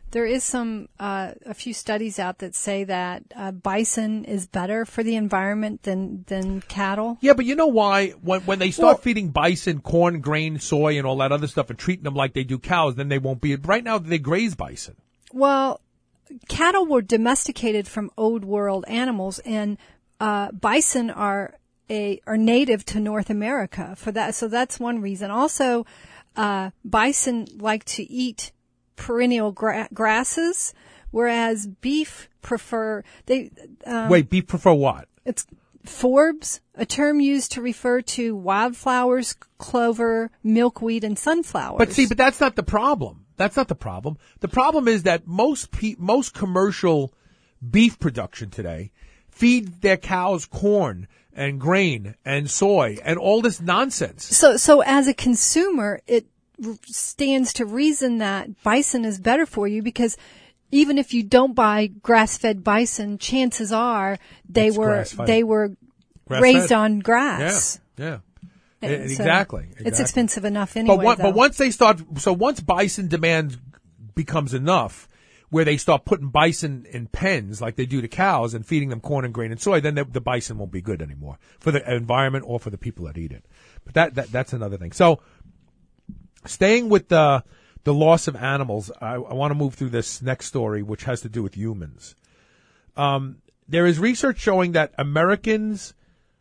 a few studies out that say that bison is better for the environment than cattle. Yeah, but you know why? When they start feeding bison corn, grain, soy, and all that other stuff, and treating them like they do cows, then they won't be. Right now, they graze bison. Well, cattle were domesticated from old world animals, and bison are native to North America for that. So that's one reason. Also, bison like to eat perennial grasses, whereas beef prefer wait, beef prefer what? It's forbs, a term used to refer to wildflowers, clover, milkweed, and sunflowers. But that's not the problem. That's not the problem. The problem is that most commercial beef production today feed their cows corn and grain and soy and all this nonsense. So as a consumer, it stands to reason that bison is better for you, because even if you don't buy grass-fed bison, chances are they were raised on grass. Yeah. Exactly. It's expensive enough anyway. But once bison demand becomes enough, where they start putting bison in pens like they do to cows and feeding them corn and grain and soy, then the bison won't be good anymore for the environment or for the people that eat it. But that's another thing. So, staying with the loss of animals, I want to move through this next story, which has to do with humans. There is research showing that Americans'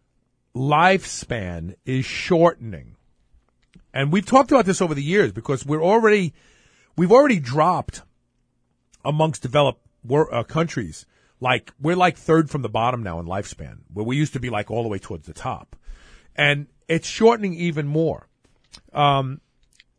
lifespan is shortening. And we've talked about this over the years because we've already dropped amongst developed countries. Like, we're like third from the bottom now in lifespan, where we used to be like all the way towards the top. And it's shortening even more.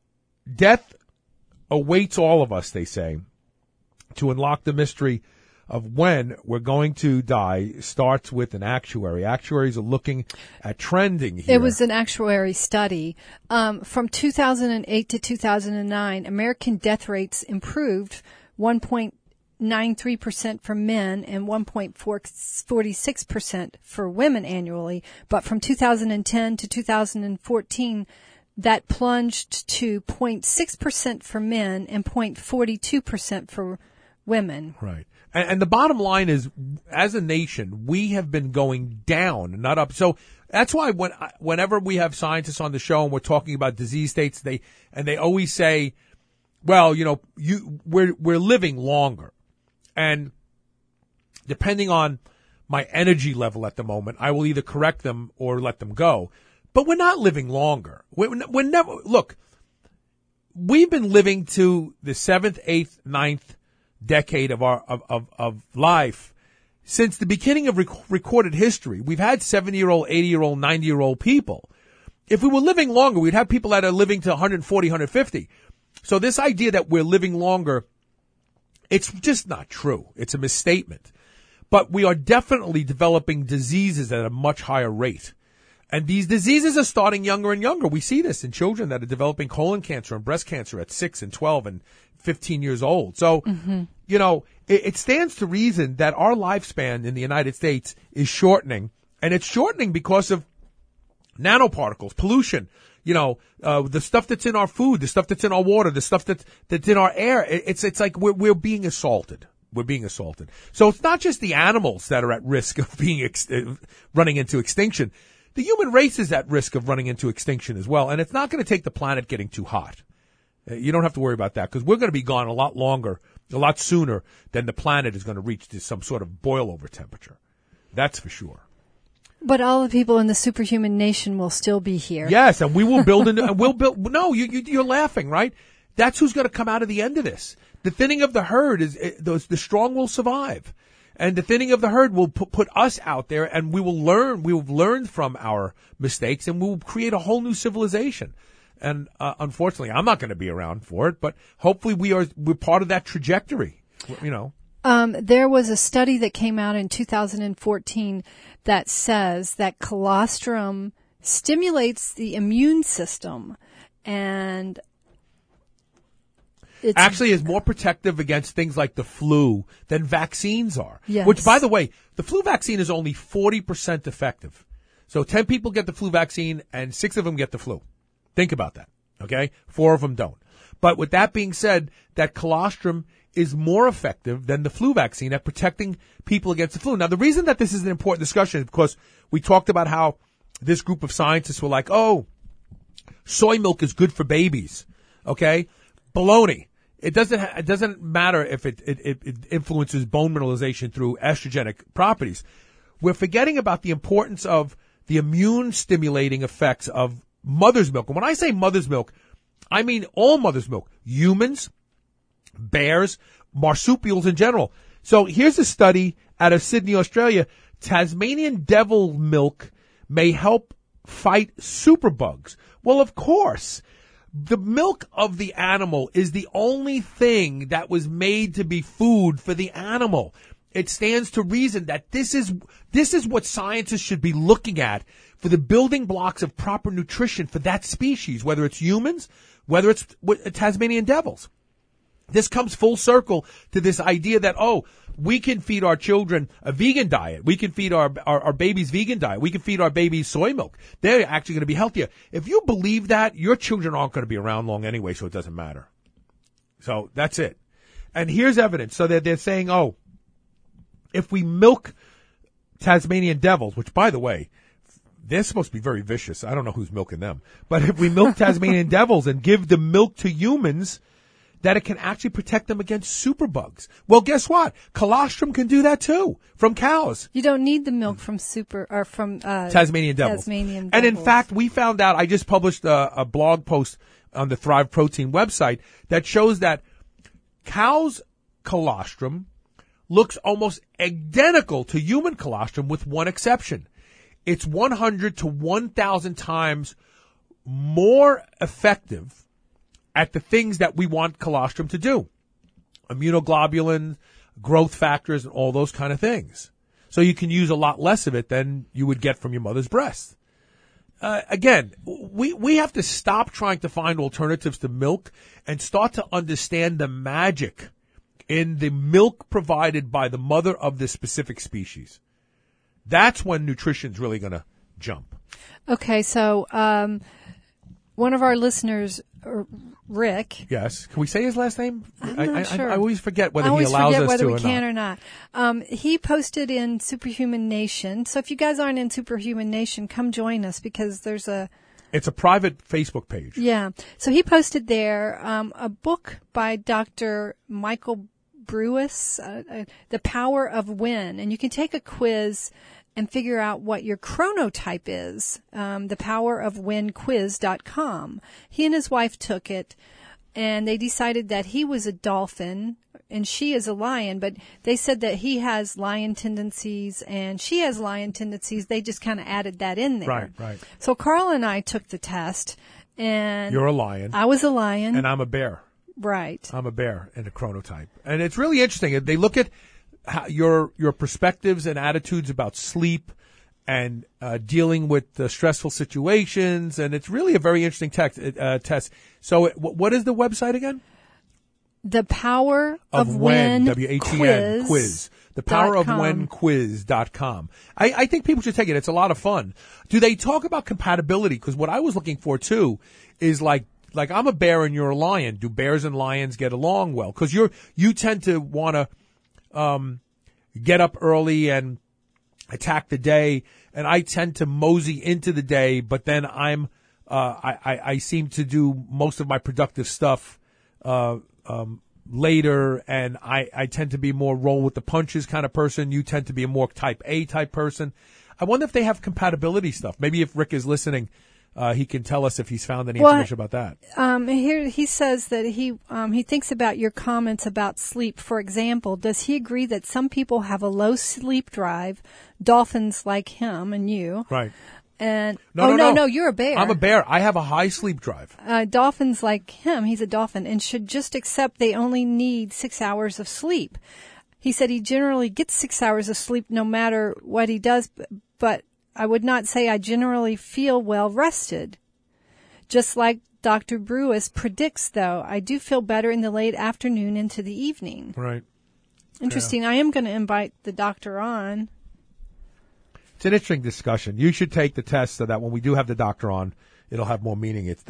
Death awaits all of us, they say, to unlock the mystery of when we're going to die starts with an actuary. Actuaries are looking at trending here. It was an actuary study. From 2008 to 2009, American death rates improved 1.93% for men and 1.46% for women annually. But from 2010 to 2014, that plunged to 0.6% for men and 0.42% for women. Right. And the bottom line is, as a nation, we have been going down, not up. So that's why whenever we have scientists on the show and we're talking about disease states, they always say, well, we're living longer. And depending on my energy level at the moment, I will either correct them or let them go. But we're not living longer. We're never, look, we've been living to the 7th, 8th, 9th decade of life since the beginning of recorded history. We've had 70-year-old, 80-year-old, 90-year-old people. If we were living longer, we'd have people that are living to 140, 150. So this idea that we're living longer, it's just not true. It's a misstatement. But we are definitely developing diseases at a much higher rate. And these diseases are starting younger and younger. We see this in children that are developing colon cancer and breast cancer at 6 and 12 and 15 years old. So, it stands to reason that our lifespan in the United States is shortening. And it's shortening because of nanoparticles, pollution, the stuff that's in our food, the stuff that's in our water, the stuff that's in our air. It's like we're being assaulted. We're being assaulted. So it's not just the animals that are at risk of being running into extinction. The human race is at risk of running into extinction as well, and it's not going to take the planet getting too hot. You don't have to worry about that because we're going to be gone a lot longer, a lot sooner than the planet is going to reach some sort of boil-over temperature. That's for sure. But all the people in the superhuman nation will still be here. Yes, and we will build No, you're laughing, right? That's who's going to come out of the end of this. The thinning of the herd is the strong will survive. And the thinning of the herd will put us out there, and we will learn from our mistakes, and we will create a whole new civilization. And unfortunately, I'm not going to be around for it, but hopefully we're part of that trajectory. There was a study that came out in 2014 that says that colostrum stimulates the immune system, and it's actually is more protective against things like the flu than vaccines are. Yes. Which, by the way, the flu vaccine is only 40% effective. So 10 people get the flu vaccine and 6 of them get the flu. Think about that, okay? 4 of them don't. But with that being said, that colostrum is more effective than the flu vaccine at protecting people against the flu. Now, the reason that this is an important discussion is because we talked about how this group of scientists were like, oh, soy milk is good for babies, okay? Baloney. It doesn't matter if it influences bone mineralization through estrogenic properties. We're forgetting about the importance of the immune stimulating effects of mother's milk. And when I say mother's milk, I mean all mother's milk. Humans, bears, marsupials in general. So here's a study out of Sydney, Australia. Tasmanian devil milk may help fight superbugs. Well, of course. The milk of the animal is the only thing that was made to be food for the animal. It stands to reason that this is what scientists should be looking at for the building blocks of proper nutrition for that species, whether it's humans, whether it's Tasmanian devils. This comes full circle to this idea that, oh, we can feed our children a vegan diet. We can feed our babies vegan diet. We can feed our babies soy milk. They're actually going to be healthier. If you believe that, your children aren't going to be around long anyway, so it doesn't matter. So that's it. And here's evidence. So they're saying, oh, if we milk Tasmanian devils, which, by the way, they're supposed to be very vicious. I don't know who's milking them. But if we milk Tasmanian devils and give the milk to humans, that it can actually protect them against superbugs. Well, guess what? Colostrum can do that too from cows. You don't need the milk from Tasmanian devils. And in fact, we found out, I just published a blog post on the Thrive Protein website that shows that cows' colostrum looks almost identical to human colostrum with one exception. It's 100 to 1,000 times more effective at the things that we want colostrum to do. Immunoglobulin, growth factors and all those kind of things. So you can use a lot less of it than you would get from your mother's breast. Again, we have to stop trying to find alternatives to milk and start to understand the magic in the milk provided by the mother of the specific species. That's when nutrition's really going to jump. Okay, so one of our listeners, Rick. Yes. Can we say his last name? I'm not sure. I always forget whether he allows us to or not. whether we can or not. He posted in Superhuman Nation. So if you guys aren't in Superhuman Nation, come join us because there's It's a private Facebook page. Yeah. So he posted there a book by Dr. Michael Brewis, The Power of When. And you can take a quiz and figure out what your chronotype is, thepowerofwhenquiz.com. He and his wife took it, and they decided that he was a dolphin and she is a lion, but they said that he has lion tendencies and she has lion tendencies. They just kind of added that in there. Right. So Carl and I took the test, and you're a lion. I was a lion. And I'm a bear. Right. I'm a bear in a chronotype. And it's really interesting. They look at how your perspectives and attitudes about sleep and dealing with stressful situations, and it's really a very interesting test. So, what is the website again? The Power of When WHEN quiz. The Power of When quiz.com. I think people should take it. It's a lot of fun. Do they talk about compatibility? Because what I was looking for too is like I'm a bear and you're a lion. Do bears and lions get along well? Because you tend to want to get up early and attack the day, and I tend to mosey into the day, but then I seem to do most of my productive stuff later, and I tend to be more roll with the punches kind of person. You tend to be a more type A type person. I wonder if they have compatibility stuff. Maybe if Rick is listening, he can tell us if he's found any information about that. Here he says that he thinks about your comments about sleep. For example, does he agree that some people have a low sleep drive, dolphins like him and you? Right. And No, you're a bear. I'm a bear. I have a high sleep drive. Dolphins like him, he's a dolphin, and should just accept they only need 6 hours of sleep. He said he generally gets 6 hours of sleep no matter what he does, but I would not say I generally feel well rested. Just like Dr. Brewis predicts, though, I do feel better in the late afternoon into the evening. Right. Interesting. Yeah. I am going to invite the doctor on. It's an interesting discussion. You should take the test so that when we do have the doctor on, it'll have more meaning. It's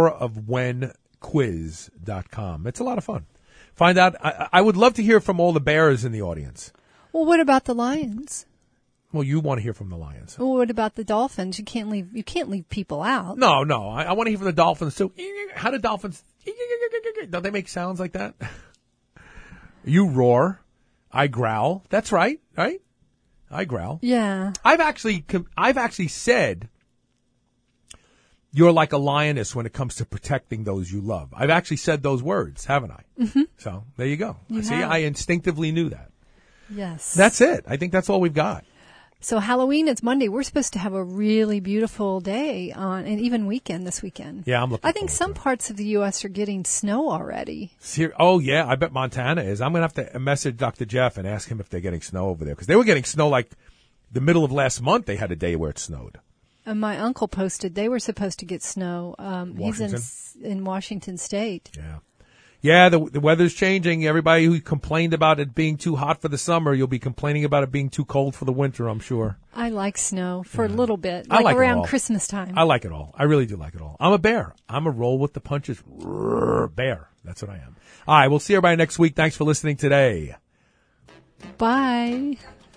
thepowerofwhenquiz.com. It's a lot of fun. Find out. I would love to hear from all the bears in the audience. Well, what about the lions? Well, you want to hear from the lions. Well, what about the dolphins? You can't leave people out. No. I want to hear from the dolphins too. How do dolphins? Don't they make sounds like that? You roar. I growl. That's right. Right? I growl. Yeah. I've actually said you're like a lioness when it comes to protecting those you love. I've actually said those words, haven't I? Mm-hmm. So there you go. You See, have. I instinctively knew that. Yes. That's it. I think that's all we've got. So Halloween, it's Monday. We're supposed to have a really beautiful day and even weekend this weekend. Yeah, I'm looking. I think some parts of the U.S. are getting snow already. Oh yeah, I bet Montana is. I'm gonna have to message Dr. Jeff and ask him if they're getting snow over there because they were getting snow like the middle of last month. They had a day where it snowed. And my uncle posted they were supposed to get snow. He's in Washington State. Yeah. Yeah, the weather's changing. Everybody who complained about it being too hot for the summer, you'll be complaining about it being too cold for the winter, I'm sure. I like snow for a little bit, like around Christmas time. I like it all. I really do like it all. I'm a bear. I'm a roll with the punches bear. That's what I am. All right, we'll see everybody next week. Thanks for listening today. Bye.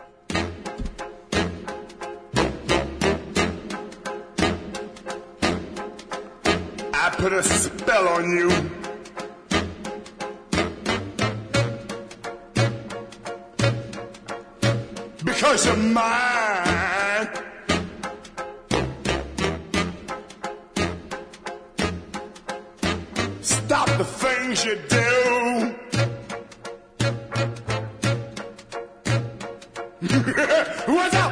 I put a spell on you. Because you're mine. Stop the things you do. What's